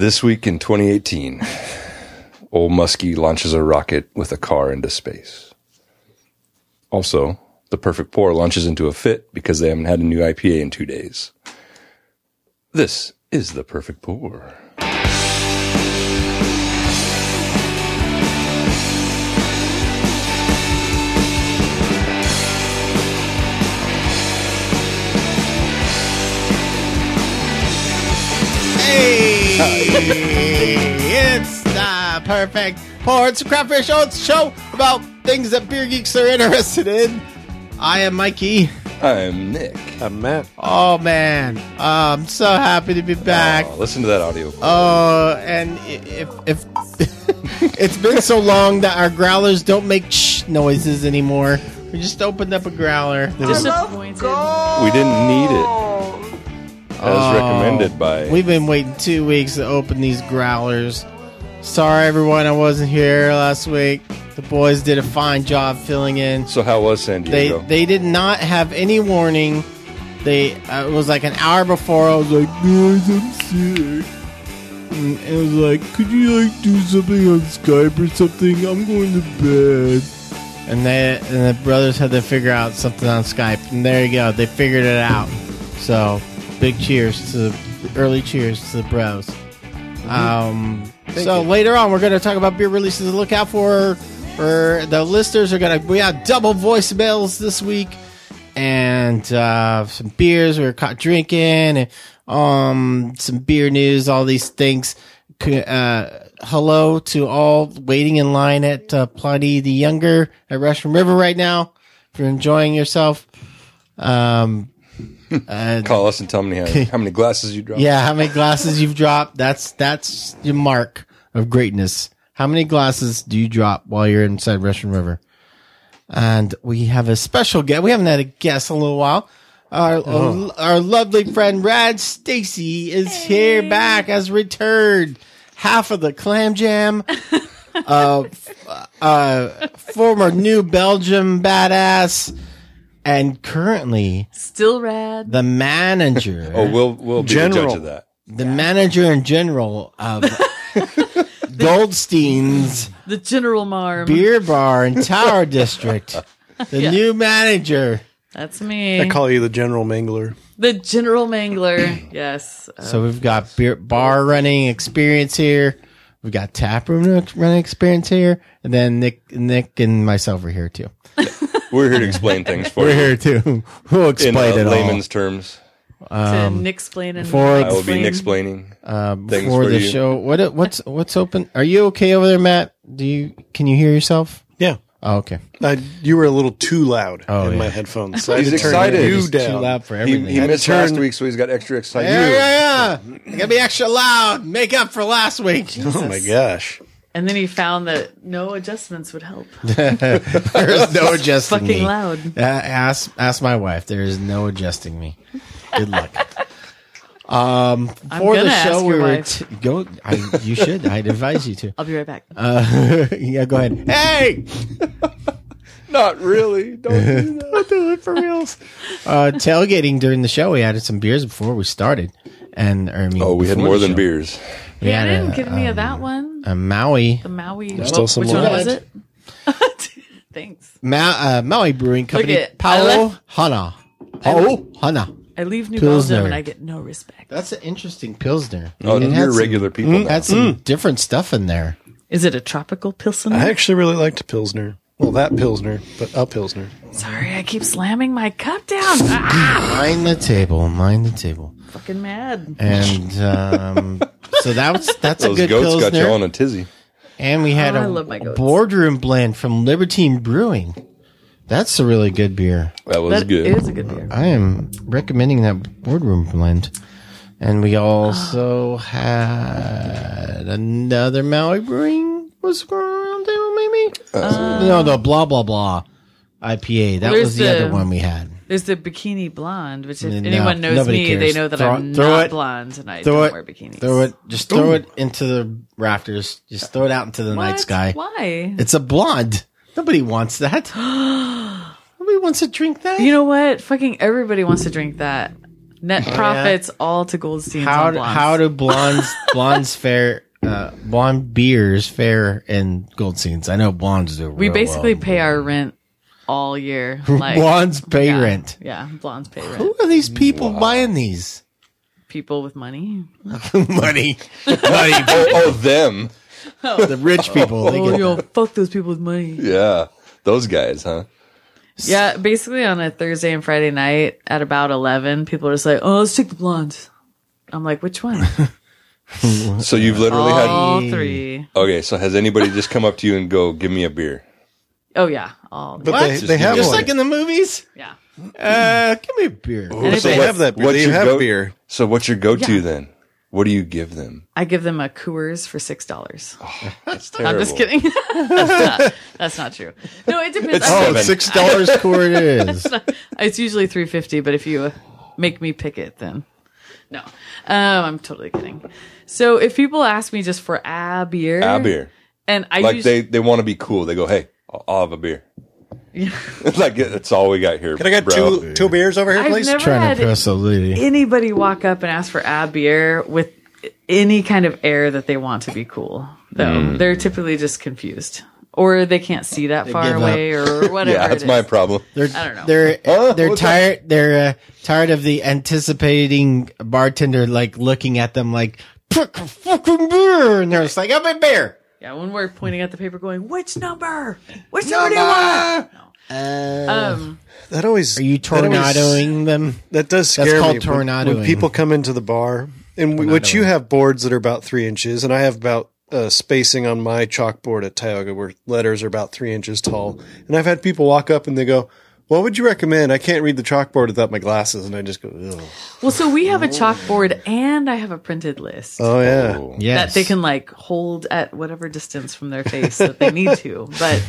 This week in 2018, Old Muskie launches a rocket with a car into space. Also, the Perfect Pour launches into a fit because they haven't had a new IPA in 2 days. This is the Perfect Pour. It's the Perfect Pour. It's a Craft Beer Show. It's a show about things that beer geeks are interested in. I am Mikey. I'm Nick. I'm Matt. Oh, man. I'm so happy to be back. Oh, listen to that audio. Oh, and if it's been so long that our growlers don't make noises anymore. We just opened up a growler. Disappointed. We didn't need it. As recommended by... We've been waiting 2 weeks to open these growlers. Sorry, everyone, I wasn't here last week. The boys did a fine job filling in. So how was San Diego? They did not have any warning. It was like an hour before. I was like, guys, I'm sick. And it was like, could you like do something on Skype or something? I'm going to bed. And the brothers had to figure out something on Skype. And there you go. They figured it out. So... big cheers to early cheers to the bros. So later on, we're going to talk about beer releases to look out for. The listeners we have double voicemails this week, and some beers we were caught drinking, and some beer news, all these things. Hello to all waiting in line at Pliny the Younger at Russian River right now. If you're enjoying yourself. Call us and tell me how many glasses you dropped. Yeah, how many glasses you've dropped. That's your mark of greatness. How many glasses do you drop while you're inside Russian River? And we have a special guest. We haven't had a guest in a little while. Our lovely friend Rad Stacy is here back as returned. Half of the Clam Jam. Former New Belgium badass. And currently, still rad. The manager. We'll be the judge of that. The manager in general of Goldstein's, the General Marm Beer Bar in Tower District. The new manager. That's me. I call you the General Mangler. The General Mangler. Yes. So we've got bar running experience here. We've got tap room running experience here, and then Nick and myself are here too. We're here to explain things for you. We're here too. We'll explain it all. In layman's terms. To Nick-splaining. I will be Nick-splaining things for the you. show. What's open? Are you okay over there, Matt? Can you hear yourself? Yeah. Oh, okay. You were a little too loud in my headphones. So He's excited. You He's down. Too loud for everything. He missed last week, so he's got extra excited. Yeah. You gotta be extra loud. Make up for last week. Oh my gosh. And then he found that no adjustments would help. There's no adjusting fucking me. loud. Ask my wife. There is no adjusting me. Good luck. For gonna the ask show, your we were wife. you should. I'd advise you to. I'll be right back. Yeah, go ahead. Hey, Not really. Don't do that. don't do it for reals. Tailgating during the show, we added some beers before we started, and we had more than beers. We Hey, had I didn't give me that one. a Maui. The Maui. still some which one left. was it? Thanks. Maui Brewing Company. Look at- Paolo Hana. Paolo Hana. I leave New Pilsner. Belgium and I get no respect. That's an interesting Pilsner. Oh, It had you're some- regular people. now. Had some different stuff in there. Is it a tropical Pilsner? I actually really liked Pilsner. Well, that Pilsner, but a Pilsner. Sorry, I keep slamming my cup down. Ah, Mind the table. Mind the table. fucking mad. And so that's a Those good goats got you Pilsner. on a tizzy. And we had I a love my goats. boardroom blend from Libertine Brewing. That's a really good beer. That was That good. is a good beer. I am recommending that boardroom blend. And we also had another Maui Brewing was going around there, maybe? No, the blah blah blah IPA. That There's was the the- other one we had. There's the bikini blonde, which if No, anyone knows nobody me, cares. they know that I'm Throw not it. blonde and I Throw don't it. wear bikinis. Throw it into the rafters. Just throw it out into the night What? sky. Why? It's a blonde. Nobody wants that. Nobody wants to drink that. You know what? Fucking everybody wants to drink that. Net profits all to Goldstein's on blondes. How do blondes fare? Blonde beers fare in Goldstein's. I know blondes do. We real basically well. pay our rent all year. Like, Blondes pay yeah, rent. Yeah, blondes pay rent. Who are these people buying these? People with money. Money. Oh, them. The rich people. They Oh, get yo, fuck those people with money. Yeah. Those guys, huh? Yeah, basically on a Thursday and Friday night at about 11, people are just like, oh, let's take the blondes. I'm like, which one? So you've literally All three. Okay, so has anybody just come up to you and go, give me a beer? Oh, yeah. All But What? they have Just one. like in the movies? yeah. Give me a beer. And if They it's- have that beer. What's They your have beer. So what's your go-to Yeah. then? What do you give them? I give them a Coors for $6. That's terrible. I'm just kidding. That's not true. No, it depends. It's I seven. mean, $6 core it is. it's usually $3.50, but if you make me pick it, then no. I'm totally kidding. So if people ask me just for a beer, and I Like usually, they want to be cool. They go, hey, I'll have a beer. Like that's all we got here. Can I get bro. two beers over here, I've please? never Trying had to impress a lady. anybody walk up and ask for a beer with any kind of air that they want to be cool. Though they're typically just confused, or they can't see that far give away, or whatever. Yeah, that's it my is. problem. I don't know. They're what's tired. They're tired of the anticipating bartender like looking at them like pick a fucking beer, and they're just like, "I'm a beer." Yeah, when we're pointing at the paper, going, "Which number? Which number do you want?" No. That always Are you tornadoing them? That does That's scare called me tornadoing. when people come into the bar, and which you have boards that are about 3 inches, and I have about spacing on my chalkboard at Tioga where letters are about 3 inches tall. And I've had people walk up and they go, "What would you recommend? I can't read the chalkboard without my glasses." And I just go, "Ugh." Well, so we have a chalkboard and I have a printed list Oh yeah. Yes, that they can like hold at whatever distance from their face that they need to. But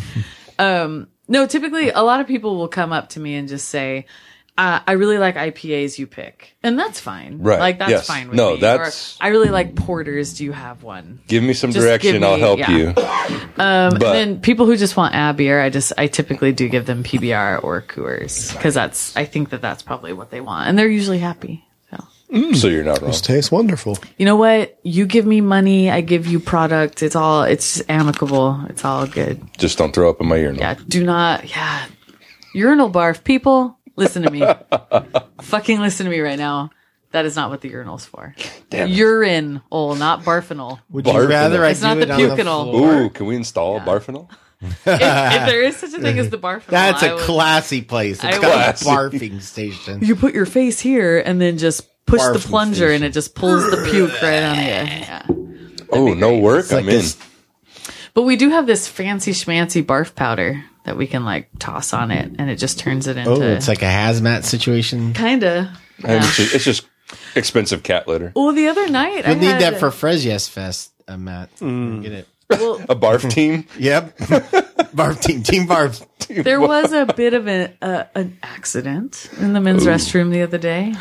no, typically a lot of people will come up to me and just say, I really like IPAs you pick. And that's fine. Right. Like that's Yes. fine with No, me. that's- Or I really like porters. Do you have one? Give me some Just direction. give I'll me- help yeah. you. And But then people who just want a beer, I typically do give them PBR or Coors because I think that's probably what they want. And they're usually happy. So. so you're not wrong. This tastes wonderful. You know what? You give me money, I give you product. It's just amicable. It's all good. Just don't throw up in my urinal. Yeah. Do not. Yeah. Urinal barf. People, listen to me. Fucking listen to me right now. That is not what the urinal's for. Damn it. Urinal, not barfinal. Would you Barfinal. rather I It's do not it the on the pukinal. floor? Ooh, can we install a barfinal? If there is such a thing as the barfinal, That's I a would- classy place. It's I got would- a barfing station. You put your face here and then just push the Barfing plunger station. and it just pulls the puke right on you. Yeah. Oh, no work. like I'm in. this- But we do have this fancy schmancy barf powder that we can like toss on it and it just turns it into Oh, it's like a hazmat situation. kinda. And it's just expensive cat litter. Well, the other night I We need had, that for Fresias Fest, Matt. Get it. well, A barf team. Yep. Barf team barf. there was a bit of an accident in the men's restroom the other day.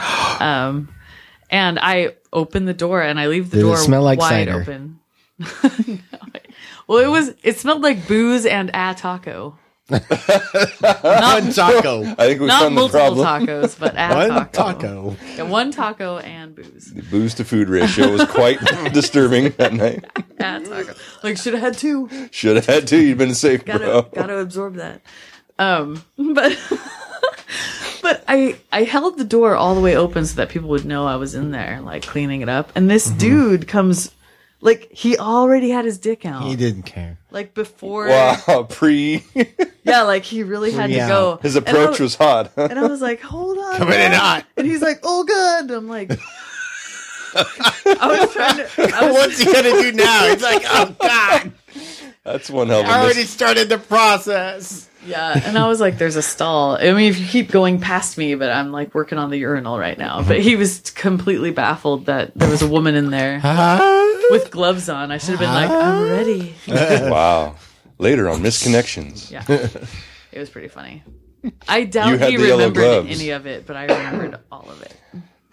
And I open the door and I leave the Did it door smell like wide cider? open. No. Well, it smelled like booze and a taco. One taco. I think we Not found the multiple problem. tacos, but a One taco. taco. Yeah, one taco and booze. The booze to food ratio was quite disturbing that night. A taco. Like, should have had two. Should have had two. You'd been safe, bro. Gotta absorb that. But but I held the door all the way open so that people would know I was in there, like cleaning it up. And this dude comes, like he already had his dick out, He didn't care. like before. Wow, Yeah, like he really had to Yeah. go. his approach was hot. And I was like, hold on. Coming in man. hot. And he's like, oh, good. I'm like, I was trying to. What's he gonna do now? He's like, oh God, That's one hell of I a already miss. started the process. Yeah, and I was like, there's a stall. I mean, if you keep going past me, but I'm like working on the urinal right now. But he was completely baffled that there was a woman in there with gloves on. I should have been like, I'm ready. Wow. Later on, misconnections. Yeah, it was pretty funny. I doubt You had he the yellow remembered gloves. any of it, but I remembered all of it.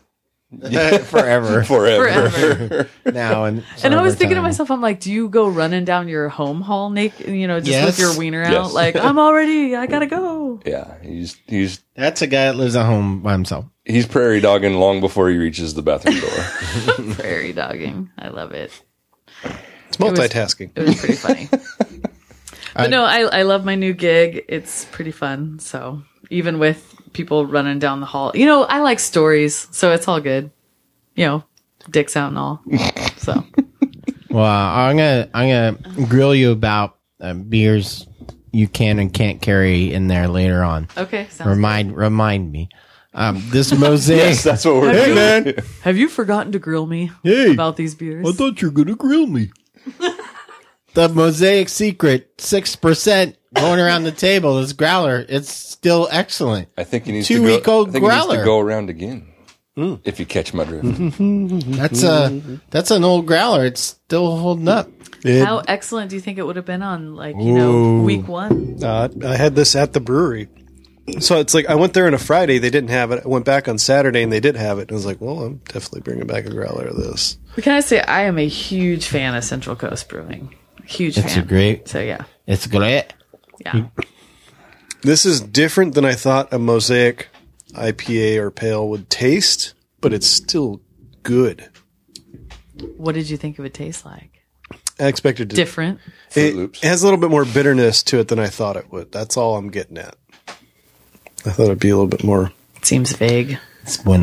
forever. Forever. Now and I was thinking to time. myself, I'm like, do you go running down your home hall naked, just Yes. with your wiener out? Yes. Like, I gotta go. Yeah, he's That's a guy that lives at home by himself. prairie dogging long before he reaches the bathroom door. Prairie dogging. I love it. It's multitasking. It was pretty funny. But no, I love my new gig. It's pretty fun. So even with people running down the hall, I like stories, so it's all good. Dicks out and all. So Well, I'm gonna grill you about beers you can and can't carry in there later on. okay, sounds Remind me. This mosaic. Yes, that's what we're doing. man. Have you forgotten to grill me Hey, about these beers? thought you were gonna grill me. The Mosaic Secret 6% going around the table. This growler, it's still excellent. I think he needs 2 week old I think he needs growler. to go around again. If you catch my drift. That's an old growler. It's still holding up. How excellent do you think it would have been on, week 1? I had this at the brewery. So it's like I went there on a Friday, they didn't have it. I went back on Saturday and they did have it. And I was like, well, I'm definitely bringing back a growler of this. But can I say I am a huge fan of Central Coast Brewing. Huge It's fan. a great. So yeah. It's great. Yeah. This is different than I thought a Mosaic IPA or pale would taste, but it's still good. What did you think it would taste like? I expected to. Different. Fruit Loops. It has a little bit more bitterness to it than I thought it would. That's all I'm getting at. I thought it'd be a little bit more. Seems vague. It's one.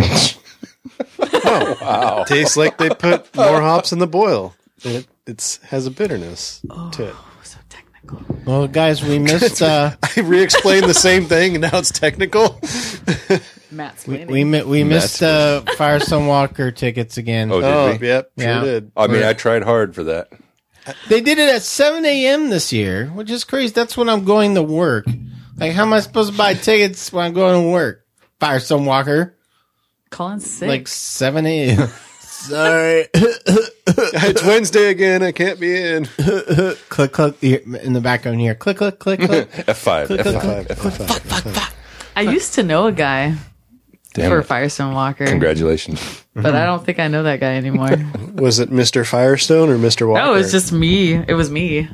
Tastes like they put more hops in the boil. And it has a bitterness to it. So technical. Well, guys, we missed. I re-explained the same thing, and now it's technical. Matt's we missed Firestone Walker tickets again. Oh, did Oh, we? yep, Yeah. sure did. I mean, I tried hard for that. They did it at 7 a.m. this year, which is crazy. That's when I'm going to work. Like, how am I supposed to buy tickets when I'm going to work? Firestone Walker, Calling sick. like 7 a.m. Sorry. It's Wednesday again. I can't be in. Click, click here, in the background here. Click, click, click, click. F5. Click, click, F5. click. I used to know a guy Damn for it. Firestone Walker, Congratulations. but I don't think I know that guy anymore. Was it Mr. Firestone or Mr. Walker? No, it was just me. It was me.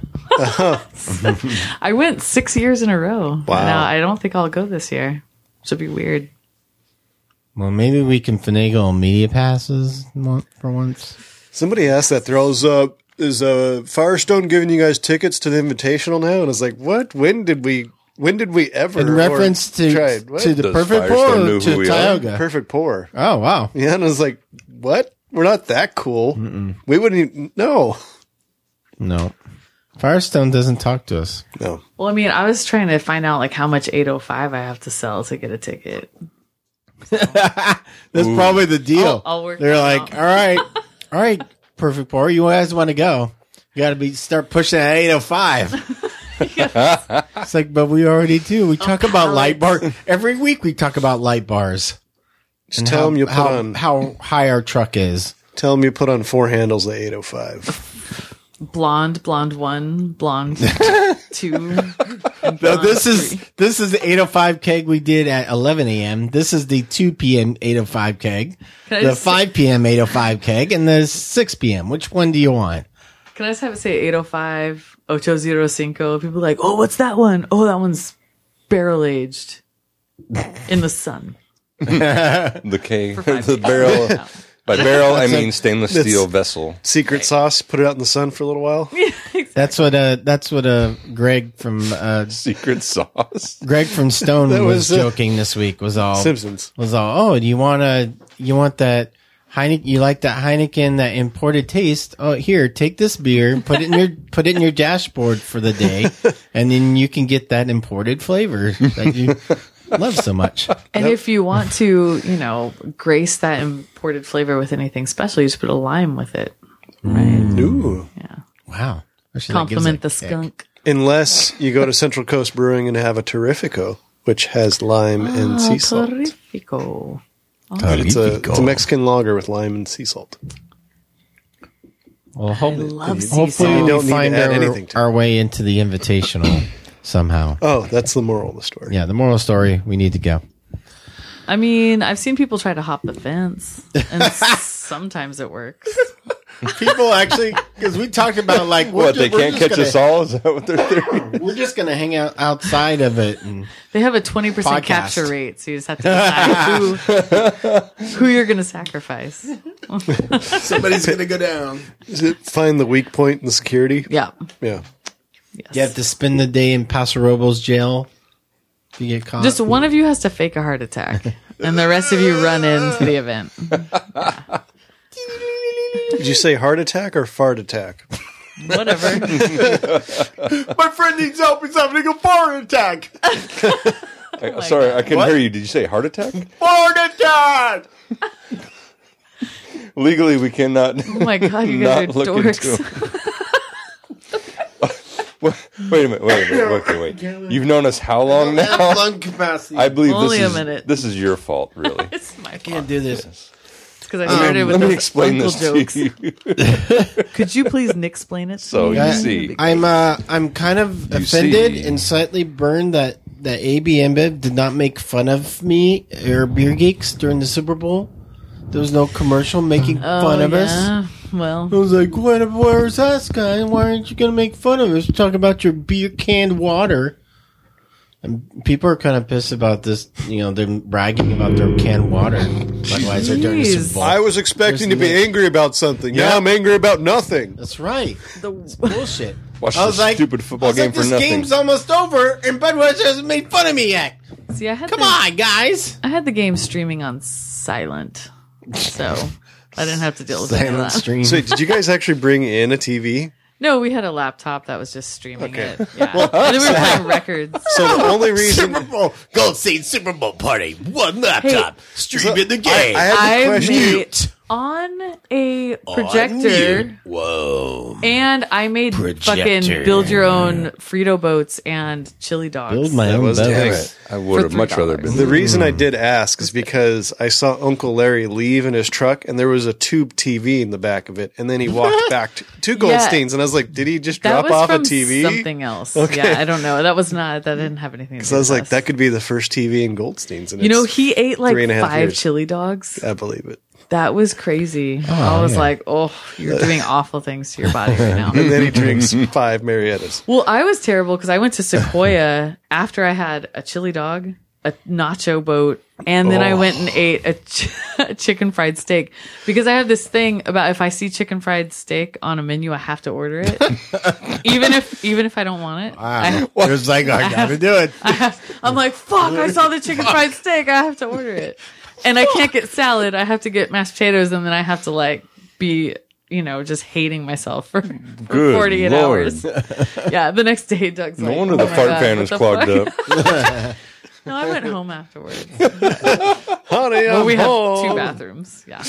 I went 6 years in a row. Wow. Now, I don't think I'll go this year. Should be weird. Well, maybe we can finagle on media passes for once. Somebody asked that. They're all, is Firestone giving you guys tickets to the Invitational now? And I was like, what? When did we ever? In reference to What? the Does Perfect Firestone Pour know or who to we are? Tioga? Perfect Pour. Oh, wow. Yeah, and I was like, what? We're not that cool. We wouldn't even, no. No. Firestone doesn't talk to us. No. Well, I mean, I was trying to find out like how much 805 I have to sell to get a ticket. That's probably the deal. I'll work They're that like, out. all right, Perfect Pour, you guys want to go? You got to start pushing at 805. It's like, but we already do. We talk about light bars every week. We talk about light bars. Just tell them you put on, how high our truck is. tell them you put on 4 handles at 805. Blonde 1, blonde 2. and No, blonde this is 3. the 805 keg we did at 11 a.m. This is the 2 p.m. 805 keg, Can I the just 5 p.m. 805 keg, and the 6 p.m. Which one do you want? Can I just have it say 805, 805? People are like, oh, what's that one? Oh, that one's barrel aged in the sun. The K. For 5 The days. barrel. No. By barrel, I mean stainless steel vessel. Secret sauce, put it out in the sun for a little while. That's what Greg from Secret sauce. Stone That was was, joking this week. Was all Simpsons. oh, do you want that Heineken? You like that Heineken, that imported taste? Oh, here, take this beer, put it in your dashboard for the day, and then you can get that imported flavor that you love so much. And if you want to, grace that imported flavor with anything special, you just put a lime with it. Ooh. Yeah. Wow, Actually, that gives Compliment it the a kick. skunk. Unless you go to Central Coast Brewing and have a Terrifico, which has lime and sea salt. Terrifico. It's a Mexican lager with lime and sea salt. Well, love sea hopefully salt. You don't we need to find add anything to it. our way into the Invitational somehow. Oh, that's the moral of the story. Yeah, the moral story, we need to go. I mean, I've seen people try to hop the fence, and sometimes it works. People actually, because we talked about like What, they can't catch us all? Is that what they're theory? We're just gonna hang out outside of it. And They have a 20% Podcast. capture rate, so you just have to decide who you're going to sacrifice. somebody's gonna go down. Is it find the weak point in the security? Yeah. Yeah. Yes. You have to spend the day in Paso Robles jail if you get caught. Just one of you has to fake a heart attack, and the rest of you run into the event. Did you say heart attack or fart attack? Whatever. My friend needs help. He's having a heart attack. Sorry, I couldn't hear you. Did you say heart attack? Heart attack. Legally, we cannot. Oh my god, you guys are Not look dorks. Wait a minute. Wait. You've known us how long now? Lung capacity. I believe Only this a is minute. this is your fault, really. It's my Can't fault. do this. Because I started with Let me those explain uncle this jokes. to you. Could you please explain it? to So me? you I- see, I'm kind of offended see. and slightly burned that AB InBev did not make fun of me or Beer Geeks during the Super Bowl. There was no commercial making fun of us. Yeah. Well, I was like, where's us, guy? Why aren't you going to make fun of us? We're talking about your beer canned water. And people are kind of pissed about this, them bragging about their canned water. Budweiser during the Jeez. Super Bowl. I was expecting to be There's angry about something. Yeah. Now I'm angry about nothing. That's right. It's bullshit. watch I was this like, stupid football I was game like, for this nothing. game's almost over, and Budweiser hasn't made fun of me yet. see, I had Come on, guys. I had the game streaming on silent, so I didn't have to deal with any of Silent that. stream. So did you guys actually bring in a TV? No, we had a laptop that was just streaming Okay. it. Yeah, and then we were playing records. So the only reason Super Bowl, Gold State Super Bowl party, one laptop, streaming the game. I had I the question. made on a projector, Whoa. and I made Projector. fucking build your own Frito boats and chili dogs. Build my own was boat. damn Damn it. I would have For much rather $3. been. The reason I did ask is because I saw Uncle Larry leave in his truck, and there was a tube TV in the back of it, and then he walked back to Goldstein's, and I was like, did he just That drop was off a from TV? something else. Okay. Yeah, I don't know. That didn't have anything to do So I was with like, us. that could be the first TV in Goldstein's. And You know, it's- he ate like 3.5 5 years. chili dogs. I believe it. That was crazy. I was yeah. like, oh, you're doing awful things to your body right now. And then he drinks 5 Mariettas. Well, I was terrible because I went to Sequoia after I had a chili dog, a nacho boat, and then I went and ate a chicken fried steak because I have this thing about if I see chicken fried steak on a menu, I have to order it, even if I don't want it. Wow. It was like, I gotta do it. I'm like, fuck! I saw the chicken fried steak. I have to order it, and I can't get salad. I have to get mashed potatoes, and then I have to like be. Just hating myself for Good 48 Lord. hours. Yeah, the next day, Doug's No like, wonder "Oh the my fart God, fan what was the clogged fuck?" up. No, I went home afterwards. Honey, Well, I'm we have home. 2 bathrooms. Yeah.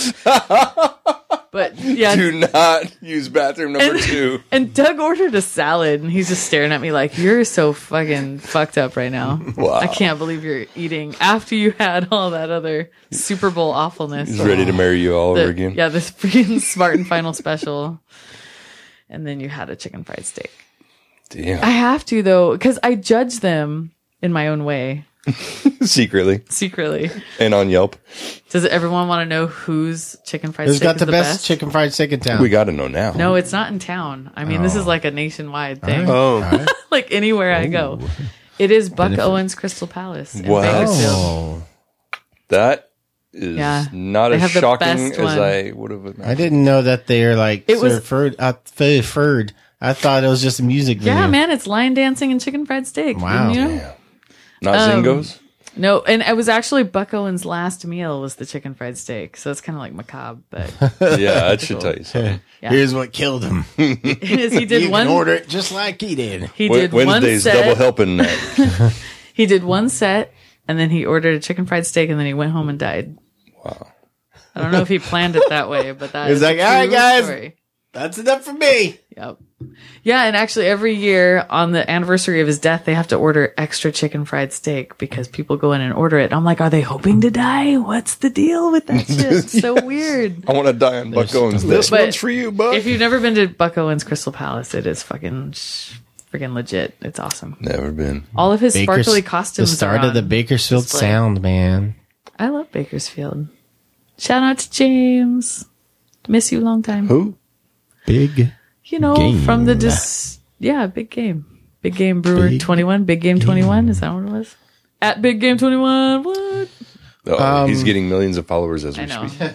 But yeah. Do not use bathroom number 2. And Doug ordered a salad, and he's just staring at me like, "You're so fucking fucked up right now. Wow. I can't believe you're eating after you had all that other Super Bowl awfulness." He's ready to marry you all over again. Yeah, this freaking Spartan Final Special, and then you had a chicken fried steak. Damn. I have to though, because I judge them in my own way, Secretly. secretly. And on Yelp. Does everyone want to know whose chicken fried Who's steak got is the best chicken fried steak in town? We got to know now. No, it's not in town. I mean, this is like a nationwide thing. Oh, Like anywhere I go. It is Buck Owens Crystal Palace in Wow. Bakersfield. Oh. That is Yeah. not They as have the shocking best as one. I would have imagined. I didn't know that they're like It was- furred. I thought it was just a music video. Yeah, man, it's line dancing and chicken fried steak. Wow. Didn't you know? Not Zingos? No, and it was actually Buck Owens' last meal was the chicken fried steak. So it's kind of like macabre, but Yeah, that should tell you something. Yeah. Here's what killed him. he did You one. can order it just like he did. He did Wednesday's one double set. helping night. He did one set, and then he ordered a chicken fried steak, and then he went home and died. Wow. I don't know if he planned it that way, but that He's is like, a "All right, true guys." story. That's enough for me. Yep. Yeah, and actually every year on the anniversary of his death, they have to order extra chicken fried steak because people go in and order it. And I'm like, are they hoping to die? What's the deal with that shit? It's so weird. I want to die on Buck Owens Day. this But one's for you, Buck. If you've never been to Buck Owens Crystal Palace, it is freaking legit. It's awesome. Never been. All of his Bakers- sparkly The costumes. start are of the on Bakersfield display. Sound, man. I love Bakersfield. Shout out to James. Miss you long time. Who? Big. You know, Game. from the Big Game. Big Game Brewer Big 21. Big Game 21. Is that what it was? At Big Game 21. What? Oh, he's getting millions of followers as I we know. speak.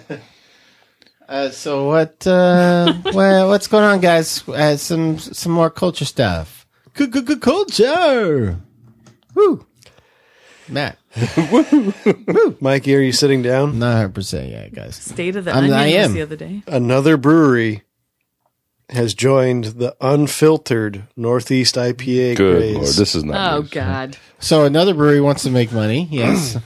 So what's going on, guys? Some more culture stuff. Culture. Woo. Matt. Mikey, are you sitting down? Not 100% yet, guys. State of the I Onion am. was the other day. Another brewery has joined the unfiltered Northeast IPA Good craze. Lord, this is not Oh, news. God. So another brewery wants to make money. Yes.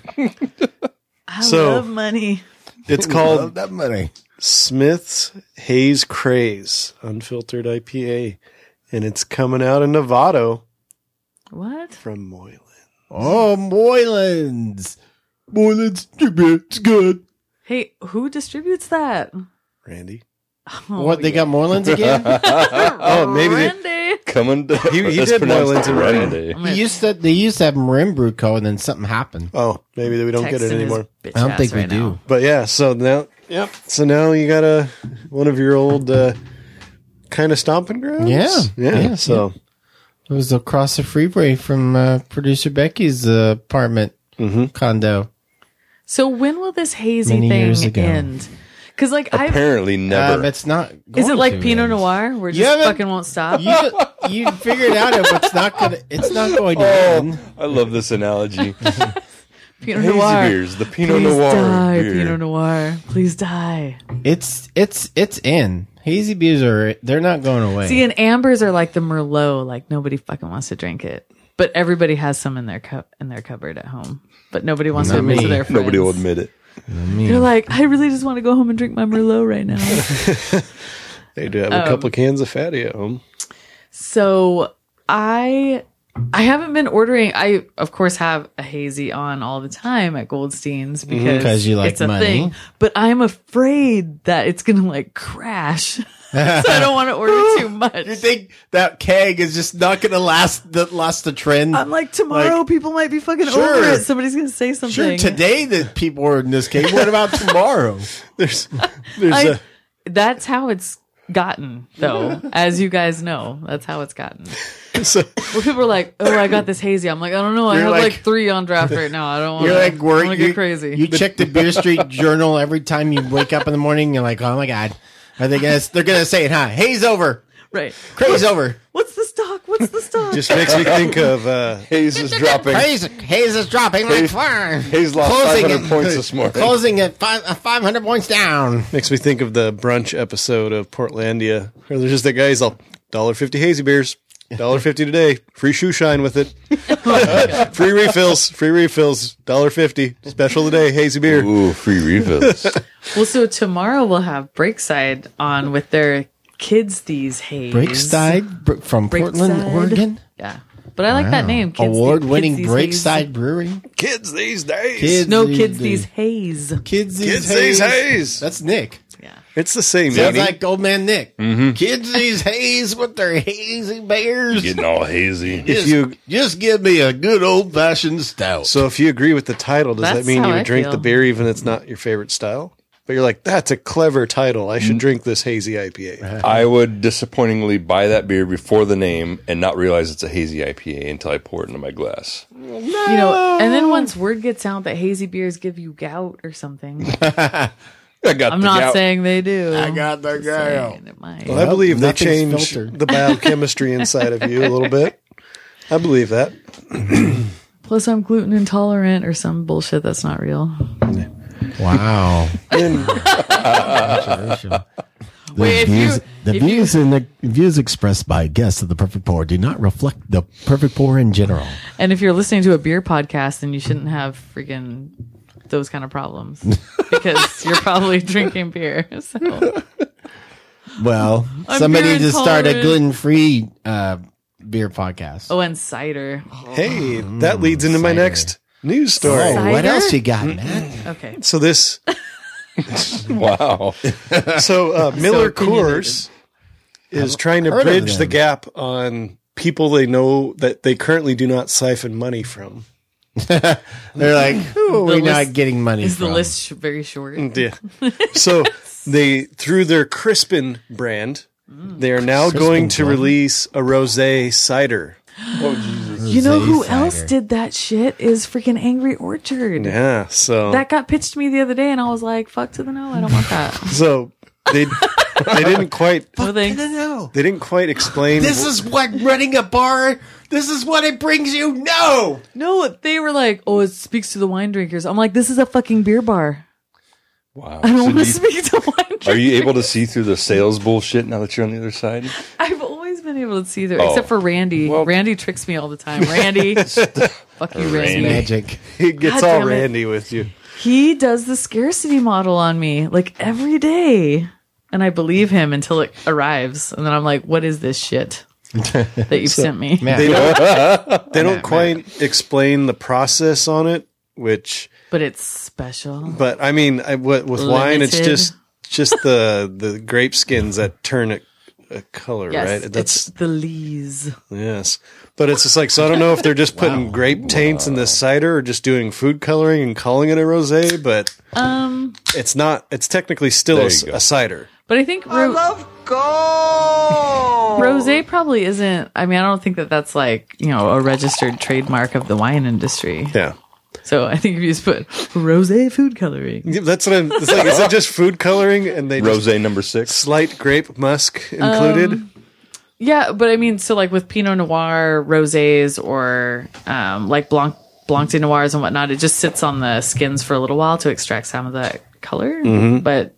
I So- love money. It's called that money. Smith's Haze Craze Unfiltered IPA, and it's coming out in Novato What? from Moylan. Oh, Moylan's. Moylan's. It's good. Hey, who distributes that? Randy. Oh, What, they got Moylan's again? Oh, maybe they, Randy. Coming to He it's did pronounced Moylan's in Randy. They used to have Marin Brew Co. and then something happened. oh, maybe we don't get it Texting his anymore. bitch I don't ass think we right do. now. But yeah, so now, So now you got one of your old kind of stomping grounds. Yeah. So It was across the freeway from producer Becky's apartment condo. So when will this hazy Many years thing ago. end? Because like Apparently never. It's not. is going it like to Pinot end. Noir where it You just haven't- fucking won't stop? You figured out it's not gonna. It's not going to end. I love this analogy. Pinot Hazy Noir. beers, the Pinot Please Noir die, beer. Pinot Noir. Please die. It's in. Hazy beers they're not going away. See, and ambers are like the Merlot. Like nobody fucking wants to drink it, but everybody has some in their cupboard at home. But nobody wants to Not admit me. to their friends. Nobody will admit it. They're like, I really just want to go home and drink my Merlot right now. they do have a couple cans of fatty at home. So I haven't been ordering. I of course have a hazy on all the time at Goldstein's because 'Cause you like it's a money. thing. But I'm afraid that it's gonna like crash. So I don't want to order too much. You think that keg is just not going to last the trend? I'm like tomorrow people might be fucking Sure. over it. Somebody's gonna say something. Sure, today that people are in this keg. What about tomorrow? There's That's how it's gotten though, as you guys know. That's how it's gotten. so Where people are like, "Oh, I got this hazy." I'm like, "I don't know. I You're have like- like 3 on draft right now. I don't want You're like, to get crazy." You check the Beer Street Journal every time you wake up in the morning. You're like, oh my god, are they gonna? They're gonna say it, huh? Hay's over, Right. craze over. What's the stock? What's the stock? just makes me think of Haze is dropping. Hayes is dropping like fire. Hayes lost Closing 500 it. points this morning. Closing at 500 points down. makes me think of the brunch episode of Portlandia where there's just that guy. He's all $1.50 hazy beers. $1.50 today. Free shoe shine with it. Free refills. $1.50. Special today. Hazy beer. Ooh, free refills. Well, so tomorrow we'll have Breakside on with their Kids These Haze. Breakside from Portland, Breakside. Oregon. Yeah. But I like that name. Kids Award-winning Kids These Breakside Haze. Brewery. Kids these days. Kids No, these Kids days. These Haze. Kids Kids these haze. That's Nick. Yeah. It's the same Sounds meaning. like old man Nick. Kids these haze with their hazy bears. Getting all hazy. If you Just give me a good old fashioned stout. So if you agree with the title, does that That's mean how you I would drink feel. the beer even if it's not your favorite style? But you're like, that's a clever title. I should drink this hazy IPA. I would disappointingly buy that beer before the name and not realize it's a hazy IPA until I pour it into my glass. You know, and then once word gets out that hazy beers give you gout or something, I got I'm the not gout. saying they do. I got the Just gout. saying it might. Well, I believe they nothing's change filtered. the biochemistry inside of you a little bit. I believe that. Plus, I'm gluten intolerant or some bullshit that's not real. Wow. And Wait, The views and the views expressed by guests of the Perfect Pour do not reflect the Perfect Pour in general. And if you're listening to a beer podcast, then you shouldn't have freaking those kind of problems because you're probably drinking beer. So Well, I'm Somebody beer to start a intolerant. gluten-free beer podcast. Oh, and cider. hey, that leads into my cider. next news story. Oh, what Cider? else you got, man? Okay. So this, Wow. Miller opinionated. Coors is trying to heard of bridge the them. gap on people they know that they currently do not siphon money from. They're like, who are we The not list- getting money Is from? the list very short? Yeah. So they, through their Crispin brand, they are now going to blend. release a rosé cider. You know who Rosé else cider. did that shit is freaking Angry Orchard. Yeah. So That got pitched to me the other day, and I was like, "Fuck to the no, I don't want that." so they didn't quite No thanks. No. they didn't quite explain. This is what running a bar. This is what it brings you. No. No, they were like, "Oh, it speaks to the wine drinkers." I'm like, "This is a fucking beer bar. Wow. I don't So want do to you- speak to wine drinkers." are you able to see through the sales bullshit now that you're on the other side? I've always been able to see there, Oh. except for Randy. Well- Randy tricks me all the time. Randy, fuck you, Randy. Magic. He gets God all damn it. randy with you. He does the scarcity model on me like every day. And I believe him until it arrives. And then I'm like, what is this shit that you've sent me? Man, They don't quite explain the process on it, which, But it's special. but I mean, with wine, it's Limited. just the grape skins that turn it a color, Yes, right? it's the Lees. Yes. But it's just like, so I don't know if they're just putting grape taints in this cider or just doing food coloring and calling it a rosé, but it's not, it's technically still There you go. a cider. But I think rosé probably isn't. I mean, I don't think that that's like, you know, a registered trademark of the wine industry. Yeah. So I think if you just put rosé food coloring. That's what I'm, it's like, is it just food coloring and they just Rosé number 6. slight grape musk included? Yeah, but I mean, so like with Pinot Noir rosés or like Blanc de Noirs and whatnot, it just sits on the skins for a little while to extract some of that color. But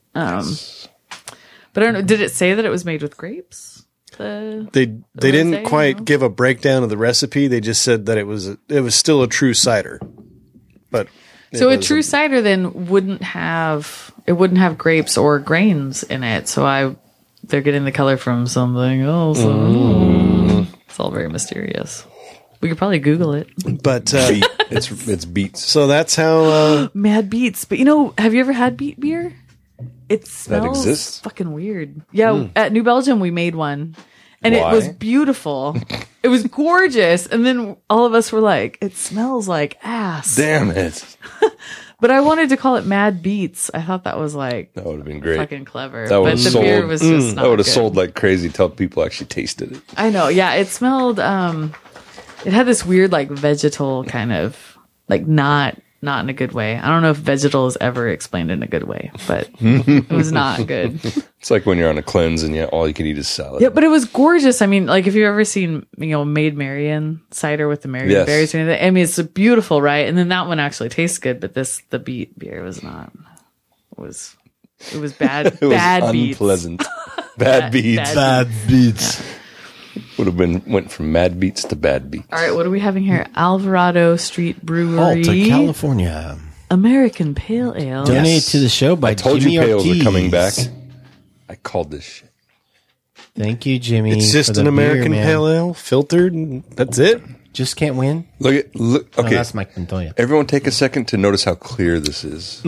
I don't know. Did it say that it was made with grapes? They rosé, didn't quite no? give a breakdown of the recipe. They just said that it was still a true cider. But So it a true cider then wouldn't have grapes or grains in it. So they're getting the color from something else. It's all very mysterious. We could probably Google it. But Beet. It's beets. so that's how Mad Beets. But you know, have you ever had beet beer? It smells exists? fucking weird. Yeah, at New Belgium we made one. And Why? it was beautiful. It was gorgeous. And then all of us were like, it smells like ass. Damn it. But I wanted to call it Mad Beets. I thought that was like That would have been great. fucking clever. That But would've the sold- beer was just not I would have good. sold like crazy till people actually tasted it. I know. Yeah, it smelled it had this weird like vegetal kind of like not in a good way. I don't know if vegetal is ever explained in a good way, but it was not good. It's like when you're on a cleanse and all you can eat is salad. Yeah, but it was gorgeous. I mean, like if you've ever seen, you know, Maid Marian cider with the Marian Yes. berries or anything, I mean, it's beautiful, right? And then that one actually tastes good, but the beet beer was not. It was bad. It was bad beets. unpleasant. Bad beets. bad- Bad beats. Would have went from mad beets to bad beets. All right, what are we having here? Alvarado Street Brewery. Alta, California. American Pale Ale. Donate to the show by Told Jimmy you pails Ortiz. are coming back. I called this shit. Thank you, Jimmy. it's just for the an American beer, man. pale ale filtered and that's it. Just can't win. Look. Oh, Okay, that's Mike Montoya. everyone, take a second to notice how clear this is.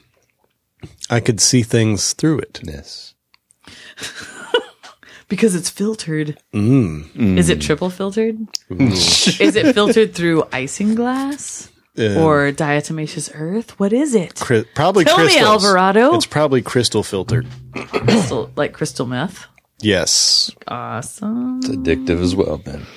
I could see things through it. Yes. Because it's filtered. Is it triple filtered? Is it filtered through isinglass? Or diatomaceous earth? What is it? Probably Tell me, crystals. Alvarado. It's probably crystal filtered. Crystal meth. Yes. Awesome. It's addictive as well, then.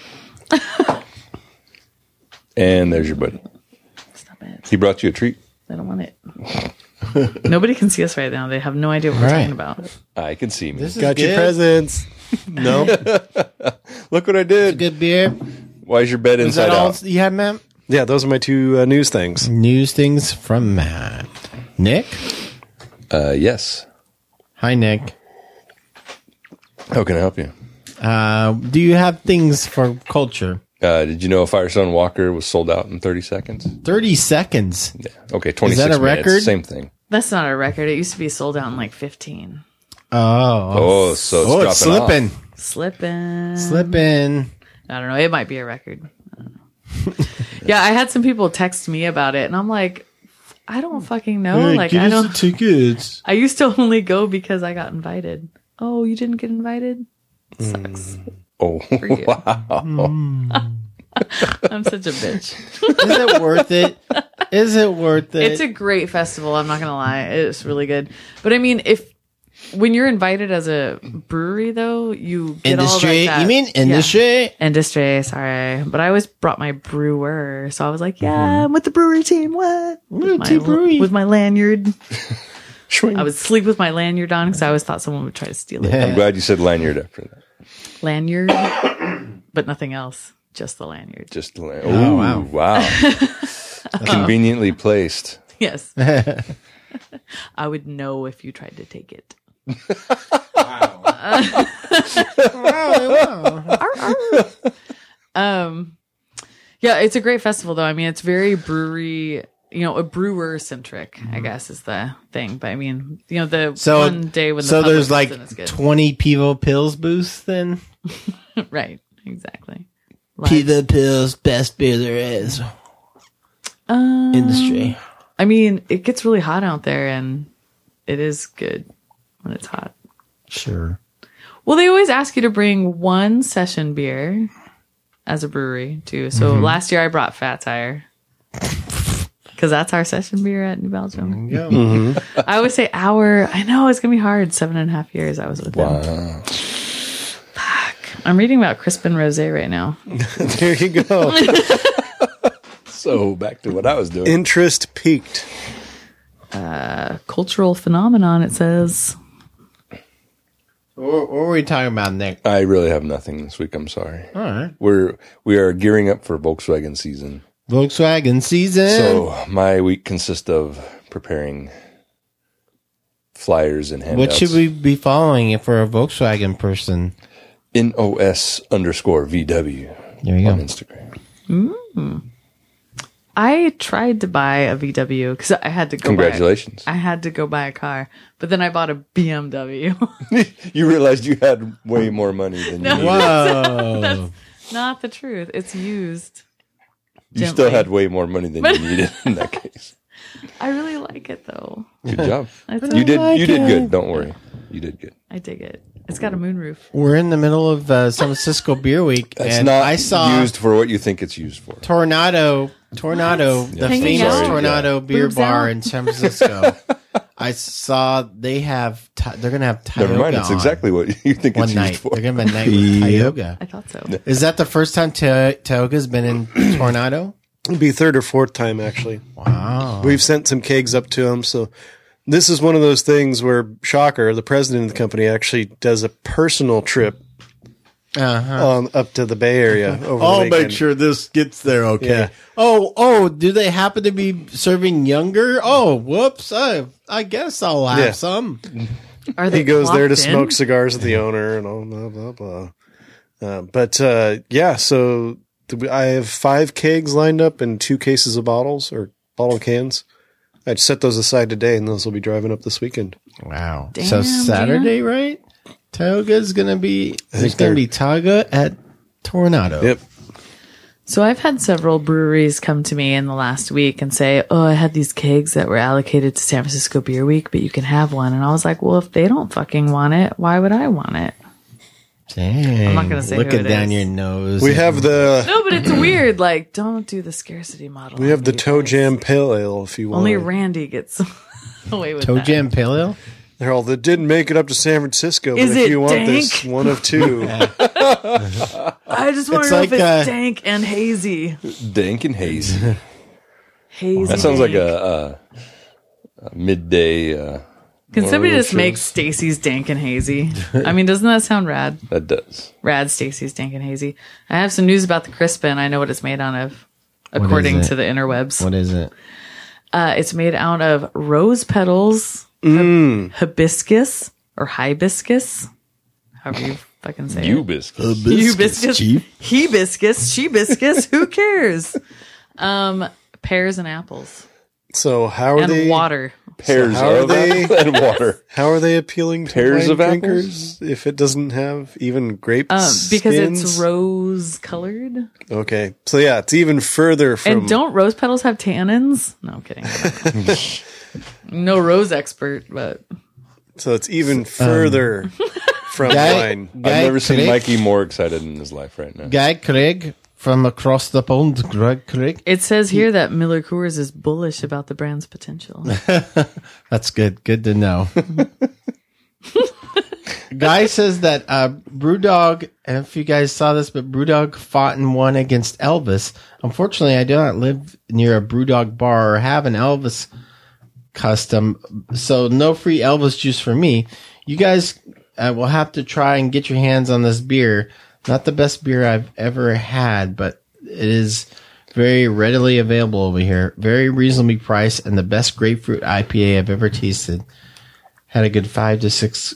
And there's your buddy. Stop it. He brought you a treat. I don't want it. Nobody can see us right now. They have no idea what we're All right. talking about. I can see me. This is Got your good. presents. No. Look what I did. Good beer. Why is your bed Is that inside all out? you had, Matt? Yeah, those are my two news things. News things from Matt. Nick? Yes. Hi, Nick. How can I help you? Do you have things for culture? Did you know a Firestone Walker was sold out in 30 seconds? 30 seconds. Yeah. Okay, 26 Is that a minutes. record? Same thing. That's not a record. It used to be sold out in like 15. Oh, so it's Oh, dropping it's slipping. off. Slipping. Slipping. I don't know. It might be a record. I don't know. Yeah, I had some people text me about it, and I'm like, I don't fucking know. Like, I don't. tickets. I used to only go because I got invited. Oh, you didn't get invited? Sucks. Oh, you. wow. I'm such a bitch. Is it worth it? Is it worth it? It's a great festival. I'm not gonna lie, it's really good. But I mean, when you're invited as a brewery, though, you get industry. all that. You mean industry? Yeah. Industry. Sorry, but I always brought my brewer, so I was like, yeah, I'm with the brewery team. What? With my lanyard. I would sleep with my lanyard on because I always thought someone would try to steal it. I'm glad you said lanyard after that. Lanyard, but nothing else. Just the lanyard. Just the lanyard. Oh, wow. Conveniently placed. Yes. I would know if you tried to take it. Yeah, it's a great festival though. I mean, it's very brewery, a brewer centric, I guess is the thing. But I mean, the one day when the there's like is good. 20 Pivo Pills booths then? Right, exactly. Pivo Pills, best beer there is. Industry. I mean, it gets really hot out there and it is good when it's hot. Sure. Well, they always ask you to bring one session beer as a brewery too. So last year I brought Fat Tire because that's our session beer at New Belgium. I always say I know it's going to be hard. 7.5 years I was with them. Fuck. I'm reading about Crispin Rosé right now. There you go. So back to what I was doing. Interest peaked. Cultural phenomenon, it says. What were we talking about, Nick? I really have nothing this week. I'm sorry. All right. We are gearing up for Volkswagen season. Volkswagen season. So my week consists of preparing flyers and handouts. What should we be following if we're a Volkswagen person? NOS_VW There you on go. Instagram. I tried to buy a VW because I had to go. Congratulations. I had to go buy a car, but then I bought a BMW. You realized you had way more money than you needed. Whoa. That's not the truth. It's used. You still had way more money than you needed in that case. I really like it though. Good job. I You did like it. good. Don't worry. You did good. I dig it. It's got a moonroof. We're in the middle of San Francisco Beer Week, It's and not I saw used for what you think it's used for. Tornado, the Hanging famous out? Tornado beer Boobs bar out? in San Francisco. I saw they're gonna have Tioga Never mind. It's on exactly what you think one it's night. used for. They're gonna have a night with Tioga. I thought so. Is that the first time Tioga's been in Tornado? It'll be third or fourth time, actually. Wow. We've sent some kegs up to them. So this is one of those things where Shocker, the president of the company, actually does a personal trip up to the Bay Area over the weekend. sure this gets there okay. Yeah. Oh, do they happen to be serving younger? Oh, whoops. I guess I'll have Yeah. some. Are they He goes there to clocked in? smoke cigars with the owner and all blah, blah, blah. Yeah, so I have 5 kegs lined up and 2 cases of bottles or bottle cans. I'd set those aside today and those will be driving up this weekend. Wow. Damn, So Saturday, right? Tioga's going to be, there's going to be Tioga at Tornado. Yep. So I've had several breweries come to me in the last week and say, "Oh, I had these kegs that were allocated to San Francisco Beer Week, but you can have one." And I was like, "Well, if they don't fucking want it, why would I want it?" Dang. I'm not gonna say who Looking it down is. your nose. We have the No, but it's weird. Like, don't do the scarcity model. we have on the me, Toe guys. Jam Pale Ale if you want. Only Randy gets away with Toe that. Jam Pale Ale? They're all that didn't make it up to San Francisco. Is but if it you want dank? this, one of 2. I just want It's to know like, if it's dank and hazy. Dank and hazy. Hazy. That sounds like dank. a midday. Can somebody road just make trips. Stacy's dank and hazy? I mean, doesn't that sound rad? That does. Rad Stacy's dank and hazy. I have some news about the Crispin. I know what it's made out of, according it? to the interwebs. What is it? It's made out of rose petals, hibiscus or hibiscus, however you fucking say it. Hibiscus. Hibiscus, Chief. hibiscus, shebiscus. Who cares? Pears and apples So how are and they water. Pears how are of they- and water. How are they appealing to Pears wine of apples? drinkers if it doesn't have even grape Because skins? it's rose colored. Okay, so yeah, it's even further from. And don't rose petals have tannins? No, I'm kidding. No rose expert, but So it's even further from Guy- wine. I've never seen Craig, Mikey more excited in his life right now. Guy Craig from across the pond, Greg Craig. It says here that Miller Coors is bullish about the brand's potential. That's good. Good to know. Guy says that Brewdog, and if you guys saw this, but Brewdog fought and won against Elvis. Unfortunately, I do not live near a Brewdog bar or have an Elvis custom, so no free Elvis juice for me. You guys will have to try and get your hands on this beer. Not the best beer I've ever had, but it is very readily available over here. Very reasonably priced, and the best grapefruit IPA I've ever tasted. Had a good 5 to 6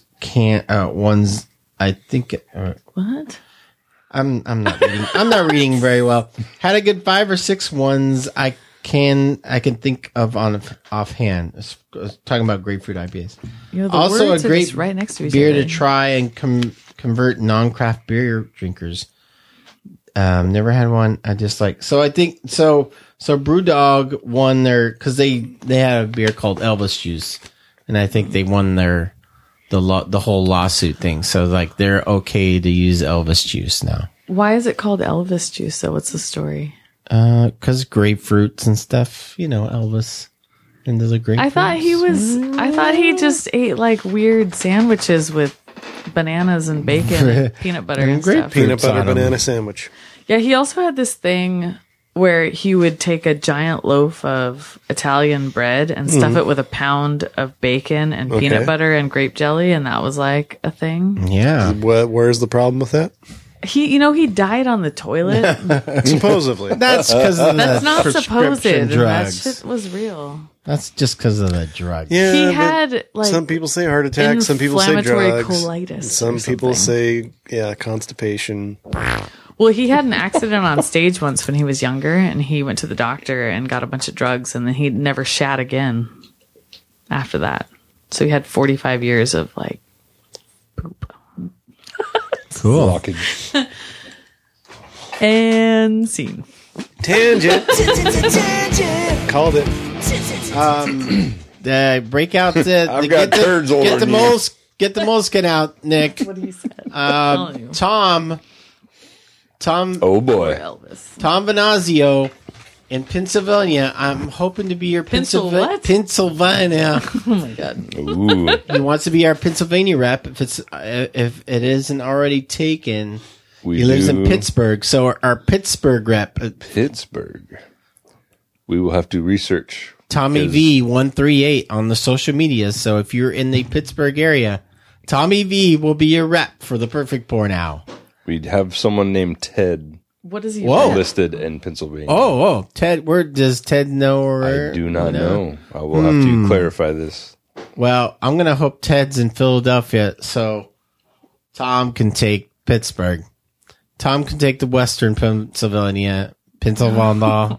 ones. I think. What? I'm not reading. I'm not reading very well. Had a good 5 or 6 ones. I can think of offhand. I was talking about grapefruit IPAs. You know, the Also, a words are great just right next to each beer other. to try and convert non-craft beer drinkers. Never had one. I just like. So I think so. So Brewdog won their because they had a beer called Elvis Juice, and I think they won the whole lawsuit thing. So like they're okay to use Elvis Juice now. Why is it called Elvis juice? So what's the story? Because grapefruits and stuff. You know, Elvis into the grapefruits. I thought he just ate like weird sandwiches with bananas and bacon and peanut butter and stuff. Peanut butter on 'em. banana sandwich. Yeah, he also had this thing where he would take a giant loaf of Italian bread and stuff it with a pound of bacon and peanut butter and grape jelly, and that was like a thing. Yeah. Where's the problem with that? He died on the toilet. Supposedly. That's because of That's the not supposed. prescription That drugs. shit was real. That's just because of the drugs. Yeah, He but had like some people say heart attack, some people say inflammatory drugs, colitis and some or people something. say constipation. Well, he had an accident on stage once when he was younger, and he went to the doctor and got a bunch of drugs, and then he never shat again after that. So he had 45 years of like poop. Cool. Blockage. And scene. Tangent. Called it. Break out the. I've got turds all Get the over you. Get the moleskin out, Nick. What he said. I'm telling you. Tom Oh boy. Elvis. Tom Venazio in Pennsylvania. I'm hoping to be your Pennsylvania. what? Pennsylvania. Oh my god. Ooh. He wants to be our Pennsylvania rep. If it isn't already taken, he lives in Pittsburgh. So our Pittsburgh rep, Pittsburgh. We will have to research. Tommy V138 on the social media. So if you're in the Pittsburgh area, Tommy V will be your rep for the Perfect Pour now. We'd have someone named Ted What is he? Whoa. rep? listed in Pennsylvania. Oh, Ted, where does Ted know? Or, I do not know. I will have to clarify this. Well, I'm going to hope Ted's in Philadelphia so Tom can take Pittsburgh. Tom can take the Western Pennsylvania. Pennsylvania.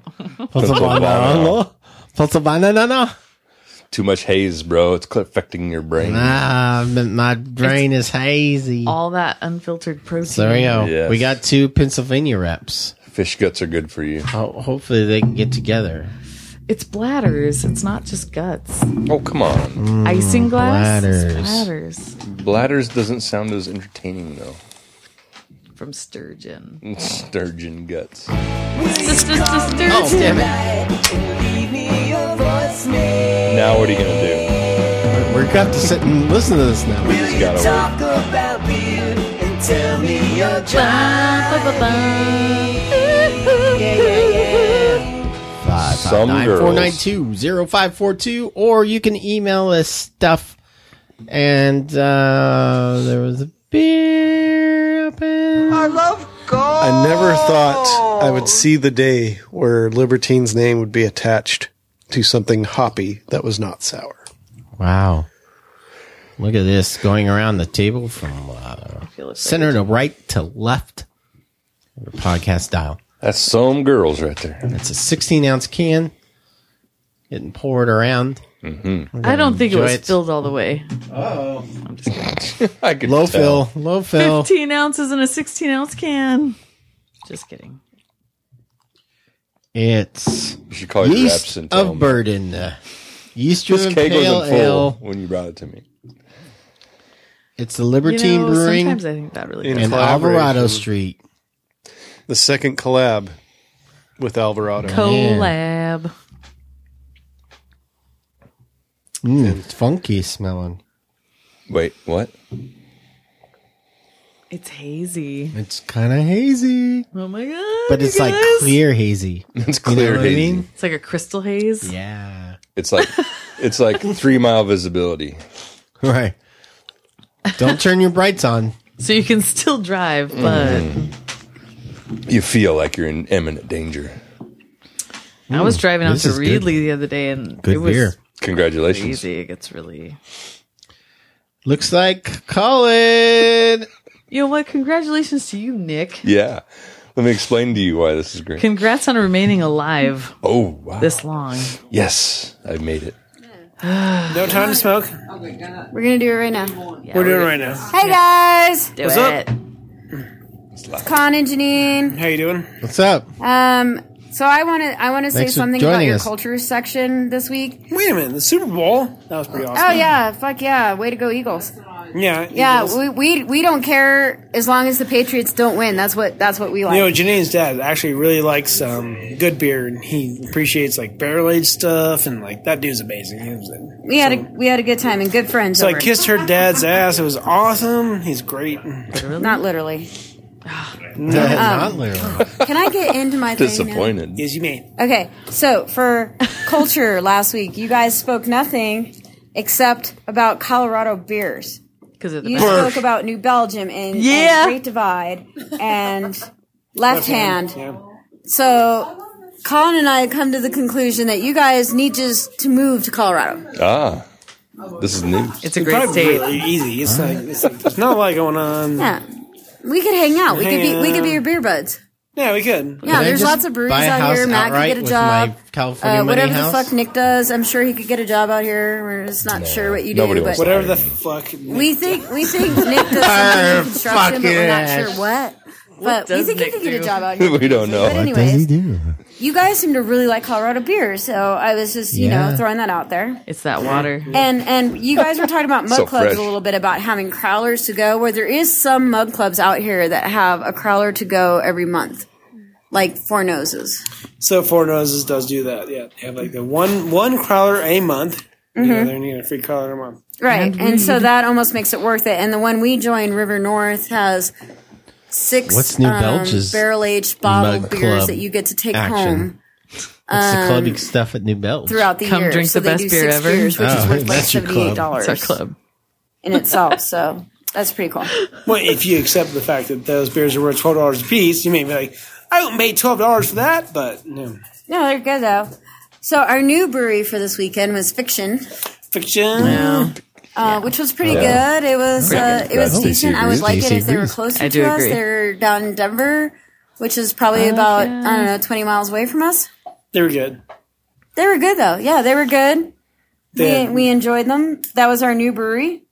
Too much haze, bro. It's affecting your brain. My brain is hazy. All that unfiltered protein. So there we go. Yes. We got 2 Pennsylvania reps. Fish guts are good for you. Hopefully they can get together. It's bladders. It's not just guts. Oh, come on. Icing glass. bladders. It's bladders. Bladders doesn't sound as entertaining, though. From sturgeon. Sturgeon guts. Sturgeon. Oh, damn it. Now what are you going to do? We're going to have to sit and listen to this now. Just gotta Some girls. 559-492-0542, or you can email us stuff. And there was a beer open. I never thought I would see the day where Libertine's name would be attached to something hoppy that was not sour. Wow. Look at this going around the table from center to right to left. Your podcast dial. That's some girls right there. It's a 16-ounce can getting poured around. I don't think it Enjoy was it. filled all the way. Oh, I'm just kidding. I could low tell. fill, low fill. 15 ounces in a 16-ounce can. Just kidding. It's You should call your reps yeast and tell of them. burden, yeast This driven keg pale wasn't full ale. when you brought it to me. It's the Libertine Brewing sometimes I think that really In and does. collaboration. Alvarado Street. The second collab with Alvarado. Collab. It's funky smelling. Wait, what? It's hazy. It's kind of hazy, Oh my god! but it's you like guys. clear hazy. It's You know clear what I hazy. mean? It's like a crystal haze. Yeah. It's like 3 mile visibility. Right. Don't turn your brights on. So you can still drive, but You feel like you're in imminent danger. I was driving out this to is good. Reedley the other day, and Good it was beer. Congratulations. easy. It gets really. Looks like Colin. You know what? Congratulations to you, Nick. Yeah. Let me explain to you why this is great. Congrats on remaining alive Oh, wow. this long. Yes, I made it. No time to smoke. We're gonna do it right now. We're doing it right now. Hey guys, Do What's it. up? it's Con and Janine. How you doing? What's up? So I want to say Thanks for something about joining your us. culture section this week. Wait a minute. The Super Bowl? That was pretty awesome. Oh yeah, fuck yeah, way to go Eagles. Yeah. Yeah, Eagles. we don't care as long as the Patriots don't win. That's what we like. You know, Janine's dad actually really likes good beer, and he appreciates like barrel aged stuff, and like that dude's amazing. He was, we had a good time and good friends. so I over. kissed her dad's ass. It was awesome. He's great. Not literally. Not literally. Can I get into my thing now? Disappointed. Yes, you may. Okay, so for culture last week, you guys spoke nothing except about Colorado beers. Because of the You best. spoke about New Belgium and Yeah. Great Divide and Left Hand. Yeah. So Colin and I come to the conclusion that you guys need just to move to Colorado. Ah, this is news. It's a great Probably state. really easy. It's like there's not a lot going on. Yeah. We could hang out. We could be your beer buds. Yeah, we could. Yeah, Can I there's just lots of breweries buy a out house here. Matt could outright get a with job. my California money Whatever house? the fuck Nick does, I'm sure he could get a job out here. We're just not sure what you do. Nobody But wants to Whatever the fuck. we think Nick does something in construction, but we're not fucking sure what. But we does think he Nick could get a do? job out here. We don't know. But What What does he anyways, do? you guys seem to really like Colorado beer, so I was just, Yeah. throwing that out there. It's that water. And you guys were talking about mud So clubs fresh. a little bit about having crowlers to go, where there is some mud clubs out here that have a crowler to go every month, like Four Noses. So Four Noses does do that. Yeah, they have like the one crowler a month. You know, they're getting a free crowler a month. Right, and so that almost makes it worth it. And the one we joined, River North, has 6 What's New Belch's barrel-aged bottled mud beers club that you get to take action? home What's the clubbing stuff at New Belch? throughout the Come year. drink so the they best do beer 6 ever. beers, which is Oh, worth like that's your club. $78 It's our club. in itself. So that's pretty cool. Well, if you accept the fact that those beers are worth $12 a piece, you may be like, I wouldn't pay $12 for that, but no. No, they're good though. So our new brewery for this weekend was Fiction, Fiction. which was pretty good. It was Pretty good. it was Stacy decent. I would agrees. like it Stacy if they were agrees. closer I do to us. agree. They're down in Denver, which is probably about I don't know 20 miles away from us. They were good. They were good though. Yeah, they were good. They- We enjoyed them. That was our new brewery.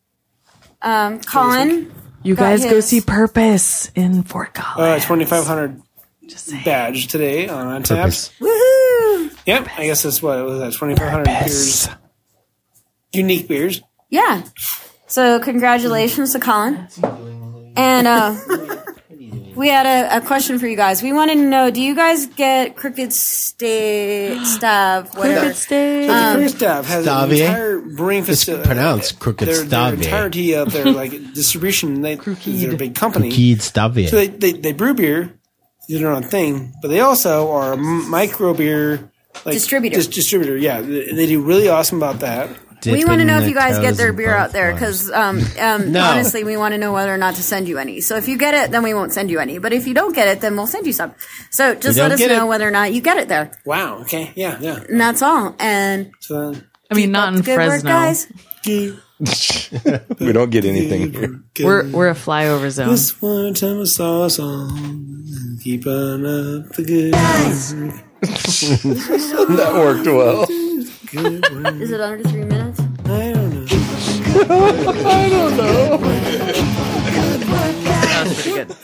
Colin, You got guys go his- see Purpose in Fort Collins. 2,500 Just saying. badge today on Untappd. Purpose. woohoo! Yep, I guess that's what it was. That 2,500 beers, unique beers. Yeah. So congratulations to Colin. And we had a question for you guys. We wanted to know: do you guys get Crooked Stav? Whatever. Crooked State. The first staff has an Stavier? entire brewing facility. pronounced Crooked Their Stavier. entirety of their like distribution. They're a big company. Keed Stavier. So they brew beer, do their own thing, but they also are a micro beer like, Distributor. Distributor, yeah. They do really awesome about that. We want to know if Dipping you guys the get toes their in beer both out there ones. because honestly, we want to know whether or not to send you any. So if you get it, then we won't send you any. But if you don't get it, then we'll send you some. So just don't let us get know it. whether or not you get it there, Wow. Okay. Yeah. Yeah. and that's all. And So I mean, not in good work, Fresno. guys. We don't get anything here. We're a flyover zone. this one time I saw a song, keeping up the good. That worked well. Is it under 3 minutes? I don't know. That was pretty good.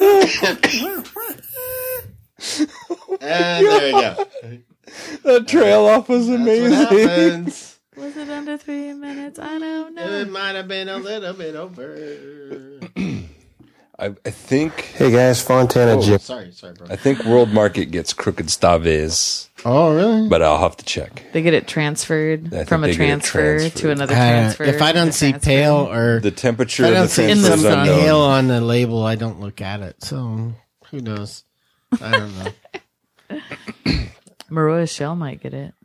And there you go. That trail off was amazing. Happens. Was it under 3 minutes? I don't know. It might have been a little bit over. I think. Hey guys, Fontana Jim. Sorry, bro. I think World Market gets Crooked Staves, Oh, really? but I'll have to check. They get it transferred I think from a they get it transfer transferred. to another transfer. If I don't see transfer. pale or The temperature if I of don't the see In the transfer is sun. some unknown. pale on the label, I don't look at it. So who knows? I don't know. Maroa Shell might get it.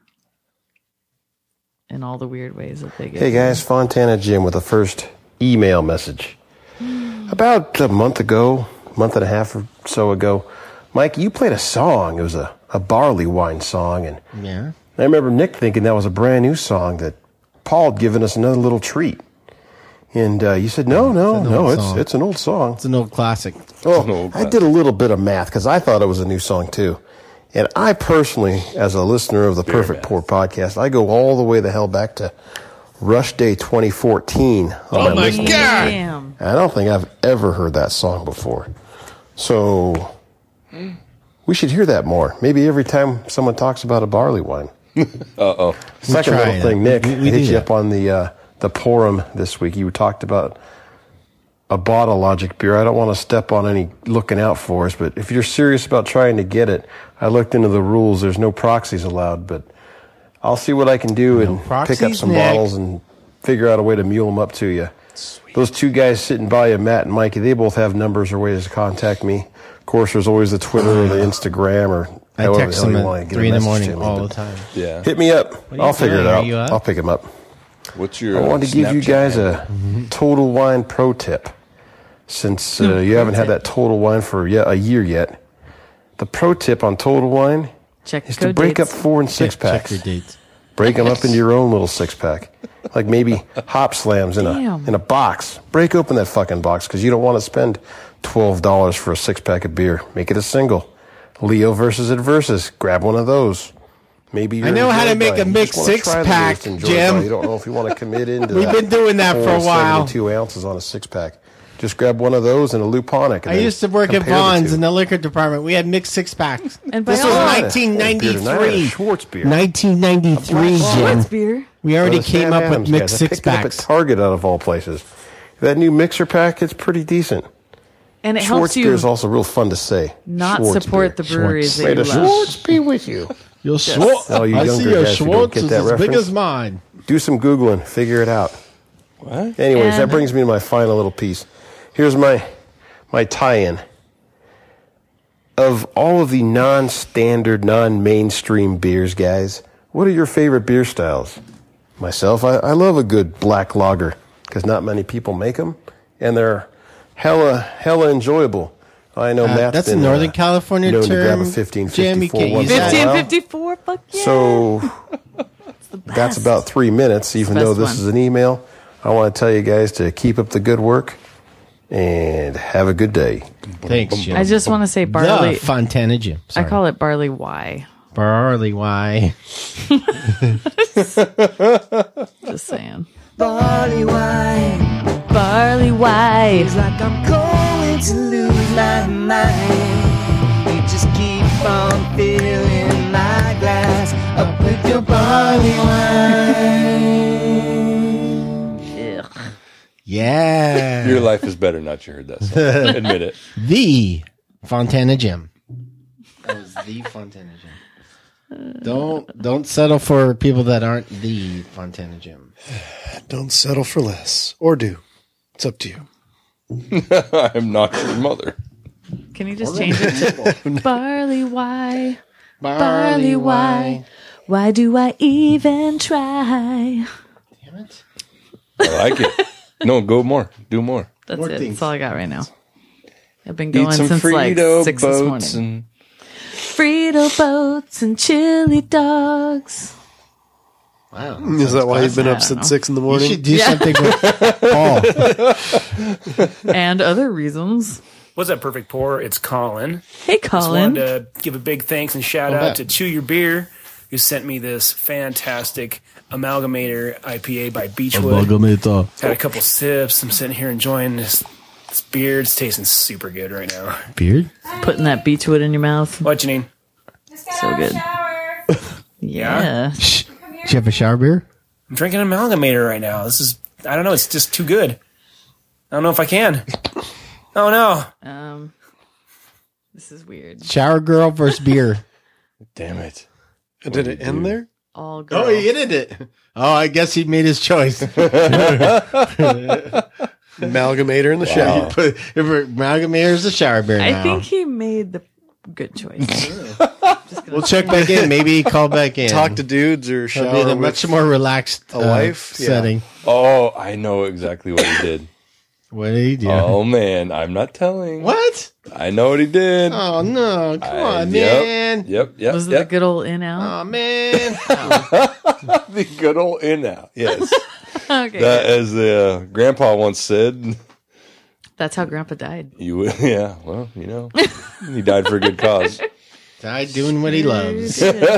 In all the weird ways that they get Hey it. guys, Fontana Jim with the first email message. About a month and a half or so ago, Mike, you played a song. It was a barley wine song, and Yeah. I remember Nick thinking that was a brand new song that Paul had given us another little treat. And you said, no, song. it's an old song. It's an old classic. Oh, I did a little bit of math because I thought it was a new song too. And I personally, as a listener of the Perfect Pour podcast, I go all the way the hell back to Rush Day 2014. Oh my God! Damn. I don't think I've ever heard that song before. So we should hear that more. Maybe every time someone talks about a barley wine. Uh-oh. Second try little it. thing, Nick, We I hit do you that. up on the Pourum this week. You talked about a Bottle Logic beer. I don't want to step on any looking out for us, but if you're serious about trying to get it, I looked into the rules. There's no proxies allowed, but I'll see what I can do and pick up proxies, some Nick. bottles and figure out a way to mule them up to you. Sweet. Those two guys sitting by you, Matt and Mikey, they both have numbers or ways to contact me. Of course, there's always the Twitter or the Instagram or I however text the hell them you want at to get 3 a in the message morning to me, all but the time. Yeah. hit me up. are you I'll figure doing? it Are out. you up? I'll pick them up. What's your? I wanted to give you Snapchat guys handle? a Total Wine pro tip. Since you haven't had that Total Wine for a year yet, the pro tip on Total Wine Check is to code break dates. up 4 and 6 Check packs. your dates. Break them up into your own little 6-pack. Like maybe hop slams in Damn. a box. Break open that fucking box because you don't want to spend $12 for a 6-pack of beer. Make it a single. Leo versus Adversus. Grab one of those. Maybe you're I know how to enjoyed make by a it. You mixed just wanna try the 6-pack, list, enjoy Jim. by it. You don't know if you want to commit into We've that been doing that for a while. 72 ounces on a 6-pack. Just grab one of those and a Luponic. I used to work at Vaughn's in the liquor department. We had mixed 6-packs. And by This all- was Beer 1993. Schwartz beer. 1993, Schwartz Jim. beer. We already Those came Sam up Adams with guys. mixed I picked it up at 6-packs. Target out of all places. That new mixer pack, it's pretty decent. And it Schwartz helps beer you is also real fun to say. not Schwartz support beer. the breweries May that the you love. Schwartz be with you. Your Schwartz. All you I younger see your guys who don't Schwartz get is that as big reference. as mine. Do some Googling. Figure it out. What? Anyways, that And- brings me to my final little piece. Here's my tie-in. Of all of the non-standard, non-mainstream beers, guys, what are your favorite beer styles? Myself, I love a good black lager because not many people make them, and they're hella enjoyable. I know Matt's that's a been, Northern California known to grab a term. 1554 Jim, you can't once use in a that. while. 1554, fuck yeah. So that's about 3 minutes, even Best though this one. is an email. I want to tell you guys to keep up the good work and have a good day. Thanks, Jim. I just want to say barley. The Fontana Jim. I Sorry. call it barley Y. barley wine. Just saying. Barley wine, Barley Y. it's like I'm going to lose my mind. You just keep on filling my glass up with your barley wine. Ugh. Yeah. Your life is better not you heard that song. Admit it. The Fontana Jim. That was the Fontana Jim. Don't settle for people that aren't the Fontana Jim. Don't settle for less. Or do. It's up to you. I'm not your mother. Can you just change it to barley Y? Barley Y. Why do I even try? Damn it. I like it. No, go more. Do more. That's More it. things. That's all I got right now. I've been Eat going some since like Frito 6 this boats morning. and Frito boats and chili dogs. Wow. Is that why you've been I up don't since know. 6 in the You morning? should do something with Paul. And other reasons. What's up, Perfect Pour? It's Colin. Hey, Just Colin. wanted to give a big thanks and shout out to Chew Your Beer, who sent me this fantastic Amalgamator IPA by Beechwood. Had a couple sips. I'm sitting here enjoying this beer. It's tasting super good right now. Beard? Putting that beechwood in your mouth. What, Janine? So good. Yeah. Shh. Do you have a shower beer? I'm drinking Amalgamator right now. I don't know, it's just too good. I don't know if I can. Oh no. This is weird. Shower girl versus beer. Damn it. Did it end there? All girl. Oh, he ended it. Oh, I guess he made his choice. Amalgamator in the shower. Amalgamator's the shower beer now. I think he made the good choice. We'll check back in. Maybe he called back in. Talk to dudes or It'll shower be in a with much more relaxed a wife setting. Oh, I know exactly what he did. What did he do? Oh, man. I'm not telling. What? I know what he did. Oh, no. Come on, Yep, man. Yep. Was it the good old in out? Oh, man. The good old in out. Yes. Okay. That, as the grandpa once said, That's how Grandpa died. yeah, well, you know, he died for a good cause. Died doing what he loves.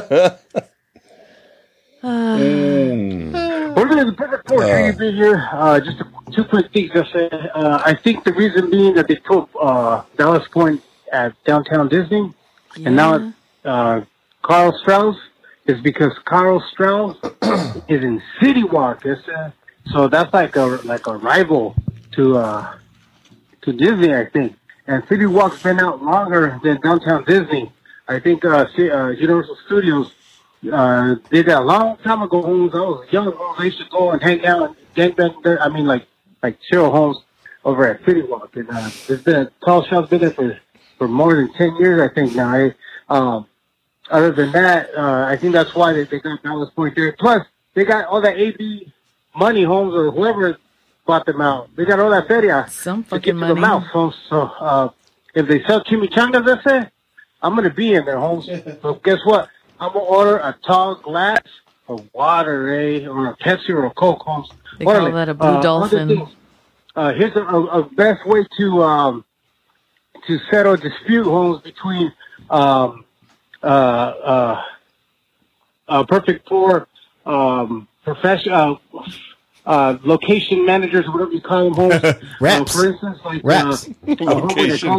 We're going to the perfect four for you to be here. Just two quick things to say. I think the reason being that they put Dallas Point at downtown Disney, and now Carl Strauss is because Carl Strauss is in City Walk. So that's like a rival to Disney, I think. And City Walk's been out longer than downtown Disney. I think Universal Studios did that a long time ago. Homes, I was young. I used to go and hang out and gangbang there. I mean, like chill homes over at City Walk. And there's been Carl Strauss been there for more than 10 years, I think now. Other than that, I think that's why they got Dallas Point there. Plus, they got all that AB money homes or whoever bought them out. They got all that feria. Some to fucking get money. to the mouth, homes. So if they sell chimichangas, let's say, I'm going to be in there, homes. So guess what? I'm going to order a tall glass of water, or a Pepsi or a Coke, homes. They call that a blue dolphin. Here's a best way to settle dispute, homes, between Perfect Four professional location managers, whatever you call them, homes. Reps. For instance, like Reps. location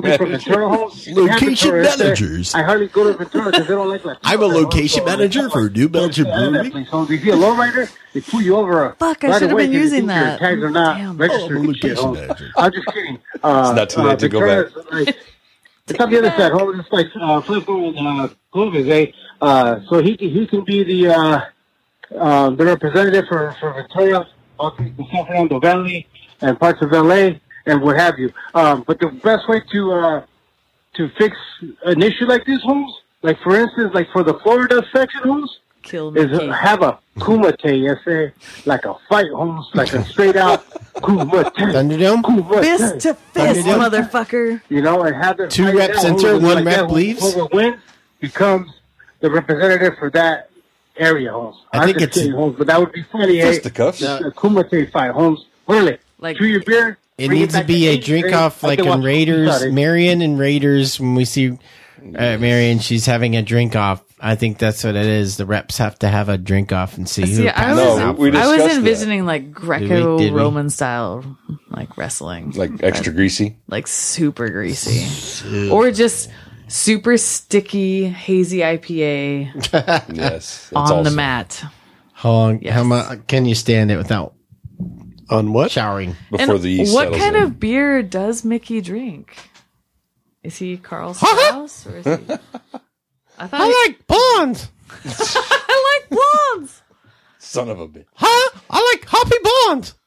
managers. I hardly go to Ventura because they don't like that. I'm a location manager for New Belgium Brewery. So if you see a lowrider, they pull you over. Fuck, I right should have away been 'cause you using think your that. tags are not Damn. registered. I'm a and shit, location homes. manager. I'm just kidding. It's not too late to go back. It's on the other side. Hold on, it's like Frisco and Clovis, eh? So he can be the representative for Victoria, all the San Fernando Valley and parts of LA and what have you. But the best way to fix an issue like this, homes, like for instance, like for the Florida section, homes, Kill me. is have a kumite, like a fight, homes, like a straight out kumite. Thunderdome? Fist to fist, motherfucker. You know, and have it. Two reps enter, one rep leaves. Whoever wins becomes the representative for that area, homes. I think just it's- kidding, homes, but that would be funny. Fisticuffs. A kumite fight, homes. Really, Like- chew your beer. It bring needs to back be a eight, drink drink. off I like think in what- Raiders. sorry. Marion and Raiders, when we see Marion, she's having a drink off. I think that's what it is. The reps have to have a drink off and see who See, I passes No, out. we first. I was discussed envisioning like Did we? Greco-Roman style, like wrestling, Like extra greasy. like super greasy, or just super sticky, hazy IPA Yes. That's on the also- mat. How long? Yes. How much can you stand it without On what? showering? Before And the yeast what settles kind in. of beer does Mickey drink? Is he Carl Strauss or is he? I thought I like blondes. I like blondes. Son of a bitch. Huh? I like hoppy blondes.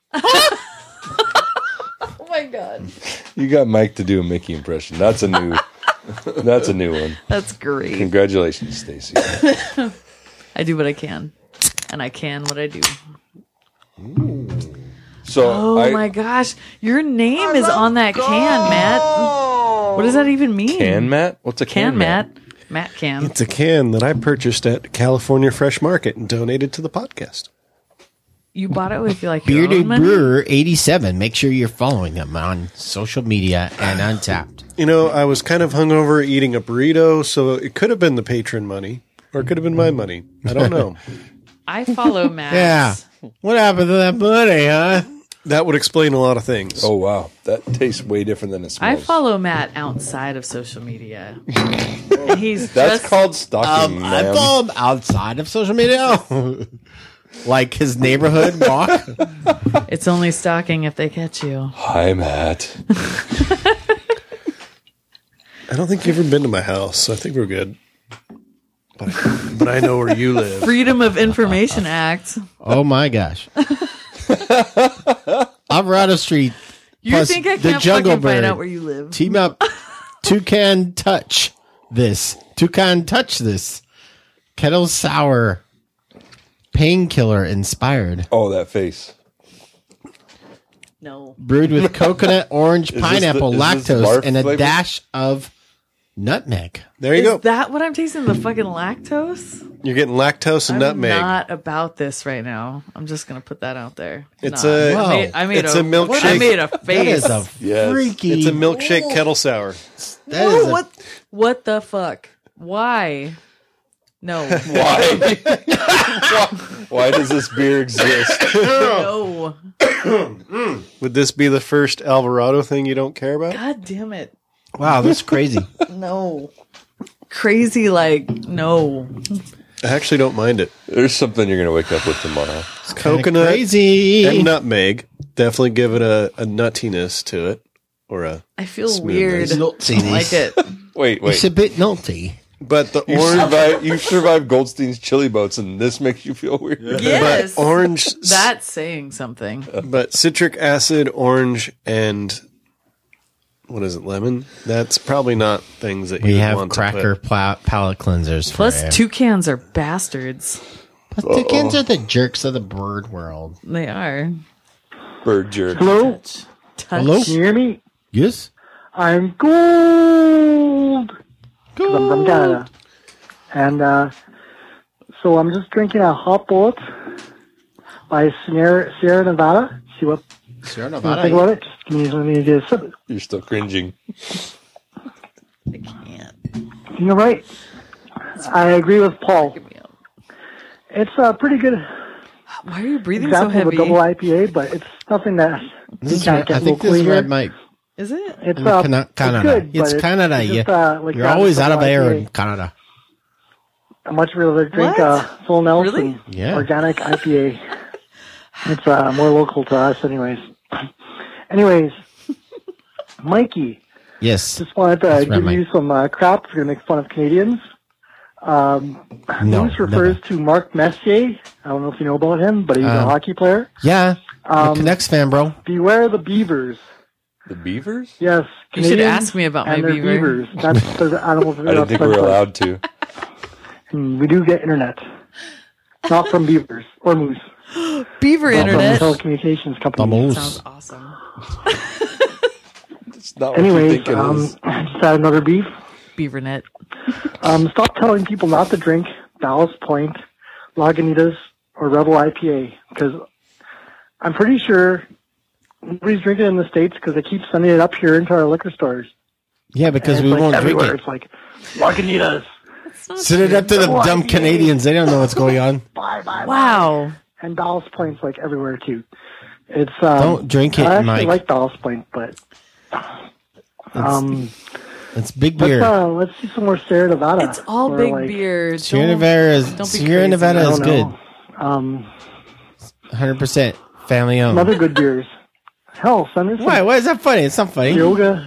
Oh my god, You got Mike to do a Mickey impression. That's a new that's a new one. that's great. Congratulations, Stacy. I do what I can, and I can what I do. So Oh my gosh, your name is on that can, Matt. What does that even mean? Can Matt? What's a Can Matt? Matt can. It's a can that I purchased at California Fresh Market and donated to the podcast. You bought it with like your Bearded own money? Brewer 87. Make sure you're following them on social media and Untapped. You know, I was kind of hungover eating a burrito, so it could have been the patron money, or it could have been my money. I don't know. I follow Matt. Yeah. What happened to that money, huh? That would explain a lot of things. Oh wow. That tastes way different than it I smells. follow Matt outside of social media. And he's That's just called stalking, I ma'am. follow him outside of social media. Like his neighborhood walk. it's only stalking if they catch you. Hi, Matt. I don't think you've ever been to my house, so I think we're good. But I know where you live. Freedom of Information Act. Oh my gosh. Alvarado Street. You think I can't fucking find out where you live? Team up. Toucan touch this. Toucan touch this. Kettle sour. Painkiller inspired. Oh, that face. No. Brewed with coconut, orange, Is pineapple, this the lactose, barf and a flavor? dash of nutmeg. There you go. Is that what I'm tasting? The fucking lactose? You're getting lactose and I'm nutmeg. not about this right now. I'm just gonna put that out there. It's Nah, a- I made it's a a milkshake. I made a That face. is a freaky. It's a milkshake kettle sour. That is a- What the fuck? Why? No. Why? Why does this beer exist? No. Would this be the first Alvarado thing you don't care about? God damn it. Wow, that's crazy. No. Crazy like no. I actually don't mind it. There's something you're going to wake up with tomorrow. It's coconut crazy. and nutmeg. Definitely give it a nuttiness to it. Or a I feel smoothness. weird. I don't like it. Wait. It's a bit nutty. But the You've survived Goldstein's chili boats, and this makes you feel weird. Yes. But orange. That's saying something. But citric acid, orange, and what is it, lemon? That's probably not things that you We have want cracker to put. palate cleansers. Plus, for you. toucans are bastards. Plus, toucans are the jerks of the bird world. They are. Bird jerk. Hello? Touch. Hello? Can you hear me? Yes. I'm gold. 'Cause I'm from Canada. And so I'm just drinking a hot bullet by Sierra Nevada. See what Sierra you think about it? Just give me a sip. You're still cringing. I can't. You're right. I agree with Paul. It's a pretty good Why are you breathing so example of a heavy? double IPA, but it's nothing that This you is can't red, I get think this locally is here. red Mike. Is it? It's Canada. good, It's but Canada. it's Yeah. just, like You're that always out of double air IPA. in Canada. I'd much rather drink What? Full Nelson Really? Yeah. organic IPA. It's more local to us, anyways. Anyways, Mikey, Yes. just wanted to That's right, give Mike. you some crap if you're going to make fun of Canadians. No, News refers never. to Mark Messier. I don't know if you know about him, but he's a hockey player. Yeah. I'm a Canucks fan, bro. Beware the beavers. The beavers? Yes, You should Canadians ask me about my and their beaver. beavers. That's the animals. I didn't think we were allowed to. We do get internet, not from beavers or moose. Beaver From internet. telecommunications companies. Sounds awesome. It's not what Anyways, you think it is. just had another beef. Beavernet. Stop telling people not to drink Ballast Point, Lagunitas, or Rebel IPA because I'm pretty sure nobody's drinking it in the States because they keep sending it up here into our liquor stores. Yeah, because And we it's won't like drink everywhere. it. It's like Lagunitas. Send it up to the Rebel dumb IPA. Canadians. They don't know what's going on. Bye. Wow. And Ballast Point's like everywhere too. It's Don't drink it, I actually Mike. like Ballast Point, but It's big beer. let's see some more Sierra Nevada. It's all Or, big like, beer. Sierra Don't- Nevada is don't be Sierra crazy. Nevada I is don't good. know. 100% family Some owned. other good beers. Hell, send me some Why? Why is that funny? It's not funny. yoga.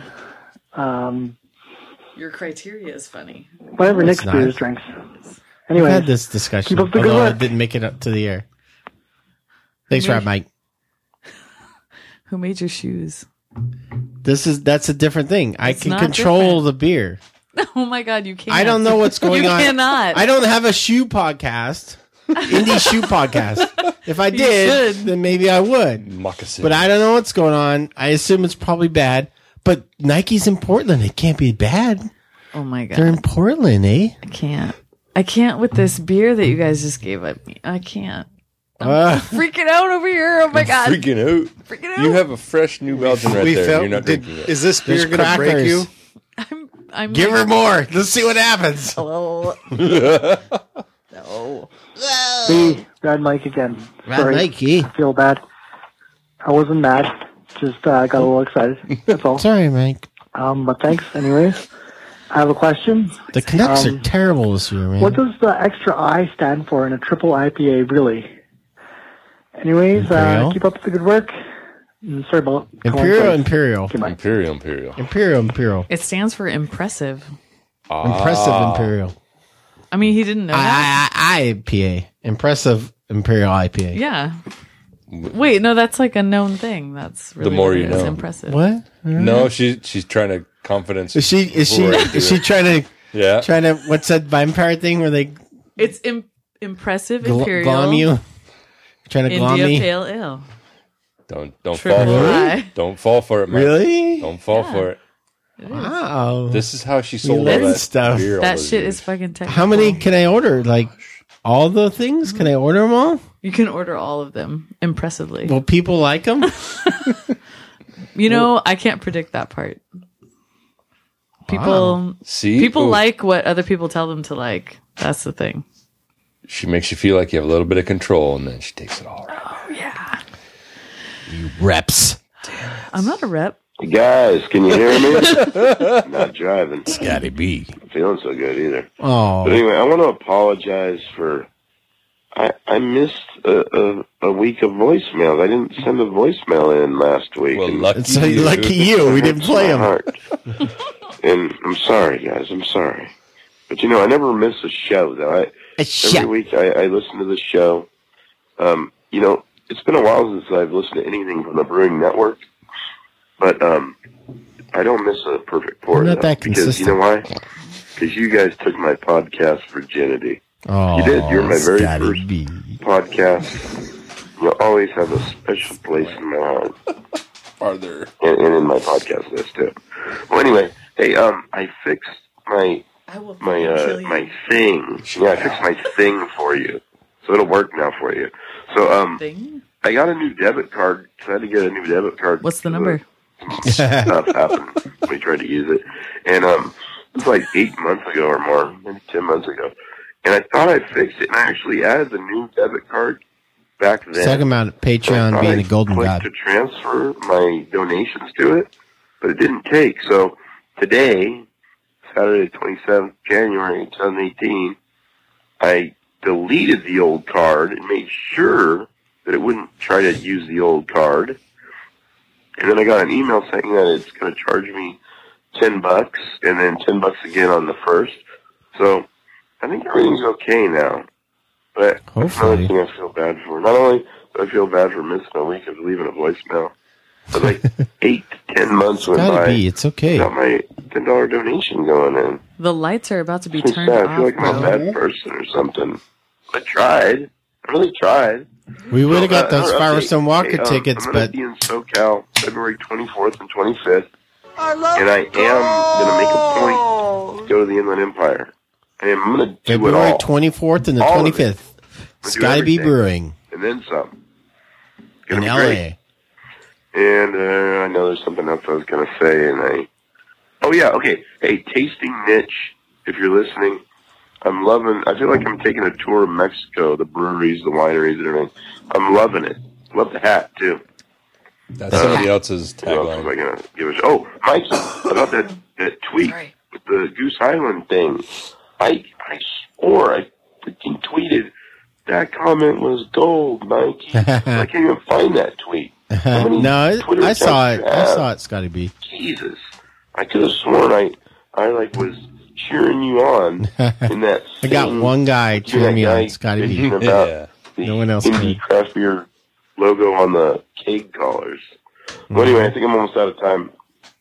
Your criteria is funny. Whatever Nick's not. beers drinks. We've Anyway, had this discussion, keep up the good although work. it didn't make it up to the air. Thanks, Rob, Mike. Who made your shoes? That's a different thing. I It's can not control the beer. Oh my god, you can't. I don't know what's going You on. cannot. I don't have a shoe podcast, indie shoe podcast. If I You did, should. then maybe I would. Moccasin. But I don't know what's going on. I assume it's probably bad. But Nike's in Portland. It can't be bad. Oh my god. They're in Portland, eh? I can't with this beer that you guys just gave up me. I can't. Freaking out over here. Oh my god. Freaking out. Freaking out. You have a fresh New Belgian right there. and You're not drinking it. Is this beer There's going to break crackers. you? I'm Give her more. Let's see what happens. Hello. No. see, Rad Mike again. Rad Sorry, Mikey. I feel bad. I wasn't mad. Just got a little excited. That's all. Sorry, Mike. But thanks, anyways. I have a question. The Canucks are terrible this year, man. What does the extra I stand for in a triple IPA, really? Anyways, Imperial? keep up the good work. Sorry about Imperial. Imperial. It stands for impressive. Impressive Imperial. I mean, he didn't know that. IPA. Impressive Imperial IPA. Yeah. Wait, no, that's like a known thing. That's really The more what you it is, know. impressive. What? No, she's trying to confidence. Is she trying to what's that vampire thing where they It's impressive Imperial glom you? Trying to glom India me? Pale Ale. Don't Triple fall for I. it. Don't fall for it, Mike. Really? Don't fall for it. Wow. This is how she sold all learn that stuff. beer all That those shit years. is fucking technical. How many can I order? Like all the things? Can I order them all? You can order all of them impressively. Will people like them? You know, I can't predict that part. People See? like what other people tell them to like. That's the thing. She makes you feel like you have a little bit of control, and then she takes it all right. Oh yeah. You reps. I'm not a rep. Guys, can you hear me? I'm not driving. Scotty B. I'm feeling so good either. Oh. But anyway, I want to apologize for. I missed a week of voicemails. I didn't send a voicemail in last week. Well, and Lucky you. We didn't play them. And I'm sorry, guys. I'm sorry. But, I never miss a show, though. Every week I listen to the show. It's been a while since I've listened to anything from the Brewing Network. But I don't miss a Perfect Pour. Not that because consistent. you know why? Because you guys took my podcast virginity. Oh, You did. You're my very Scotty first B. podcast. You'll always have a special place in my heart. Farther. And in my podcast list, too. Well, anyway, hey, I fixed my thing. Yeah, I fixed my thing for you. So it'll work now for you. So, Thing? I got a new debit card. So I had to get a new debit card. What's the number? Stuff happened when we tried to use it. And it was like 8 months ago or more, maybe 10 months ago. And I thought I fixed it, and I actually added the new debit card back then. Talking about Patreon being a golden god. To transfer my donations to it, but it didn't take. So today, Saturday, 27th January 2018, I deleted the old card and made sure that it wouldn't try to use the old card. And then I got an email saying that it's going to charge me $10 and then $10 again on the first. So I think everything's okay now. But hopefully, another thing I feel bad for. Not only do I feel bad for missing a week of leaving a voicemail, but like 8 to 10 months went by. It's okay. Got my $10 donation going in. The lights are about to be It's turned sad. off. I feel like I'm a bad person or something. I tried. I really tried. We would have got those another Firestone update. Walker Hey, tickets, I'm going but to be in SoCal February 24th and 25th. And I am going to make a point to go to the Inland Empire. And I'm going to do February it all. 24th and the All of it. 25th. I'm gonna do Scotty B everything. Brewing And then some. It's in gonna be LA. great. And I know there's something else I was going to say. And oh, yeah, okay. Hey, Tasting Niche, if you're listening, I'm loving, I feel like I'm taking a tour of Mexico, the breweries, the wineries, and everything. I'm loving it. Love the hat, too. That's somebody else's What else am tagline. I gonna give it? Oh, Mike, about that tweet with the Goose Island thing. I swore I freaking tweeted that comment was gold, Mikey. I can't even find that tweet. How many No, Twitter I saw it. accounts do you I have? saw it, Scotty B. Jesus, I could have sworn I like was cheering you on in that. I got same one guy cheering me on, Scotty B. bitching about Yeah. the No one else indie could. craft beer logo on the keg collars. Well, anyway, I think I'm almost out of time.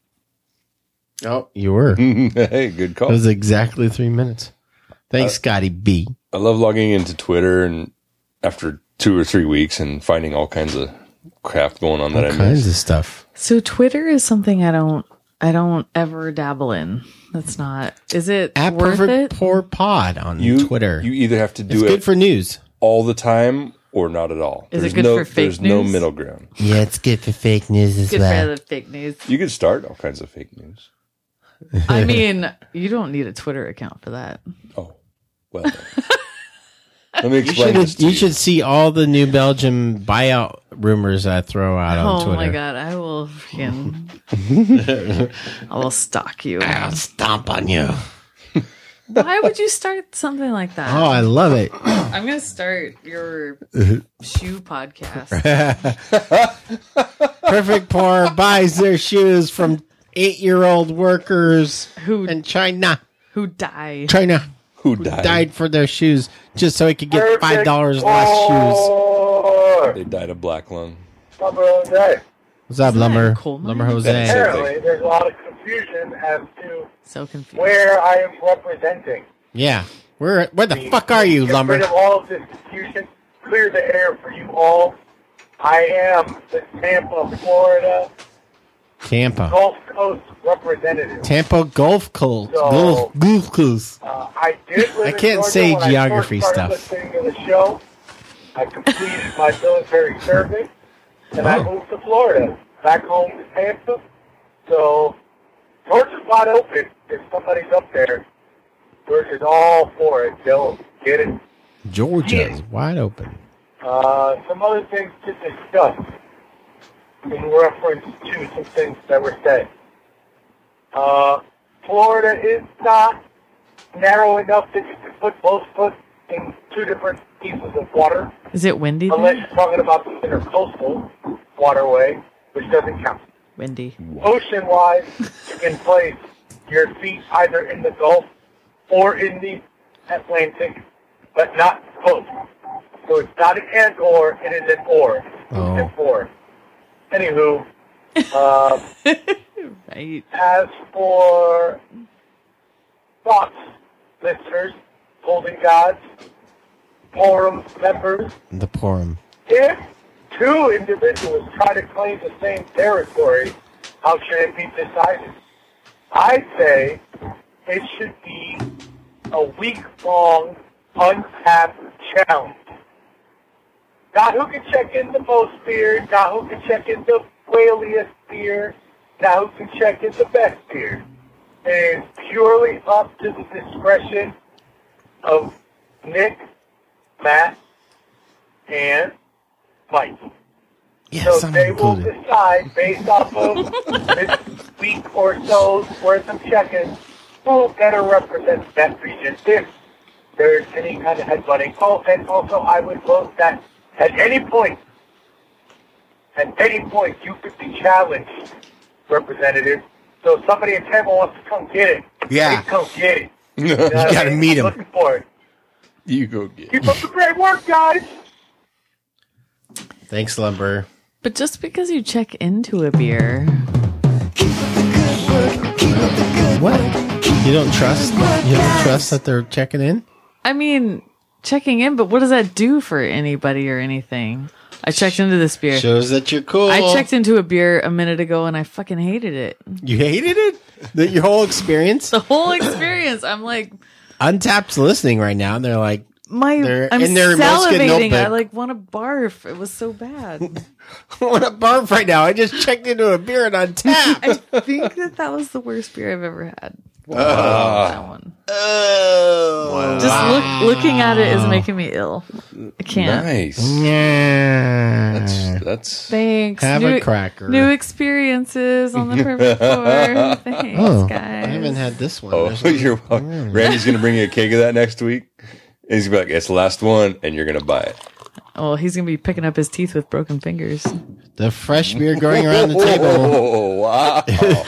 Oh, you were. It Hey, good call. was exactly 3 minutes. Thanks, Scotty B. I love logging into Twitter and after 2 or 3 weeks and finding all kinds of crap going on that All I kinds missed. of stuff. So Twitter is something I don't ever dabble in. That's not. Is it At worth Perfect it? Pour Pod on Twitter. You either have to It's do good it for news. all the time or not at all. Is it There's good no, for fake There's no news? middle ground. Yeah, it's good for fake news as Good well. for the fake news. You could start all kinds of fake news. I mean, you don't need a Twitter account for that. Oh, well. Let me explain this to You should see all the New Belgium buyout rumors I throw out on Oh Twitter. my god, I will freaking I will stalk you. I'll stomp on you. Why would you start something like that? Oh, I love it. I'm going to start your shoe podcast. Perfect Pour buys their shoes from 8-year-old workers in China. Who died. China. Who died for their shoes just so he could get $5 less shoes. They died of black lung. What's up, Lumber? Lumber Jose. Apparently, there's a lot of confusion as to confused. where I am representing. Yeah. Where the fuck are you, Get Lumber? rid of all of this confusion. Clear the air for you all. I am the Tampa, Florida Tampa. Gulf Coast representative. Tampa Gulf Coast. So, Gulf Coast. I did live I can't in Georgia say when geography I first started stuff. listening to the show. I completed my military service, and I moved to Florida, back home to Tampa. So, Georgia's wide open. If somebody's up there, Georgia's all for it. They'll get it. Georgia is wide open. Some other things to discuss in reference to some things that were said. Florida is not narrow enough that you can put both foot in two different pieces of water. Is it windy there? Unless you're talking about the intercoastal waterway, which doesn't count. Windy. Ocean-wise, you can place your feet either in the Gulf or in the Atlantic, but not both. So it's not an and or, it is an or. Oh. It's or. Anywho, right. As for thoughts, listeners, Golden Gods, forum members, The Porum. if two individuals try to claim the same territory, how should it be decided? I say it should be a week-long untapped challenge. Not who can check in the most beer, not who can check in the whaliest beer, not who can check in the best beer. It is purely up to the discretion of Nick, Matt, and Mike. Yes, so I'm they will included. decide based off of this week or so's worth of check-ins who better represents that region if there's any kind of headbutting. Oh, and also I would vote that at any point you could be challenged, representative. So if somebody in Tampa wants to come get it, Yeah. they come get it. You gotta meet him. Looking for it. You go get Keep up the great work, guys. Thanks, Lumber. But just because you check into a beer, What? You don't trust? You don't trust that they're checking in? I mean, checking in, but what does that do for anybody or anything? I checked into this beer. Shows that you're cool. I checked into a beer a minute ago and I fucking hated it. You hated it? Your whole experience? The whole experience. I'm like, Untapped's listening right now, and they're like, I'm in their Moleskine salivating. I notebook. like want to barf. It was so bad. I want to barf right now. I just checked into a beer and Untapped. I think that was the worst beer I've ever had. That one. Oh. Just looking at it is making me ill. I can't. Nice. Yeah. That's Thanks. Have a cracker. New experiences on the Perfect Pour. Thanks, Oh, guys. I haven't had this one. Oh, There's you're welcome. Randy's going to bring you a keg of that next week. And he's going to be like, it's the last one, and you're going to buy it. Oh, he's going to be picking up his teeth with broken fingers. the fresh beer going around the table. Oh, wow.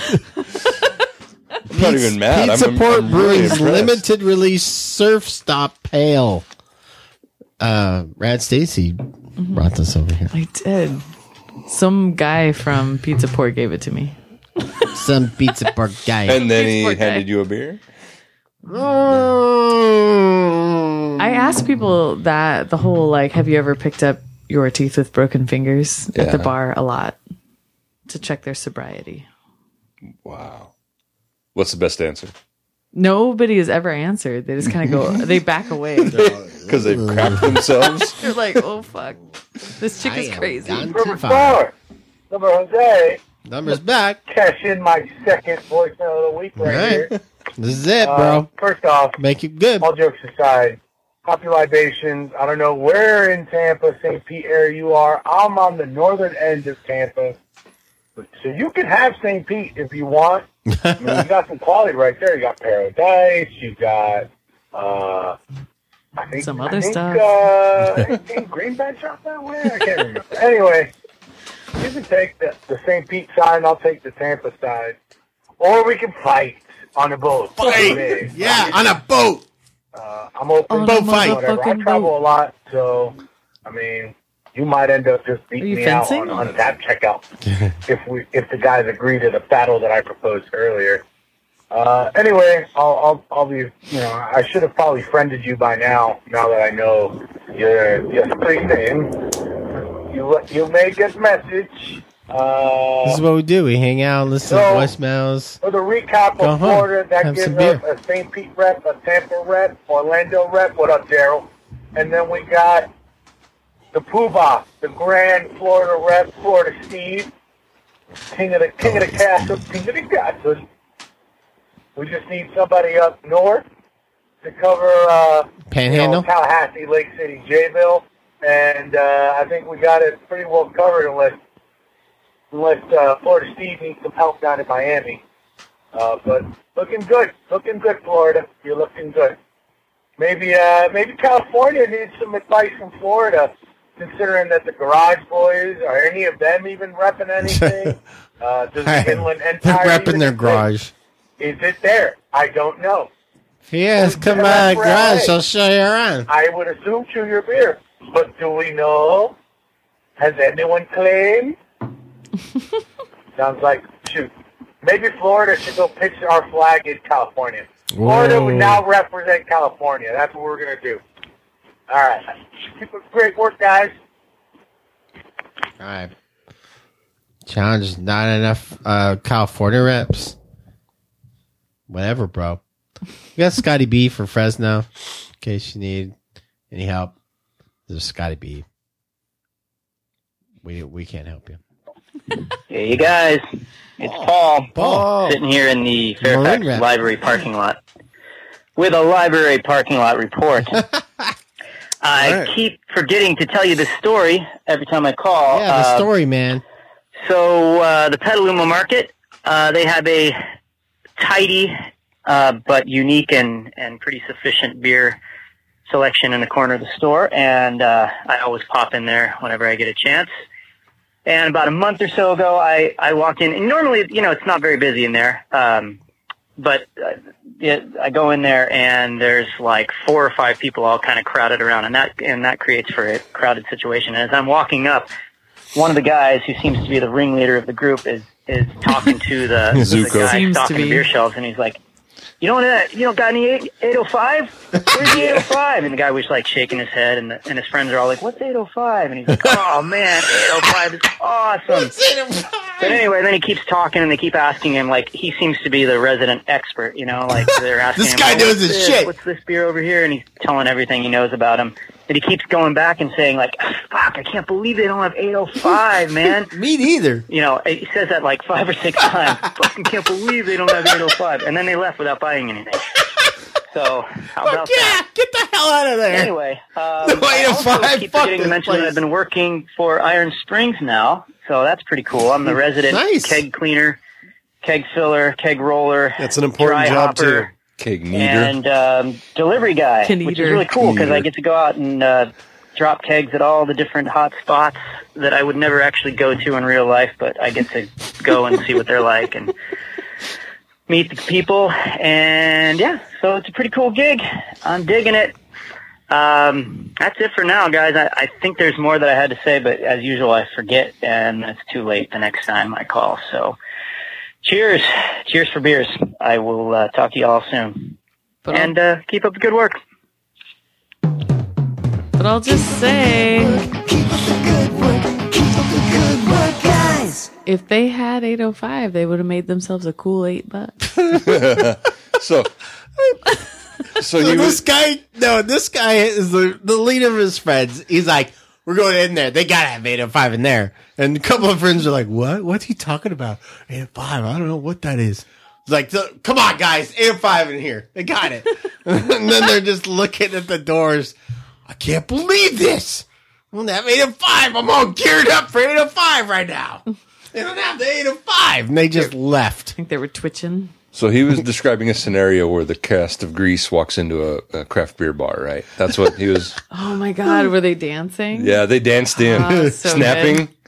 I'm not even mad. Pizza I'm Port really Brewing's impressed. limited release Surf Stop Pale. Rad Stacy brought this over here. I did. Some guy from Pizza Port gave it to me. Some Pizza Port guy. And then he Port guy. handed you a beer? I ask people that the whole, like, have you ever picked up your teeth with broken fingers at the Yeah. bar a lot to check their sobriety? Wow. What's the best answer? Nobody has ever answered. They just kind of go, they back away. Because they've crapped themselves? They're like, oh, fuck. This chick is crazy. Number 4, Number Jose. Number's back. Cash in my second voicemail of the week right here. This is it, bro. First off, Make it good. all jokes aside, happy libations. I don't know where in Tampa, St. Pete area you are. I'm on the northern end of Tampa. So you can have St. Pete if you want. I mean, you got some quality right there. You got Paradise. You got, I think some other stuff. Ain't Greenbench out that way? I can't remember. Anyway, you can take the St. Pete side, and I'll take the Tampa side. Or we can fight on a boat. Fight! Yeah, on a boat. I'm open. Boat fight. Whatever. I travel a lot, so, I mean, you might end up just beating me out on that checkout if the guys agree to the battle that I proposed earlier. Anyway, I'll be, I should have probably friended you by now that I know your street name. You may get message. This is what we do. We hang out, listen to voicemails. For the recap of Florida, that gives us a St. Pete rep, a Tampa rep, Orlando rep. What up, Daryl? And then we got the Poobah, the Grand Florida rep, Florida Steve, king of the castle, king of the castle. We just need somebody up north to cover Panhandle, Tallahassee, Lake City, Jayville, and I think we got it pretty well covered unless Florida Steve needs some help down in Miami. But looking good, Florida. You're looking good. Maybe California needs some advice from Florida, considering that the Garage Boys, are any of them even repping anything? Does the Inland Empire they're repping their garage. Is it there? I don't know. Yes, come on, garage. I'll show you around. I would assume chew your beer. But do we know? Has anyone claimed? Sounds like, shoot. Maybe Florida should go pitch our flag in California. Florida would now represent California. That's what we're going to do. All right. Keep up great work, guys. All right. Challenge is not enough California reps. Whatever, bro. We got Scotty B for Fresno. In case you need any help, there's Scotty B. We can't help you. Hey, you guys. It's Paul. Sitting here in the Fairfax Library parking lot with a library parking lot report. I keep forgetting to tell you this story every time I call. Yeah, the story, man. So the Petaluma Market, they have a tidy but unique and pretty sufficient beer selection in the corner of the store, and I always pop in there whenever I get a chance. And about a month or so ago, I walked in, and normally, it's not very busy in there, but I go in there, and there's like 4 or 5 people all kind of crowded around, and that creates for a crowded situation. And as I'm walking up, one of the guys who seems to be the ringleader of the group is talking to the guy stocking the beer shelves, and he's like, you don't got any 805? Where's the 805? And the guy was like shaking his head, and his friends are all like, what's 805? And he's like, oh man, 805 is awesome. What's 805? But anyway, then he keeps talking, and they keep asking him, like, he seems to be the resident expert, like they're asking this him, guy knows his shit. What's this beer over here? And he's telling everything he knows about him. And he keeps going back and saying, like, fuck, I can't believe they don't have 805, man. Me neither. He says that like 5 or 6 times. Fucking can't believe they don't have 805. And then they left without buying anything. So, how about that? Get the hell out of there. Anyway, I also keep forgetting to mention that I've been working for Iron Springs now. So that's pretty cool. I'm the resident keg cleaner, keg filler, keg roller. That's an important job, too. Keg kneader. And delivery guy, which is really cool because I get to go out and drop kegs at all the different hot spots that I would never actually go to in real life, but I get to go and see what they're like and meet the people. And yeah, so it's a pretty cool gig. I'm digging it. That's it for now, guys. I think there's more that I had to say, but as usual, I forget, and it's too late the next time I call. So cheers. Cheers for beers. I will talk to you all soon. And keep up the good work. But I'll just say, if they had 805, they would have made themselves a cool $8. So this guy is the leader of his friends. He's like, we're going in there. They gotta have 805 in there. And a couple of friends are like, what? What's he talking about? 805? I don't know what that is. It's like, come on, guys, 805 in here. They got it. And then they're just looking at the doors. I can't believe this. I'm gonna have 805. I'm all geared up for 805 right now. They don't have the 805. And they just left. I think they were twitching. So he was describing a scenario where the cast of Grease walks into a craft beer bar, right? That's what he was. Oh my God, were they dancing? Yeah, they danced in, so snapping. good.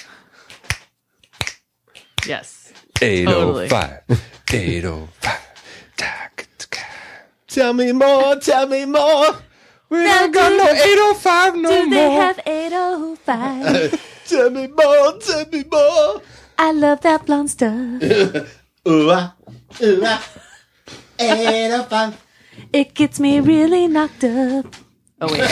Yes. 805. 805. Tell me more, tell me more. We don't got no 805 no more. Do they have 805? Tell me more, tell me more. I love that blonde stuff. Ooh, ah, ooh, ah. 805. It gets me really knocked up. Oh, wait.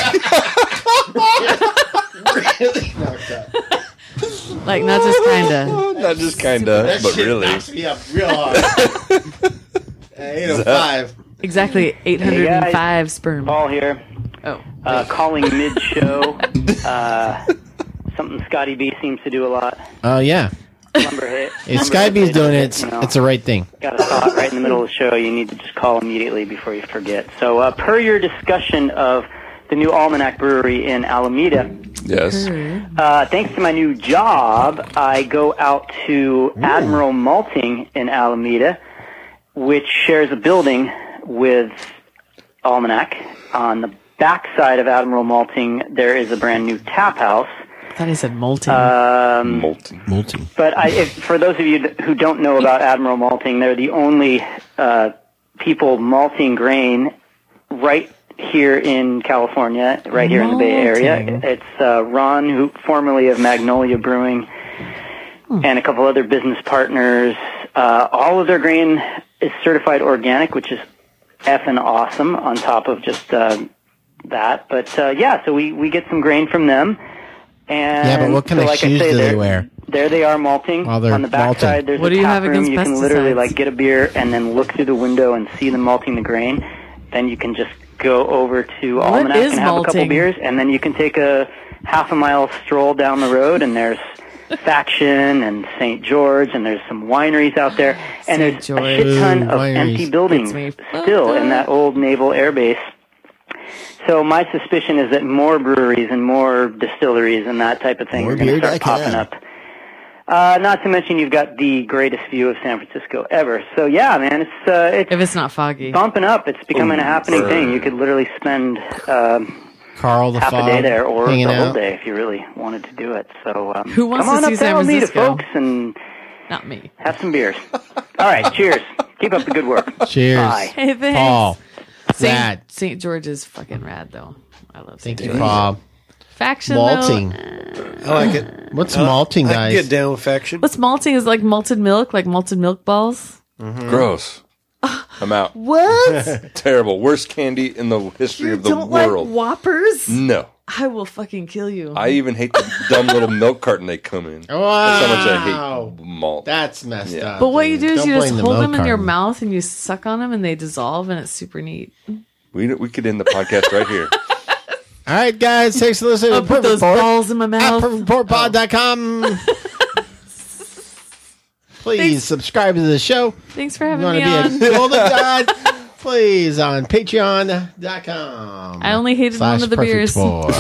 Really knocked up. Like, not just kinda. Not just kinda, That but shit really. knocks me up real hard. 805. Exactly, 805 sperm. Paul here. Oh. Calling mid-show. Something Scotty B seems to do a lot. Oh, yeah. Number hit. If Sky B's doing it, it's the right thing. Got a thought right in the middle of the show. You need to just call immediately before you forget. So, per your discussion of the new Almanac Brewery in Alameda. Yes. Thanks to my new job, I go out to Admiral Malting in Alameda, which shares a building with Almanac. On the backside of Admiral Malting, there is a brand new tap house. I thought he said molting. Molting. But for those of you who don't know about Admiral Malting, they're the only people malting grain right here in California, right here in the Bay Area. It's Ron, who formerly of Magnolia Brewing, and a couple other business partners. All of their grain is certified organic, which is effing awesome on top of just that. But so we get some grain from them. And Yeah, but what kind of shoes do they wear? There they are malting. While they're On the backside, there's What a do you tap have room. against You can literally pesticides? get a beer and then look through the window and see them malting the grain. Then you can just go over to Almanac is and have a couple malting? beers, and then you can take a half a mile stroll down the road, and there's Faction and St. George, and there's some wineries out there, and there's a shit ton of empty buildings still in that old naval air base. So my suspicion is that more breweries and more distilleries and that type of thing are going to start popping up. Not to mention you've got the greatest view of San Francisco ever. So yeah, man, it's if it's not foggy, bumping up. It's becoming a happening thing. You could literally spend Carl the half Fog a day there or hanging the whole out. day if you really wanted to do it. So Who wants come on to up see San Alameda, Francisco? folks, and not me. have some beers. All right, cheers. Keep up the good work. Cheers. Bye. Hey, thanks. Paul. Rad. St. George is fucking rad, though. I love St. Thank you, George. Paul. Faction, Malting. I like it. What's malting, I guys? can get down with Faction. What's malting is like malted milk balls. Gross. I'm out. What? Terrible. Worst candy in the history of the Don't world. like Whoppers? No. I will fucking kill you. I even hate the dumb little milk carton they come in. That's how much I hate malt. That's messed up. But what you do is Don't you just blame the hold milk them in your carton. mouth and you suck on them and they dissolve and it's super neat. We could end the podcast right here. All right, guys. Thanks for listening I'll to put Perfect those Report balls in my at mouth. perfectreportpod.com. Please subscribe to the show. Thanks for having You me want to on. be a golden god? Please on patreon.com. I only hated one of the beers.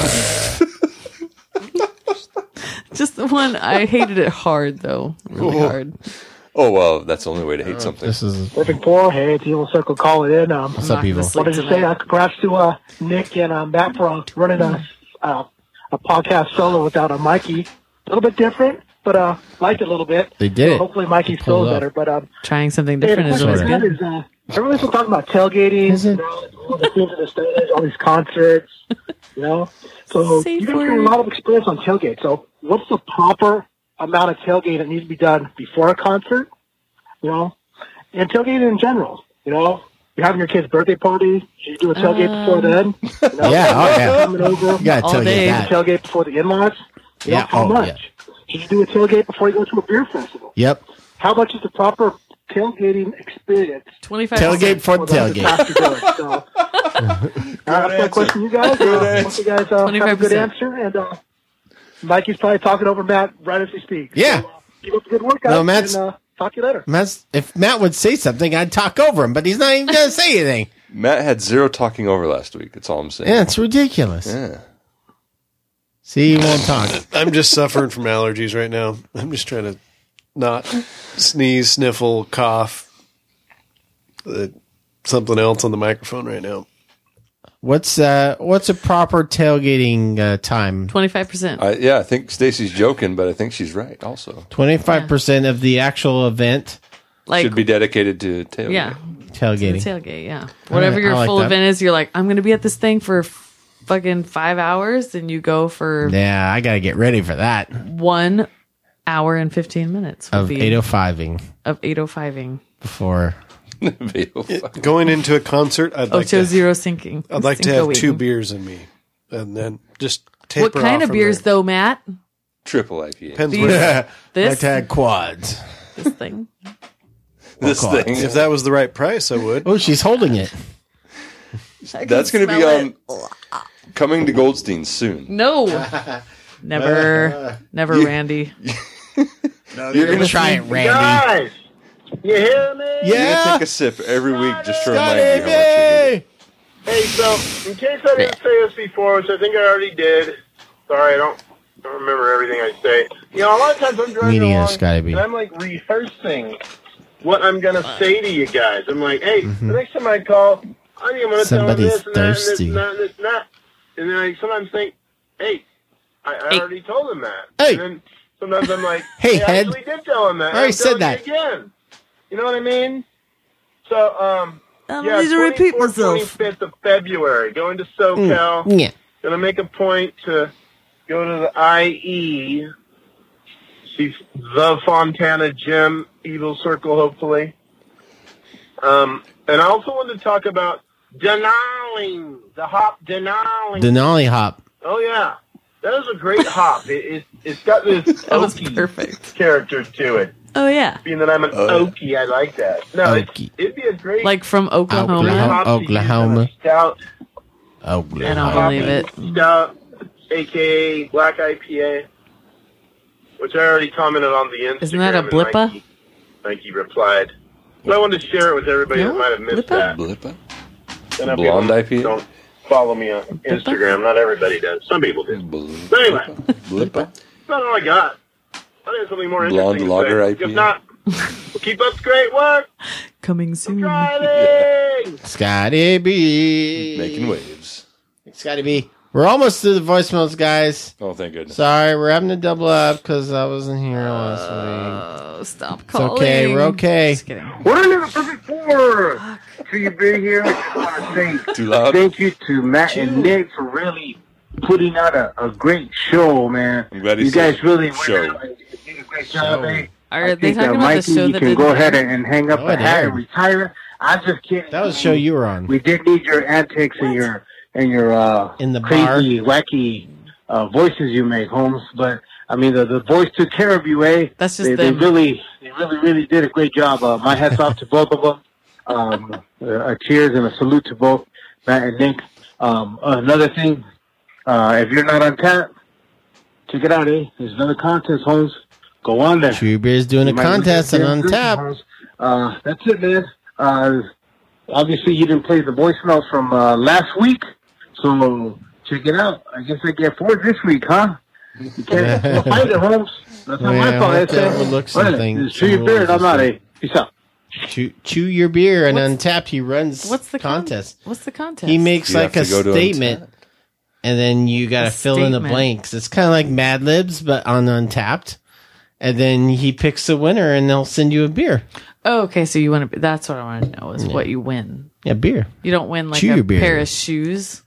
Just the one. I hated it hard, though. Really hard. Oh, well, that's the only way to hate something. This is Perfect Four. Hey, it's Evil Circle calling in. What's up, Evil? Wanted to say congrats to Nick and Matt for running a podcast solo without a Mikey. A little bit different, but liked it a little bit. They did So it. hopefully Mikey's They pulled still it better. But Trying something hey, different the is question always I good. had is, everyone's been talking about tailgating, you know, all the things in the stage, all these concerts, you know. So Safe you guys got a word. lot of experience on tailgate. So what's the proper amount of tailgate that needs to be done before a concert? You know, and tailgating in general. You know, you're having your kid's birthday party. Should you do a tailgate before then? You know, Yeah, oh, yeah. coming over. You gotta all tailgate day. that. Tailgate before the in-laws. You Yeah, know, how oh, much? yeah. Should you do a tailgate before you go to a beer festival? Yep. How much is the proper tailgating experience? 25 Tailgate for the tailgate. So, that's my question, you guys. Hope you guys have a good 25%. answer. And Mikey's probably talking over Matt right as we speak. Yeah. So, keep up the good work, guys. No, Matt's- and talk to you later. If Matt would say something, I'd talk over him, but he's not even going to say anything. Matt had zero talking over last week. That's all I'm saying. Yeah, it's ridiculous. Yeah. See, he won't talk. I'm just suffering from allergies right now. I'm just trying to not sneeze, sniffle, cough. Something else on the microphone right now. What's a proper tailgating time? 25%. I think Stacy's joking, but I think she's right also. 25% of the actual event should be dedicated to tailgating. Yeah. Tailgating. Tailgate, yeah. Whatever your full event is, you're like, I'm going to be at this thing for fucking 5 hours, and you go for... Yeah, I got to get ready for that. 1 hour and 15 minutes. Of 805ing. Of 805ing. Before... Going into a concert, I'd like to zero sinking. I'd like to have 2 beers in me, and then just taper What kind off of from beers, there. though, Matt? Triple IPA. Depends These- where- this? Like to have quads. This thing. This thing. If that was the right price, I would. Oh, she's holding it. That's going to be on coming to Goldstein soon. No. Never, Randy. You're going to try it, Randy. Guys, you hear me? You're going to take a sip every week just to remind you how much you need. Hey, so in case I didn't say this before, which I think I already did. Sorry, I don't remember everything I say. You know, a lot of times I'm driving Meaning along, it's gotta be. and I'm like rehearsing what I'm gonna say to you guys. I'm like, hey, the next time I call, I think I'm gonna tell them Somebody's this and that and this thirsty. and that and this and that. And then I sometimes think, hey, I already told them that. Hey. And then sometimes I'm like, Hey, I head. actually did tell them that. I already I'm said telling that. you again. You know what I mean? So, I don't need to repeat 24th, myself. 25th of February, going to SoCal. Yeah. Gonna make a point to go to the IE, see the Fontana Gym, Evil Circle, hopefully. And I also wanted to talk about Denali, the hop Denali. Denali hop. Oh yeah, that is a great hop. It's got this That was oaky perfect. character to it. Oh, yeah. Being that I'm an Okie, I like that. No, it'd be a great Like from Oklahoma. Oklahoma. stout. I don't believe it. Stout, aka Black IPA, which I already commented on the Instagram. Isn't that a and Blippa? Nike replied. But I wanted to share it with everybody that might have missed that. Blippa? And Blonde IPA? Don't follow me on Instagram. Not everybody does. Some people do. But anyway, Blippa? that's not all I got. I think something more Blonde interesting to lager say. IPA? If not, we'll keep up the great work. Coming soon. Driving! Scotty B. Making waves. Scotty B. We're almost to the voicemails, guys. Oh, thank goodness. Sorry, we're having to double up because I wasn't here last Oh, stop week. calling. It's okay, we're okay. Just kidding. What are you looking for? So you being here, I want to say Too loud? thank you to Matt and Nick for really putting out a great show, man. I'm glad he You said guys really went show. out and did a great job. Hey, Are I they think, talking about Mikey, the show you that can didn't go ahead air? and hang up Oh, the it hat aired. and retire. I'm just kidding. That was the show you were on. We did need your antics and your In the crazy, wacky voices you make, Holmes. But I mean, the voice took care of you, eh? That's just they them. really did a great job. My hats off to both of them. A cheers and a salute to both Matt and Nick. Another thing, if you're not on tap, check it out, eh? There's another contest, Holmes. Go on there. True Beer's doing a You might contest lose and your on tap. Holmes. That's it, man. Obviously, you didn't play the voicemails from last week, so check it out. I guess I get 4 this week, huh? You can't find it, Holmes. That's not my Yeah, fault. we'll That's have to overlook some things, Chew your some beer, rules I'm and out, stuff. eh? Peace out. Chew your beer and Untapped. He runs What's the contest. What's the contest? He makes You like a have to go to statement, and then you got to fill in the statement. blanks. It's kind of like Mad Libs, but on Untapped. And then he picks the winner, and they'll send you a beer. Oh, okay, so you want to. That's what I want to know is what you win. Yeah, beer. You don't win like Chew a your beer. pair of shoes.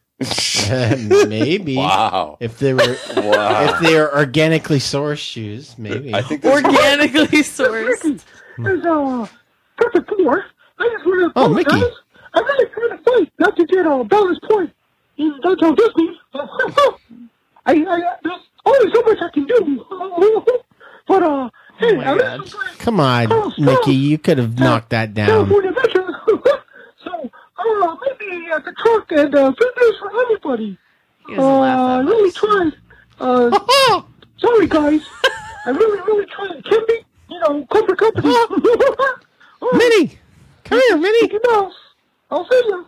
Maybe. Wow. If they were Wow. if they are organically sourced shoes, maybe. I think that's Organically sourced. There's perfect 4. I just want to Oh, Mickey. apologize. I really tried to fight not to get Ballast Point in downtown Disney. There's only so much I can do. But, hey, my I God. listen to Come on, Mickey. You could have knocked that down. California Adventure. So, maybe the truck and food news for everybody. He doesn't laugh I that really much. tried. Sorry, guys. I really tried. It can't be, corporate company. Minnie! Come here, Minnie! Mickey Mouse. I'll see you.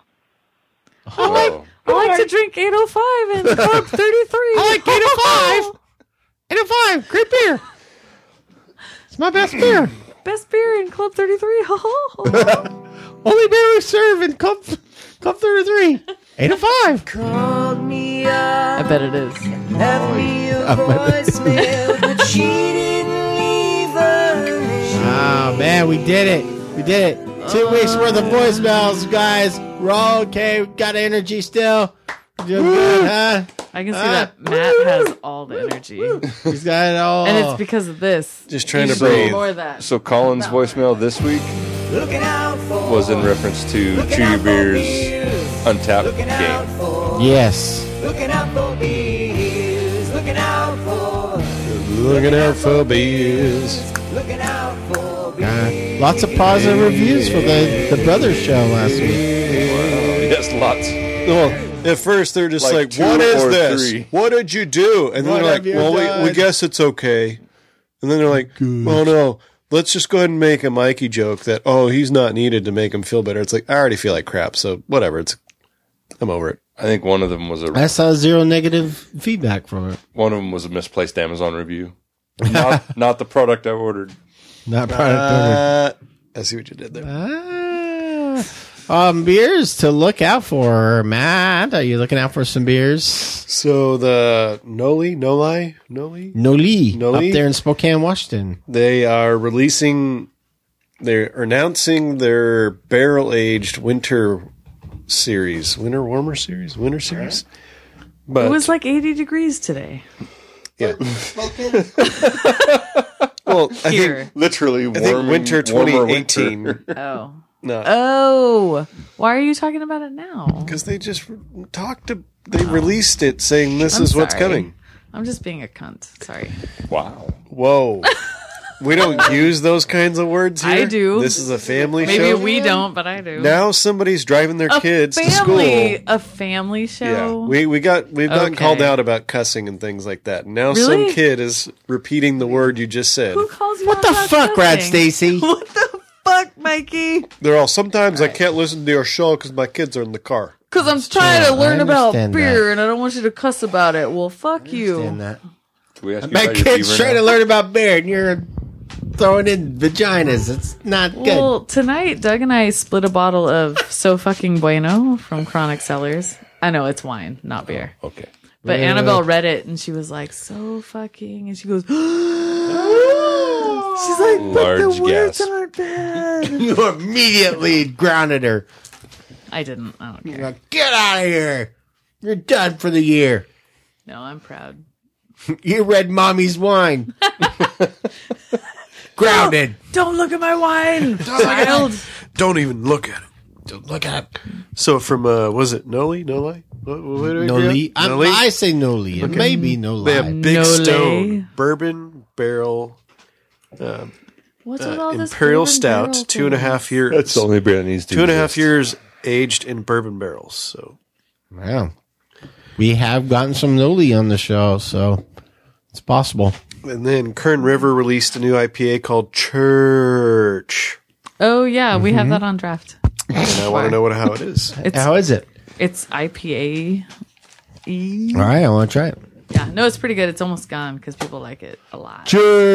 Oh. I like to drink 805 and Club 33. I like 805! 805! Great beer! It's my best beer. Best beer in Club 33. Only beer we serve in Club 33. 8 to 5. Called me up. I bet it is. Left me a voicemail, but she didn't leave her name. Oh, man, we did it. We did it. 2 weeks worth of voicemails, guys. We're all okay. We got energy still. Doing good, huh? I can see that Matt has all the energy. He's got it all. And it's because of this. Just trying to You should breathe. More of that. So Colin's voicemail this week was in reference to Chew Your Beer's Untapped game. Yes. Looking out for beers. Looking out for. Looking out for beers. Looking out for beers. Lots of positive reviews for the Brothers show last week. Yes, lots. Well, at first they're just Like like, 2 what is or this? 3. What did you do? And then What they're have like, you well, done? we guess it's okay. And then they're like, oh no, let's just go ahead and make a Mikey joke that, oh, he's not needed to make him feel better. It's like, I already feel like crap, so whatever. I'm over it. I think one of them was I saw 0 negative feedback from it. one of them was a misplaced Amazon review. Not the product I ordered. Not product order. I see what you did there. Beers to look out for, Matt. Are you looking out for some beers? So the Noli, up there in Spokane, Washington. they are they're announcing their barrel-aged winter warmer series. But It was like 80 degrees today. yeah. Well, I Here. think Literally I think winter 2018. Oh. No, Oh. Why are you talking about it now? because they just released it saying this is what's sorry. coming. I'm just being a cunt. Sorry. Wow. Whoa. We don't use those kinds of words here. I do. This is a family Maybe show. we don't, but I do. Now somebody's driving their kids to school. A family show? Yeah, we've gotten Okay. called out about cussing and things like that. Now Really? some kid is repeating the word you just said. Who calls you What out the about fuck, Brad cussing? Stacy? What the fuck, Mikey? They're all, sometimes I can't listen to your show because my kids are in the car. Because I'm trying to I learn about understand beer and I don't want you to cuss about it. Well, fuck you. That. Can we ask you My about your kid's fever trying now? to learn about beer, and you're throwing in vaginas. It's not good. Well, tonight, Doug and I split a bottle of So Fucking Bueno from Chronic Cellars. I know it's wine, not beer. Okay. But Annabelle read it and she was like, so fucking. And she goes, she's like, but Large the words gasp. aren't bad. You immediately grounded her. I didn't. I don't care. You're like, get out of here. You're done for the year. No, I'm proud. You read mommy's wine. Grounded. Don't look at my wine, child. Don't even look at it. Don't look at it. So from, was it Noli? What do we Noli. get? Noli? I say Noli. It may be Noli. They have Big Noli. Stone bourbon barrel What's with all this Imperial bourbon Stout, barrel 2.5 years. That's the only beer that needs to 2.5 exist. years aged in bourbon barrels. So Wow. We have gotten some Noli on the show, so it's possible. and then Kern River released a new IPA called Church, Oh, yeah. We have that on draft. and I want to know how it is. How is it? It's IPA. All right, I want to try it. Yeah. No, it's pretty good. It's almost gone because people like it a lot.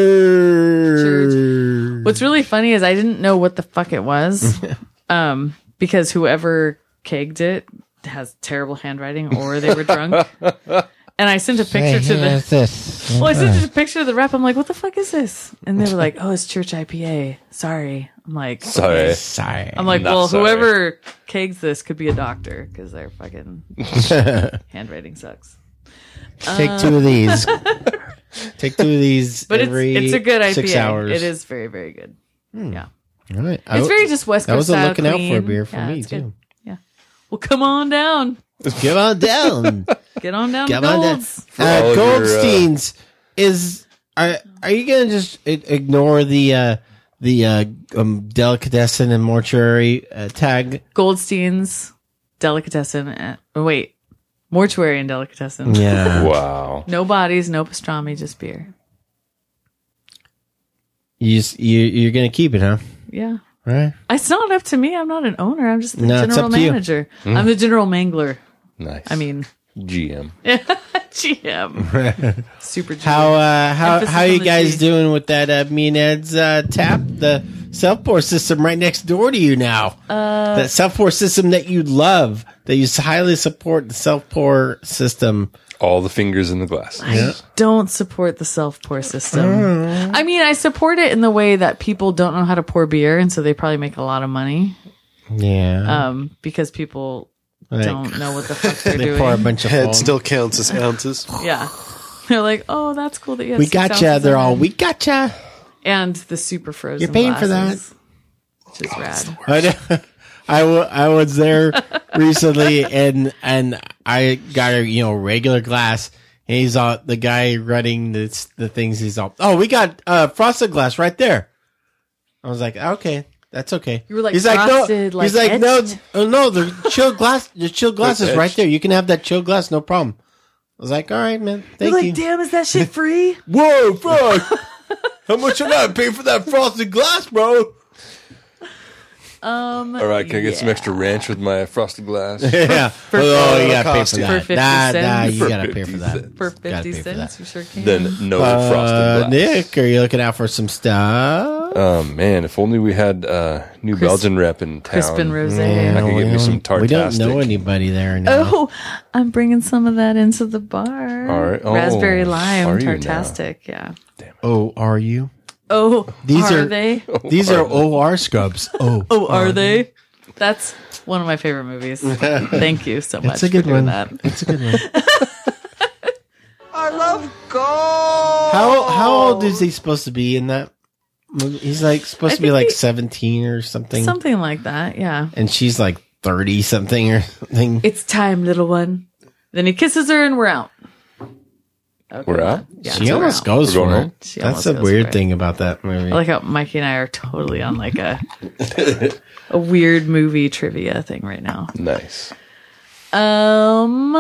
Church. What's really funny is I didn't know what the fuck it was, because whoever kegged it has terrible handwriting or they were drunk. And I sent a picture to the. this. Well, I sent a picture to the rep. I'm like, "What the fuck is this?" And they were like, "Oh, it's Church IPA." Sorry. I'm like, Sorry. Sorry. I'm like, Not well, sorry. whoever kegs this could be a doctor because their fucking handwriting sucks. Take 2 of these. Take 2 of these But every it's a good IPA. 6 hours. It is very, very good. Yeah. All right. It's very just West That Coast was a style, looking out for a clean. beer for Yeah, me, it's good. too. Yeah. Well, come on down. Get on down. Get on down Come to on down. Gold's. all of your, Goldstein's are you gonna just ignore the delicatessen and mortuary tag? Goldstein's, Delicatessen. Wait. Mortuary and Delicatessen. Yeah. Wow. No bodies, no pastrami, just beer. You're gonna keep it, huh? Yeah. Right. It's not up to me. I'm not an owner. I'm just the No, it's general up to you. manager. I'm the general mangler. Nice. I mean, GM. GM. Super GM. How you on the guys G. doing with that me and Ed's tap? The self-pour system right next door to you now. That self-pour system that you love, that you highly support, the self-pour system. All the fingers in the glass. I don't support the self-pour system. I mean, I support it in the way that people don't know how to pour beer, and so they probably make a lot of money. Yeah. Because people don't know what the fuck they're They doing. pour a bunch of Head foam. still counts as ounces. Yeah. They're like, oh, that's cool that you have We 6 gotcha. ounces They're in all, it. we gotcha. And the super frozen You're paying for glasses, which is rad. I was there recently and I got a regular glass and he's all the guy running the things. He's all, oh, we got frosted glass right there. I was like, okay, that's okay. You were like, he's frosted, like, no, he's like, no, etched? no, the chilled glass, the chilled glass is right etched. there. You can have that chilled glass, no problem. I was like, all right, man, You're thank like, you. damn, is that shit free? Whoa, fuck! How much did I pay for that frosted glass, bro? All right, can I get some extra ranch with my frosted glass? Yeah. Oh, you gotta pay for For that. 50 Nah, cents? you gotta pay for that. For Gotta 50 pay for cents? that. You sure can. Then no frosted glass. Nick, are you looking out for some stuff? Oh man, if only we had New Belgian rep in town. Crispin Rosé. I could get me some tartastic. We don't know anybody there now. Oh, I'm bringing some of that into the bar. All right. Oh, Raspberry lime, are you now? tartastic. Yeah. Oh, are you? Oh, These are are they? These are OR scrubs. Oh, Oh, are they? That's one of my favorite movies. Thank you so much It's a good for doing one. that. It's a good one. I love gold. How old is he supposed to be in that movie? He's like supposed to be think like he- 17 or something. Something like that, yeah. And she's like 30 something or something. It's time, little one. Then he kisses her and we're out. Okay. We're out? Yeah, She so we're almost out. goes We're for going it. home? She That's almost a goes for weird it. thing about that movie. I like how Mikey and I are totally on like a weird movie trivia thing right now. Nice. I'm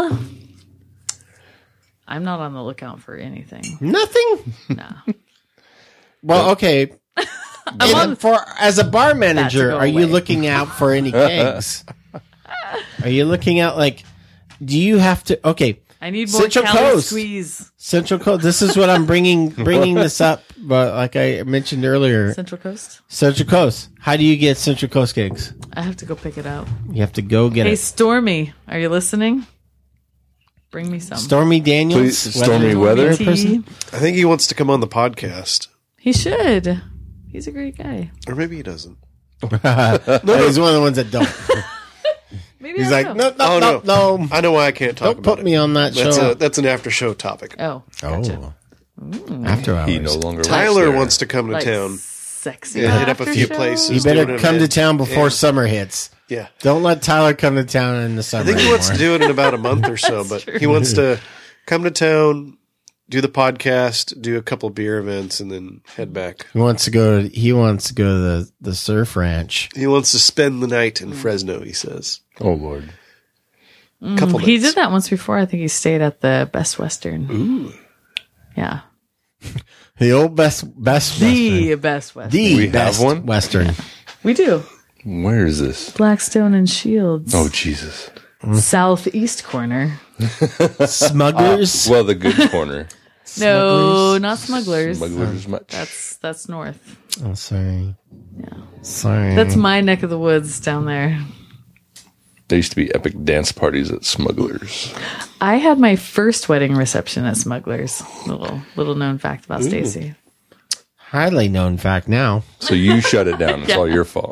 not on the lookout for anything. Nothing? No. Well, okay. As a bar manager, go are you away. looking out for any kegs? Are you looking out like? Do you have to? Okay, I need more Central calorie Coast. squeeze. Central Coast. This is what I'm bringing this up, but like I mentioned earlier, Central Coast? Central Coast. How do you get Central Coast kegs? I have to go pick it up. You have to go get Hey, it. Stormy, are you listening? Bring me some. Stormy Daniels, Please, Stormy Weather. Tea. person. I think he wants to come on the podcast. He should. He's a great guy. Or maybe he doesn't. No, he's one of the ones that don't. Maybe He's I like, don't no, know. no. I know why I can't talk Don't about put it. me on that show. That's an after show topic. Oh, gotcha. After hours. He no longer Tyler works there. wants to come to Like town. sexy. Yeah, hit up a after few show? places. You doing better an come to event. town before Yeah. summer hits. Yeah. Don't let Tyler come to town in the summer. I think he wants to anymore. do it in about a month or so, but true. he wants to come to town, do the podcast, do a couple beer events, and then head back. He wants to go to the surf ranch. He wants to spend the night in Fresno, he says. Oh Lord. Couple He nights. did that once before. I think he stayed at the Best Western. Ooh. Yeah. The old best The Western. Best Western. The We have best one? Western. We do. Where is this? Blackstone and Shields. Oh Jesus. Southeast corner. Smugglers. Well, the good corner. No, not Smugglers. Smugglers much. That's north. Oh, sorry. Yeah. Sorry. That's my neck of the woods down there. There used to be epic dance parties at Smugglers. I had my first wedding reception at Smugglers. Little known fact about Stacy. highly known fact now. So you shut it down. It's all your fault.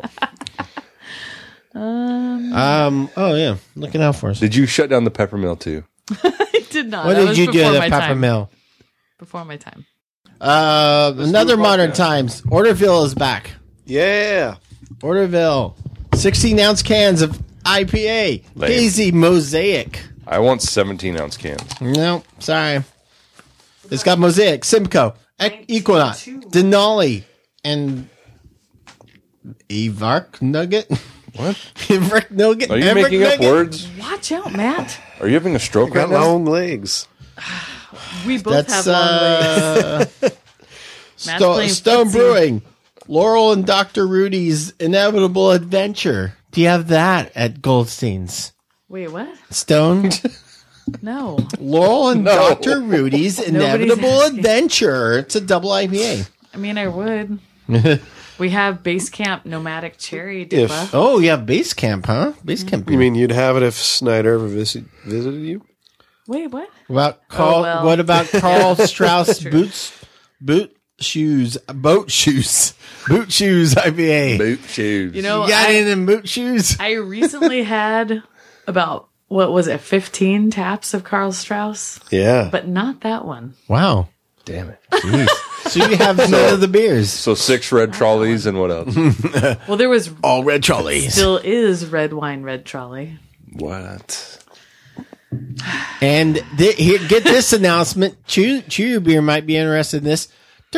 Oh yeah, looking out for us. Did you shut down the Peppermill too? I did not. What That did was you do before to my the time. Peppermill? Before my time. Another modern times. Orderville is back. Yeah. Orderville. 16-ounce cans of IPA. Lame. Hazy Mosaic. I want 17-ounce cans. No, sorry. It's got Mosaic, Simcoe, Equinox, Denali, and Evark Nugget. What? Evark Nugget. Are you Everett making up Nugget? words? Watch out, Matt. Are you having a stroke right Got now? long legs. We both That's have long legs. Matt's playing Stone footsie. Brewing. Laurel and Dr. Rudy's Inevitable Adventure. Do you have that at Goldstein's? Wait, what? Stone? No. Laurel and No. Dr. Rudy's Inevitable Adventure. It's a double IPA. I mean, I would. We have Base Camp Nomadic Cherry If- Dippa. Oh, yeah, Base Camp, huh? Base Camp. You mean you'd have it if Snyder ever visited you? Wait, what? What about Carl Strauss boot shoes IPA? Boot shoes. You know, You got any of them boot shoes? I recently had about, 15 taps of Karl Strauss? Yeah. But not that one. Wow. Damn it. Jeez. So you have none of the beers. So 6 red trolleys and what else? Well, there was all red trolleys. Still is red wine, red trolley. What? And here, get this announcement. Chew Your Beer might be interested in this.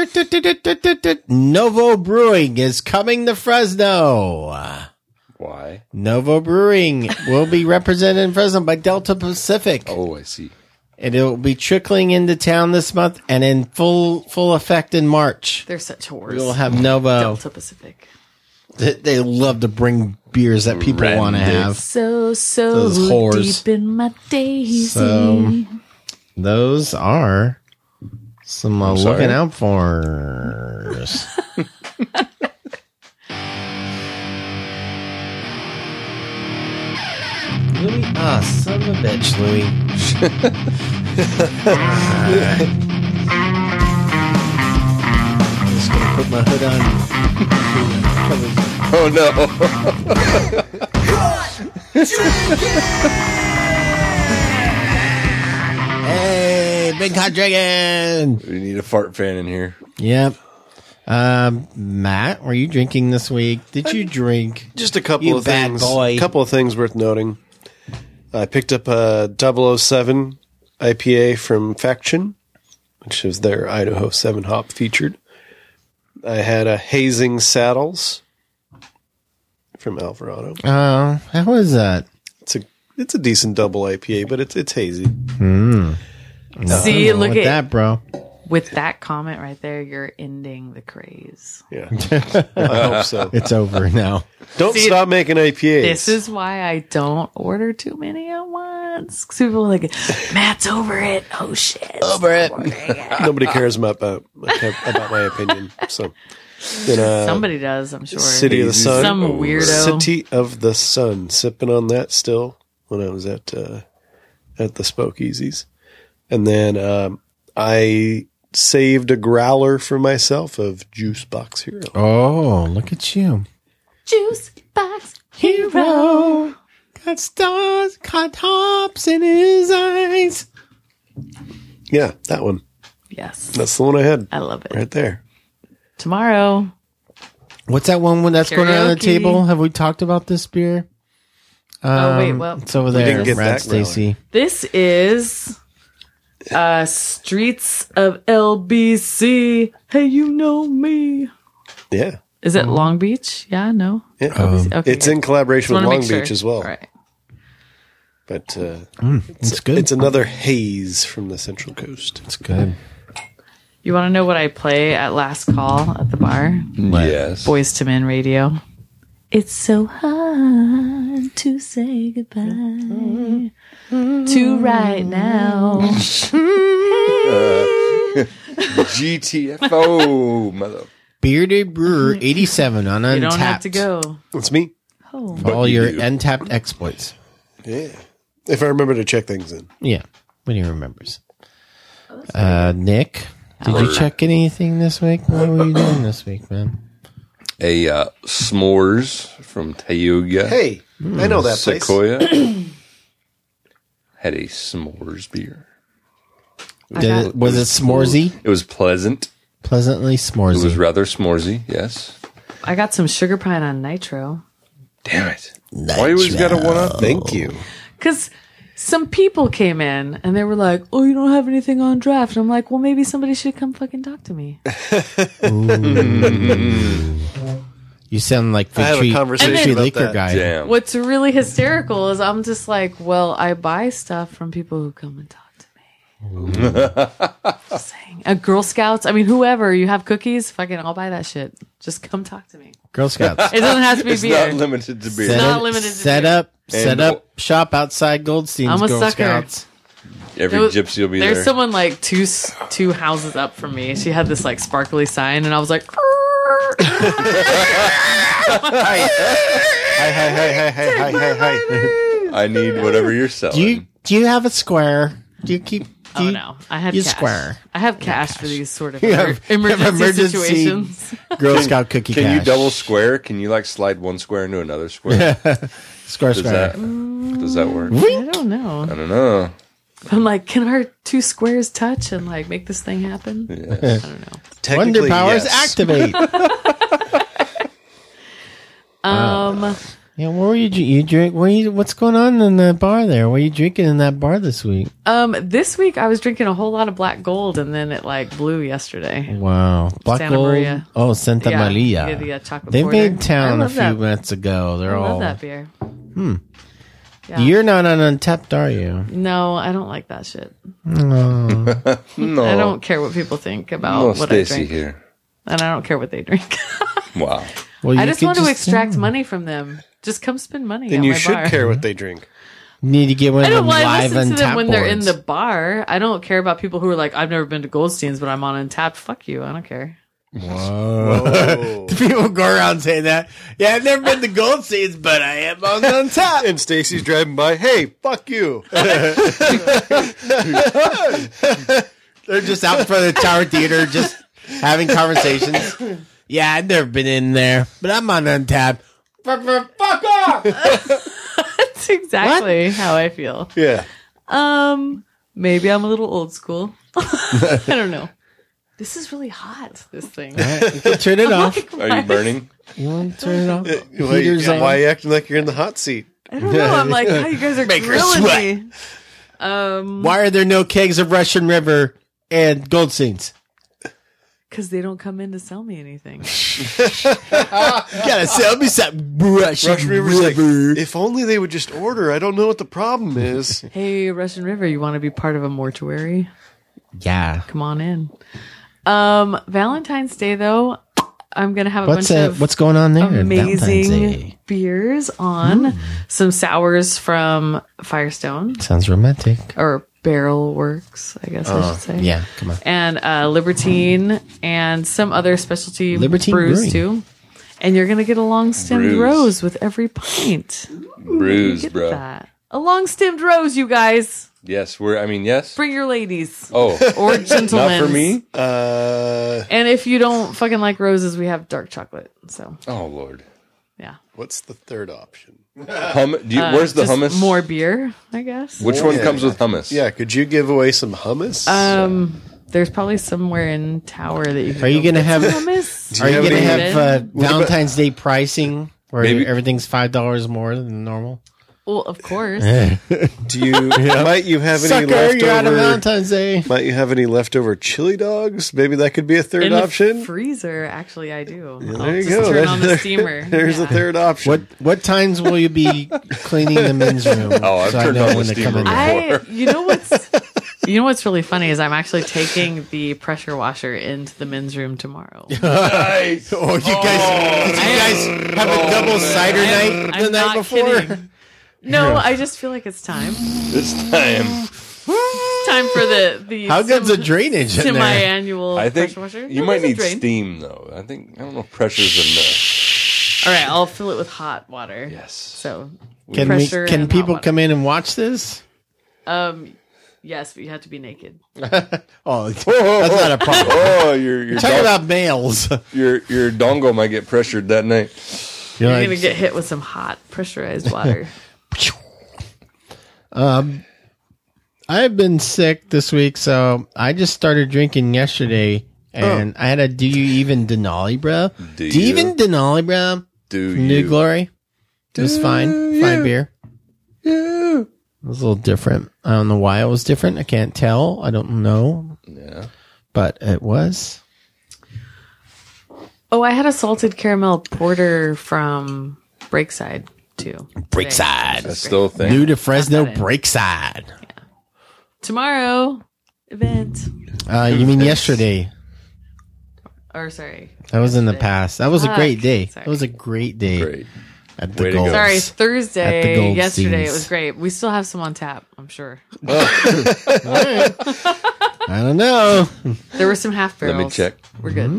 Novo Brewing is coming to Fresno. Why? Novo Brewing will be represented in Fresno by Delta Pacific. Oh, I see. And it will be trickling into town this month and in full effect in March. They're such whores. We'll have Novo. Delta Pacific. They love to bring beers that people want to have. So Those whores. deep in my days. So those are some sorry? looking out for. Louis, son of a bitch, Louis. I'm just gonna put my hood on. Oh no. Hey, Big Hot Dragon! We need a fart fan in here. Yep. Matt, were you drinking this week? Did you drink? Just a couple You of bad things. boy. A couple of things worth noting. I picked up a 007 IPA from Faction, which is their Idaho 7 hop featured. I had a Hazing Saddles from Alvarado. Oh, how was that? It's a decent double IPA, but it's hazy. See, look with at that, bro. With that comment right there, you're ending the craze. Yeah, I hope so. It's over now. Don't stop making IPAs. This is why I don't order too many at once. 'Cause people are like, Matt's over it. Oh shit. Over it. Nobody cares about my opinion. So, Somebody does, I'm sure. City of the Sun. Some weirdo. City of the Sun. Sipping on that still when I was at the Spokeasies. And then I saved a growler for myself of Juice Box Hero. Oh, look at you. Juice box Hero. Got stars, got hops in his eyes. Yeah, that one. Yes. That's the one I had. I love it. Right there. Tomorrow. What's that one that's going on the Karaoke. table? Have we talked about this beer? Oh, wait, well. It's over We there. didn't get Brad that growler. Stacy. This is Streets of LBC. Hey, you know me. Yeah. Is it Long Beach? Yeah, I know. Yeah. Okay, It's good. in collaboration Just with wanna Long make sure. Beach as well. Right. But It's good. it's another haze from the Central Coast. It's good. You want to know what I play at last call at the bar? Yes. Boys to Men radio. It's so hard to say goodbye to right now. GTFO, mother. Bearded Brewer 87 on Untapped. You don't have to go. That's me. Oh. For all your Untapped exploits. Yeah. If I remember to check things in. Yeah, when he remembers. Nick, did you check anything this week? What were you doing this week, man? A s'mores from Tayuga. Hey, I know that place. Sequoia. Had a s'mores beer. Was it s'moresy? It was pleasant. Pleasantly s'moresy. It was rather s'moresy, yes. I got some sugar pine on nitro. Damn it. Why you always got to one up? Thank you. Because some people came in and they were like, oh, you don't have anything on draft. And I'm like, well, maybe somebody should come fucking talk to me. You sound like I had a conversation about Laker that. guy. Damn. What's really hysterical is I'm just like, well, I buy stuff from people who come and talk to me. Just saying. Girl Scouts, I mean, whoever, you have cookies, fucking, I'll buy that shit. Just come talk to me. Girl Scouts. It doesn't have to be It's beer. not limited to beer. Not limited to set beer. up shop outside Goldstein's I'm a Girl sucker. Scouts. Every gypsy will be There's there. someone like two houses up from me. She had this like sparkly sign, and I was like, Hi. I need whatever you're selling. Do you have a square? Do you keep? no, I have you cash. square. I have cash for these sort of You have emergency situations. Girl Scout cookie Can cash. you double square? Can you like slide one square into another square? Square. Does that work? I don't know. I don't know. I'm like, can our two squares touch and like make this thing happen? Yes. I don't know. Wonder powers activate. Yeah, what were you drink? What's going on in the bar there? What are you drinking in that bar this week? This week I was drinking a whole lot of Black Gold, and then it like blew yesterday. Wow, Black Santa Gold. Maria. Oh, Santa Yeah, Maria. yeah, the, chocolate They porter. made town I a love few that. minutes ago. They're I all. love that beer. Yeah. You're not on Untapped, are you? No, I don't like that shit. No. No. I don't care what people think about No, what Stacy I drink, here. and I don't care what they drink. Wow. Well, I you just could want to extract money from them. Just come spend money. Then at you my should bar. care what they drink. Need to get one I of them don't. Well, I live listen to them Untapped when they're in boards. the bar. I don't care about people who are like, I've never been to Goldstein's, but I'm on Untapped. Fuck you. I don't care. Whoa. People go around saying that. Yeah, I've never been to Goldstein's, but I am on Untapped. And Stacy's driving by. Hey, fuck you. They're just out in front of the Tower Theater, just having conversations. Yeah, I've never been in there, but I'm on Untapped. Fuck off! That's exactly how I feel. Yeah. Maybe I'm a little old school. I don't know. This is really hot, this thing. You can turn it off. Are you burning? You want to turn it off? Why are you acting like you're in the hot seat? I don't know. I'm like, how you guys are Make her grilling sweat. me. Why are there no kegs of Russian River and Goldstein's? Because they don't come in to sell me anything. You gotta sell me some Russian River's like, River. if only they would just order. I don't know what the problem is. Hey, Russian River, you want to be part of a mortuary? Yeah. Come on in. Valentine's Day, though, I'm going to have a bunch of what's going on there? Valentine's amazing Day. beers on. Some sours from Firestone. Sounds romantic. Or Barrel Works, I guess I should say. Yeah, come on. And Libertine and some other specialty Libertine brews, Brewing. too. And you're going to get a long-stemmed Brews. rose with every pint. Brews, Get bro. that. A long-stemmed rose, you guys. Yes, yes. Bring your ladies. Oh. Or gentlemen. Not for me? And if you don't fucking like roses, we have dark chocolate. So, Oh, Lord. yeah. What's the third option? Where's the Just hummus? More beer, I guess. Which one comes with hummus? Yeah, could you give away some hummus? There's probably somewhere in Tower that you can Are you go gonna get have? some hummus. Are you have gonna any- have What about- Valentine's Day pricing where Maybe- everything's $5 more than normal? Well, of course. Do you might you have any Sucker, you're out of leftover? Valentine's Day. Might you have any leftover chili dogs? Maybe that could be a third In option. the freezer, actually, I do. Yeah, I'll there you just go. turn on the steamer. There's a Yeah. third option. What times will you be cleaning the men's room? Oh, I've I turned know on the when to come steamer in there? You know what's really funny is I'm actually taking the pressure washer into the men's room tomorrow. Nice. Oh, did you guys have a double cider night the I'm night not before? kidding. No, I just feel like it's time. This time. Time for the How good's the drainage in there? semi-annual I think pressure washer. you No, might there's a need drain. steam, though. I don't know if pressure's enough. All right, I'll fill it with hot water. Yes. So Can pressure can and people hot come in and watch this? water. Yes, but you have to be naked. Oh, that's not a problem. Oh, your Talking about males. your dongle might get pressured that night. You're like- gonna get hit with some hot pressurized water. I've been sick this week, so I just started drinking yesterday, and I had a Do You Even Denali, bro? Do you you? even Denali, bro? Do From New you? Glory? It was fine. Fine beer. Yeah. It was a little different. I don't know why it was different. I can't tell. I don't know. Yeah. But it was. Oh, I had a salted caramel porter from Breakside too. Breakside. That's still a thing. New to Fresno Got that in. Breakside. Tomorrow event. You mean yesterday? Or sorry. That was in the past. That was a great day. Sorry. That was a great day. Great. At Way to go. Sorry, At the Thursday. Goldsteins. Yesterday it was great. We still have some on tap, I'm sure. I don't know. There were some half Let barrels. me check. We're good.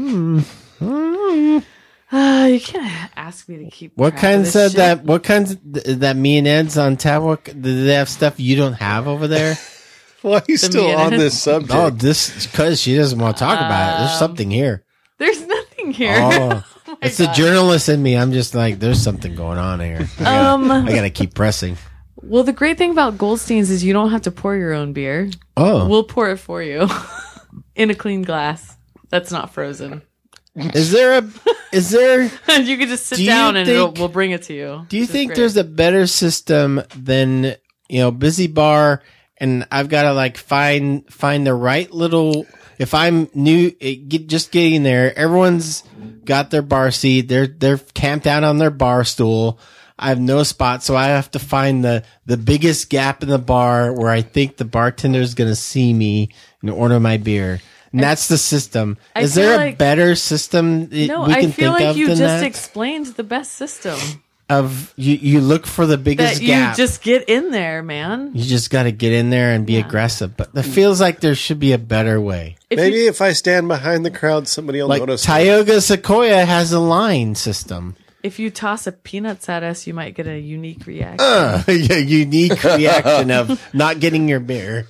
You can't ask me to keep. What track kinds of of this that? shit. What kinds that me and Ed's on tap? What do they have stuff you don't have over there? Why are you still me and on Ed? this subject? Oh, this because she doesn't want to talk about it. There's something here. There's nothing here. Oh, my it's the God. journalist in me. I'm just like, there's something going on here. I gotta keep pressing. Well, the great thing about Goldsteins is you don't have to pour your own beer. Oh. We'll pour it for you in a clean glass that's not frozen. Is there? And you can just sit Do you down and think- we'll bring it to you. Do you which is think great. there's a better system than Busy Bar, and I've got to like find the right little. If I'm new, just getting there, everyone's got their bar seat. They're camped out on their bar stool. I have no spot, so I have to find the biggest gap in the bar where I think the bartender is going to see me and order my beer. And that's the system. I Is feel there a like- better system we No, can I feel think like of you than just that? explained the best system. Of you look for the biggest That gap. you just get in there, man. You just got to get in there and be aggressive. But it feels like there should be a better way. Maybe if I stand behind the crowd, somebody will Like notice. Tioga Sequoia has a line system. If you toss a peanuts at us, you might get a unique reaction. Yeah, unique reaction of not getting your beer.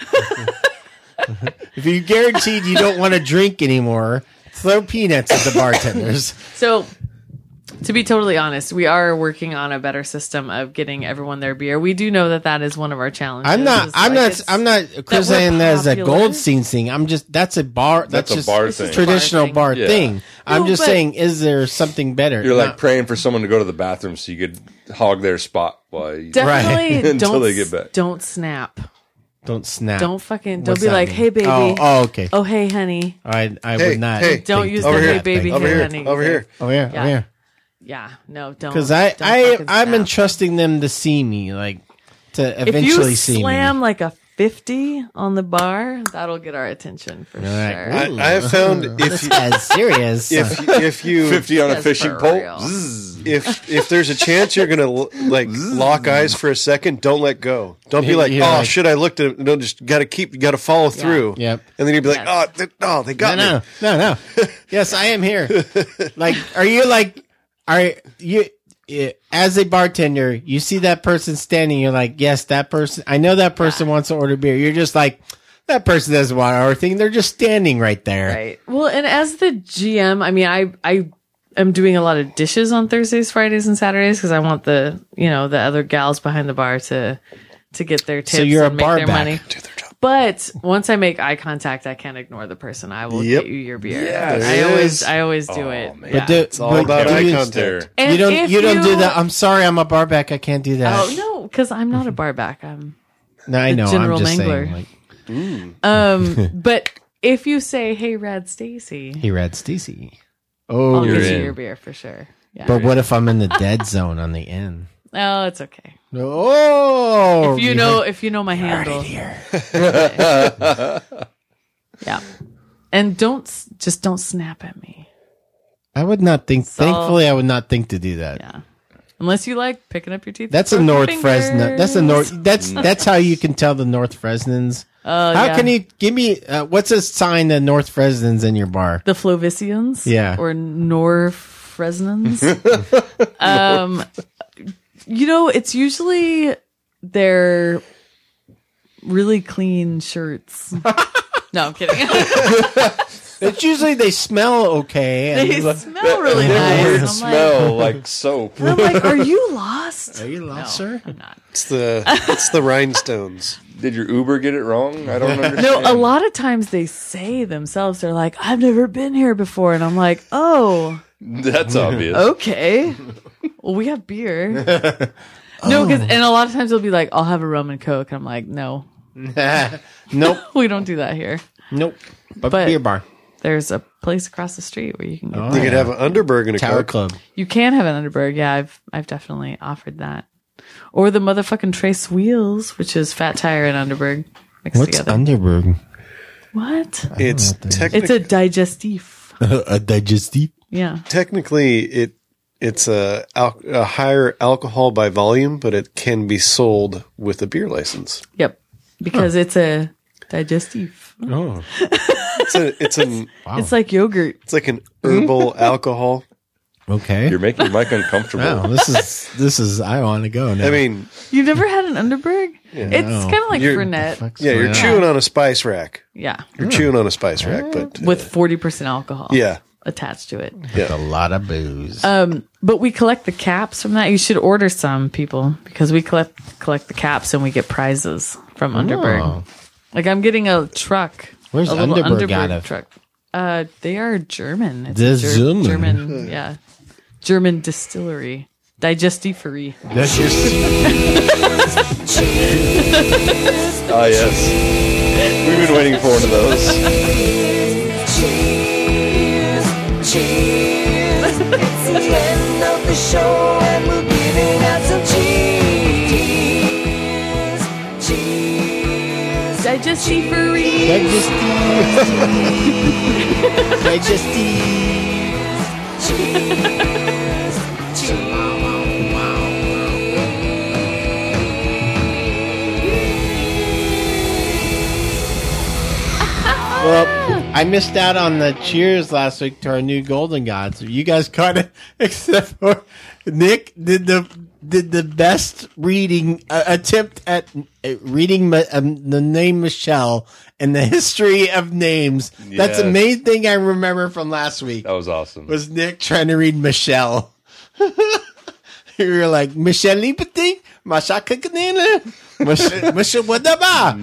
If you're guaranteed you don't want to drink anymore, throw peanuts at the bartenders. So, to be totally honest, we are working on a better system of getting everyone their beer. We do know that is one of our challenges. I'm not Chris saying that as a popular. Goldstein thing. I'm just that's a bar. That's a just bar thing. traditional bar Yeah. thing. I'm No, just but- saying, is there something better? You're like Not- praying for someone to go to the bathroom so you could hog their spot while you Definitely until don't, they get back. don't snap. don't snap. Don't fucking, don't What's be that like, mean? hey, baby. Oh, okay. Oh, hey, honey. I Hey, would not. hey, Don't think use that. over the here, hey, baby, over hey, here, honey. over here. Oh yeah, Yeah. oh yeah. Yeah, no, don't. Because don't fucking I'm snap. entrusting them to see me, like to If eventually you see slam me. like a 50 on the bar, that'll get our attention for You're like, sure. ooh. I have found if This you, guy's serious. if you 50 on a That's fishing for pole. real. Zzz. if there's a chance you're gonna like lock eyes for a second, don't let go. Don't be like, Yeah, oh like- shit, I looked at it. No, just gotta follow through. Yep. And then you'd be like, Yes. oh, they got me. No. Yes, I am here. Like, are you as a bartender? You see that person standing. You're like, yes, that person. I know that person wants to order beer. You're just like, that person doesn't want to order thing. They're just standing right there. Right. Well, and as the GM, I mean, I am doing a lot of dishes on Thursdays, Fridays, and Saturdays because I want the other gals behind the bar to get their tips So you're a and make bar their back. money. But once I make eye contact, I can't ignore the person. I will Yep. get you your beer. Yes. I always do it. Man. But It's all about eye contact. And you if don't do that. I'm sorry, I'm a bar back. I can't do that. Oh no, because I'm not a bar back. I'm No, I the know. general I'm just mangler. saying. Like, but if you say, "Hey, Rad Stacy," hey, Rad Stacy. Oh, I'll you're get you in. your beer for sure. Yeah. but what if I'm in the dead zone on the end? Oh, it's okay. Oh, If you know my handle. Yeah. And don't snap at me. I would not think. So- Thankfully, I would not think to do that. Yeah. Unless you like picking up your teeth. That's with a broken North Fresno. fingers. That's a North. That's how you can tell the North Fresnans. How yeah. can you give me what's a sign that North Fresnans in your bar? The Flovicians? Yeah. Or Norfresnans? It's usually their really clean shirts. No, I'm kidding. It's usually they smell okay. And They like, smell really They have a nice. weird I'm smell like soap. I'm like, are you lost? Are you lost, sir? I'm not. It's the rhinestones. Did your Uber get it wrong? I don't understand. No, a lot of times they say themselves, they're like, I've never been here before. And I'm like, oh, That's obvious. okay. Well, we have beer. No, and a lot of times they'll be like, I'll have a rum and Coke. And I'm like, no, Nope. we don't do that here. Nope. But But- beer bar. There's a place across the street where you can get You could have an Underberg and a Tower Coke. Club. You can have an Underberg. Yeah, I've definitely offered that. Or the motherfucking Trace Wheels, which is Fat Tire and Underberg mixed What's together. Underberg? What? It's It's a digestif. A digestive. Yeah. technically It's a higher alcohol by volume, but it can be sold with a beer license. Yep, because it's a digestive. Oh, it's like yogurt. It's like an herbal alcohol. Okay, you're making Mike uncomfortable. Wow, this is. I want to go now. I mean, you've never had an Underberg? Yeah. It's kind of like Fernet. Yeah, you're chewing on a spice rack. Yeah, you're chewing on a spice rack, but with 40% alcohol. Yeah. Attached to it. With a lot of booze. But we collect the caps from that. You should order some, people, because we collect the caps and we get prizes from Underberg. Like I'm getting a truck. Where's a little Underberg out of? truck? They are German. It's The German. German, yeah, German distillery. Digestifery. Ah, yes. We've been waiting for one of those. Cheers! It's the end of the show and we're giving out some cheers! Cheers! Digestifery! Well, I missed out on the cheers last week to our new Golden Gods. You guys caught it, except for Nick did the best reading attempt at reading the name Michelle and the history of names. Yes. That's the main thing I remember from last week. That was awesome. Was Nick trying to read Michelle? You were like Michelle Lipeting, Masha Kakanina, Masha Wadaba,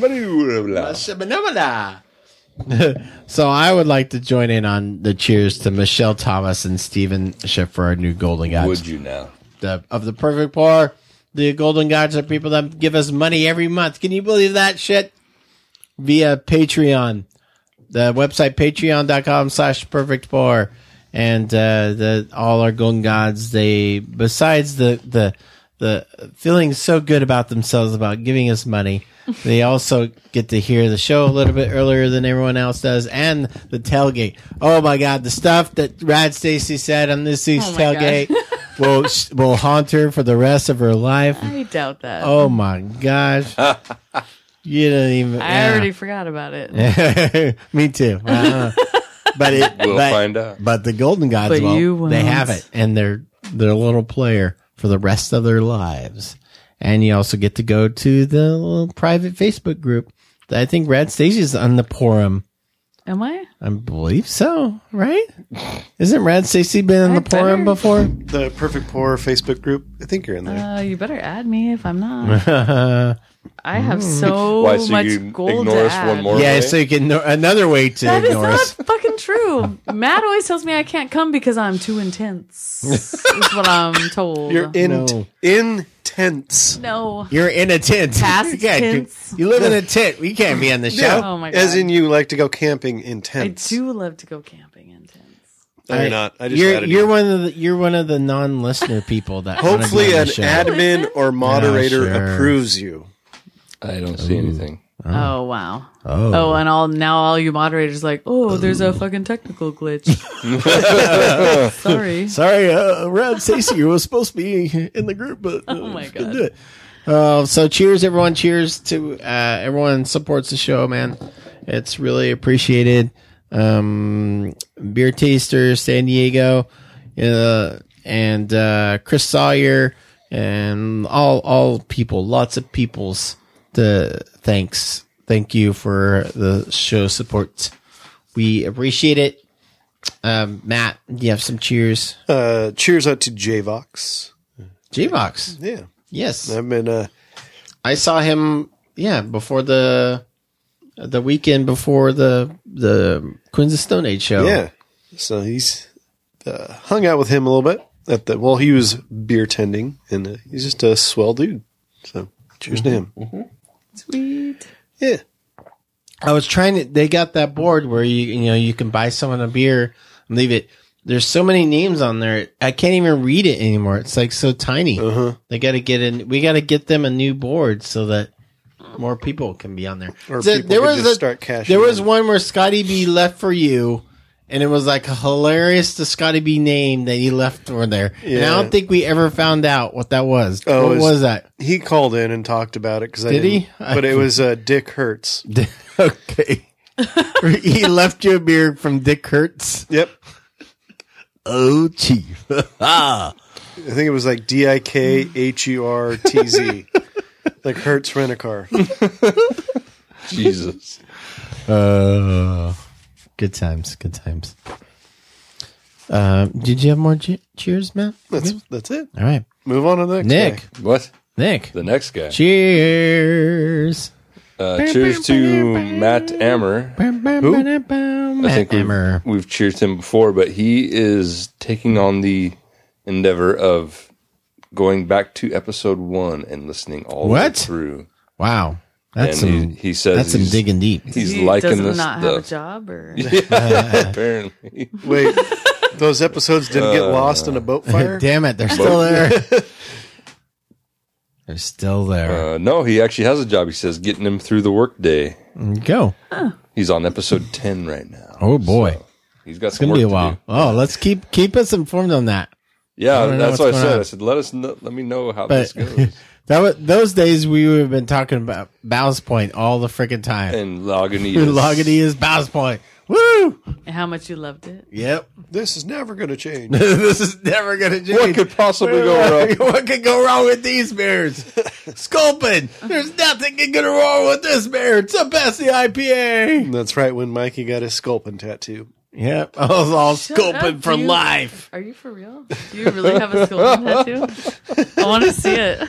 Masha. So I would like to join in on the cheers to Michelle Thomas and Stephen Schiff for our new Golden Gods. Would you now? Of the Perfect Pour, the Golden Gods are people that give us money every month. Can you believe that shit? Via Patreon. The website, patreon.com/perfectpour. And all our Golden Gods, they, besides the feeling so good about themselves about giving us money, they also get to hear the show a little bit earlier than everyone else does, and the tailgate. Oh my God, the stuff that Rad Stacy said on this week's tailgate will haunt her for the rest of her life. I doubt that. Oh my gosh. You don't even. I already forgot about it. Me too. But we'll find out. But the Golden Gods, But you won't. they have it, and they're a little player for the rest of their lives. And you also get to go to the little private Facebook group. I think Rad Stacy's on the Forum. Am I? I believe so, right? Isn't Rad Stacy been in the Forum before? The Perfect Pour Facebook group. I think you're in there. You better add me if I'm not. I have so Why, so much you gold ignore to us add. one more Yeah, way? so you can another way to That is ignore not us. fucking true. Matt always tells me I can't come because I'm too intense. Is what I'm told. You're intense. No. You're in a tent. Past You can't- tense. You live in a tent. You can't be on the show. Yeah. Oh my God. As in you like to go camping I intense. do love to go camping in tents. No, you're not. I just You're added you're you. one of the non-listener people that wanna Hopefully be on an the show. admin or moderator Yeah, sure. approves you. I don't see anything. Oh wow. Oh. And all you moderators like, oh, there's a fucking technical glitch. Sorry. Sorry, Rad Stacy, you were supposed to be in the group, but Oh my couldn't God. do it. So cheers, everyone. Cheers to everyone supports the show, man. It's really appreciated. Beer Taster, San Diego, and Chris Sawyer, and all people, lots of peoples. Thank you for the show support. We appreciate it. Matt, do you have some cheers? Cheers out to J-Vox. J-Vox. Yeah. Yes. I've been, I saw him, before the weekend before the Queens of Stone Age show. yeah. So he's hung out with him a little bit while he was beer tending, and he's just a swell dude. So cheers to him. Sweet. Yeah. I was they got that board where you can buy someone a beer and leave it. There's so many names on there. I can't even read it anymore. It's like so tiny. They got to we got to get them a new board so that more people can be on there. Or people could just start cashing There was in. one where Scotty B left for you, and it was like a hilarious to Scotty B name that he left over there. And I Yeah. don't think we ever found out what that was. Oh, what was that? He called in and talked about it because Did he? But it was Dick Hertz. Okay. He left you a beer from Dick Hertz. Yep. Oh, chief. I think it was like DIKHERTZ. Like Hertz Rent-A-Car. Jesus. Good times. Good times. Did you have more cheers, Matt? That's it. All right. Move on to the next Nick. guy. What? Nick. The next guy. Cheers. Cheers to Matt Ammer. Who? I think we've cheered him before, but he is taking on the endeavor of going back to episode 1 and listening all the way through. Wow. That's and he says that's some digging deep. He's liking does this not stuff. have a job, or Yeah, apparently. Wait, those episodes didn't get lost in a boat fire? Damn it, they're still there. They're still there. No, he actually has a job. He says getting him through the workday. Go. He's on episode 10 right now. Oh boy, so he's got it's some gonna work be a to while. do. Oh, let's keep us informed on that. Yeah, wanna know that's what I what's said. going on. I said let me know how But this goes. those days we would have been talking about Ballast Point all the freaking time. And Lagunitas. Lagunitas, Ballast Point. Woo! and how much you loved it. Yep. This is never going to change. This is never going to change. What could possibly go wrong? What could go wrong with these beers? Sculpin. There's nothing can go wrong with this beer. It's the best IPA. That's right, when Mikey got his Sculpin tattoo. Yep. I was all Shut Sculpin up. for Do you- life. Are you for real? Do you really have a Sculpin tattoo? I want to see it.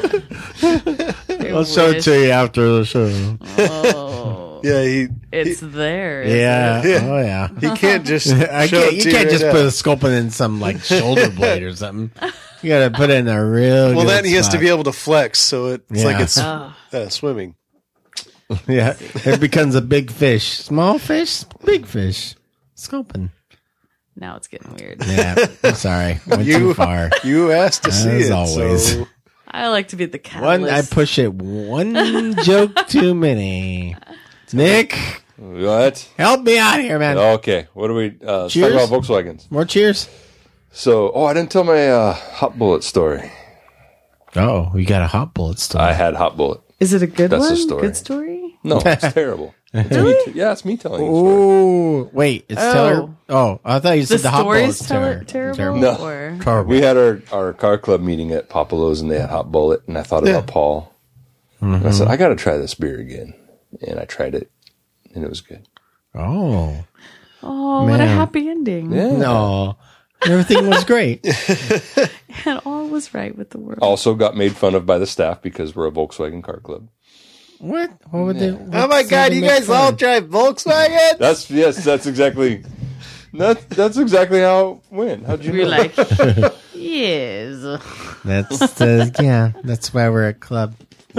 I'll show it to you after the show. Oh, Yeah, it's there. isn't Yeah. it? Oh, yeah. he can't just You show it to can't you just right put a now. Sculpin in some like shoulder blade or something. You got to put it in a real Well, good then he has to spot. be able to flex, so it's Yeah. like it's Oh. swimming. Yeah, it becomes a big fish. Small fish, big fish. Sculpin. Now it's getting weird. Yeah, I'm sorry. Went too far. You asked to see As it. always. So I like to be the catalyst. One, I push it one joke too many. Nick, What? help me out here, man. Okay, what do we let's talk Cheers. about Volkswagens. More cheers. So, I didn't tell my hot bullet story. Oh, we got a hot bullet story. I had hot bullet. Is it a good That's one? the story. Good story? No, it's terrible. It's me it's me telling you. Oh, wait, it's Oh. Taylor. Oh, I thought you The said the hot bullet's story's terrible? No. Or? We had our car club meeting at Popolo's and they had hot bullet, and I thought about Paul. And I said, I got to try this beer again, and I tried it, and it was good. Oh, Oh, what a Man. happy ending. Yeah. no, everything was great. And all was right with the world. Also got made fun of by the staff because we're a Volkswagen car club. What? What would they? oh my god, you guys all drive Volkswagen? That's exactly that's exactly how it went. How'd you We're know? like, yes. That's yeah. That's why we're a club.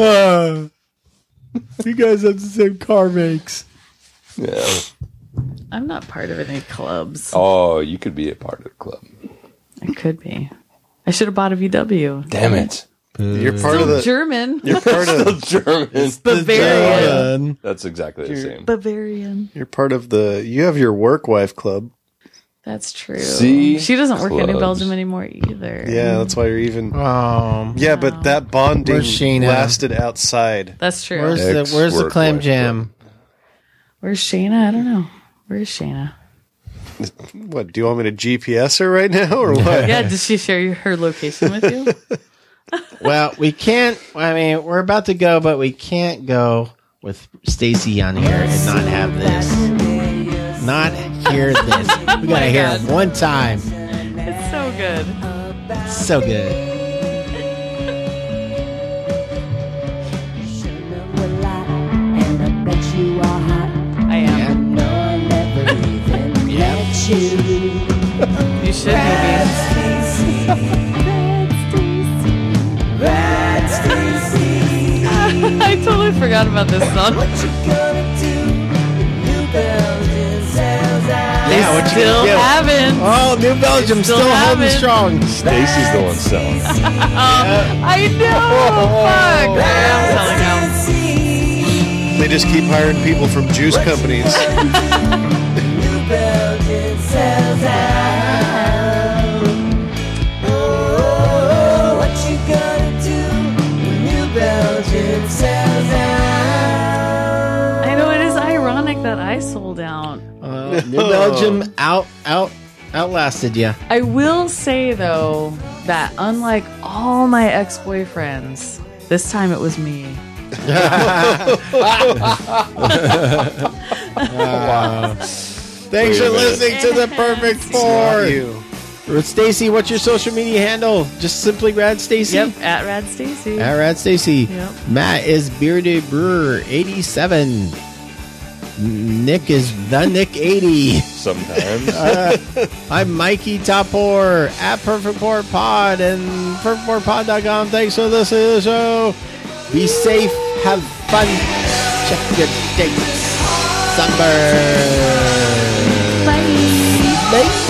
You guys have the same car makes. Yeah. I'm not part of any clubs. Oh, you could be a part of the club. I could be. I should have bought a VW. Damn it. You're part Still of the German. You're part of German. Bavarian. That's exactly the same. Bavarian. You're part of the you have your work wife club. That's true. See? She doesn't work in New Clubs. Belgium anymore either. Yeah, that's why you're even Yeah, but that bonding Where's Sheena? lasted outside. That's true. Where's the Ex-work clam wife jam? Where's Shayna? I don't know. Where's Shayna? What, do you want me to GPS her right now or what? Yeah, does she share her location with you? Well, we can't. I mean, we're about to go, but we can't go with Stacy on here and not have this. Not hear this. We gotta hear it one time. It's so good. So good. I am. You should maybe. I totally forgot about this song. Yeah, what you Still gonna do? haven't. Oh, New Belgium still holding haven't. strong. Stacy's the one selling. I know. Fuck. I'm telling you. They just keep hiring people from juice companies. Belgian sells out. Oh, what you gonna do when New Belgium sells out? I know it is ironic that I sold out. New Belgium outlasted you. I will say though that unlike all my ex-boyfriends, this time it was me. Wow. Thanks for listening to the Perfect Four. Stacy, what's your social media handle? Just simply Rad Stacy? Yep, at Rad Stacy. At Rad Stacy. Yep. Matt is Bearded Brewer 87. Nick is the Nick 80. Sometimes. I'm Mikey Topor at Perfect Port Pod and perfectportpod.com. Thanks for listening to the show. Be safe, have fun, check your dates. Sunburn. Bye. Bye.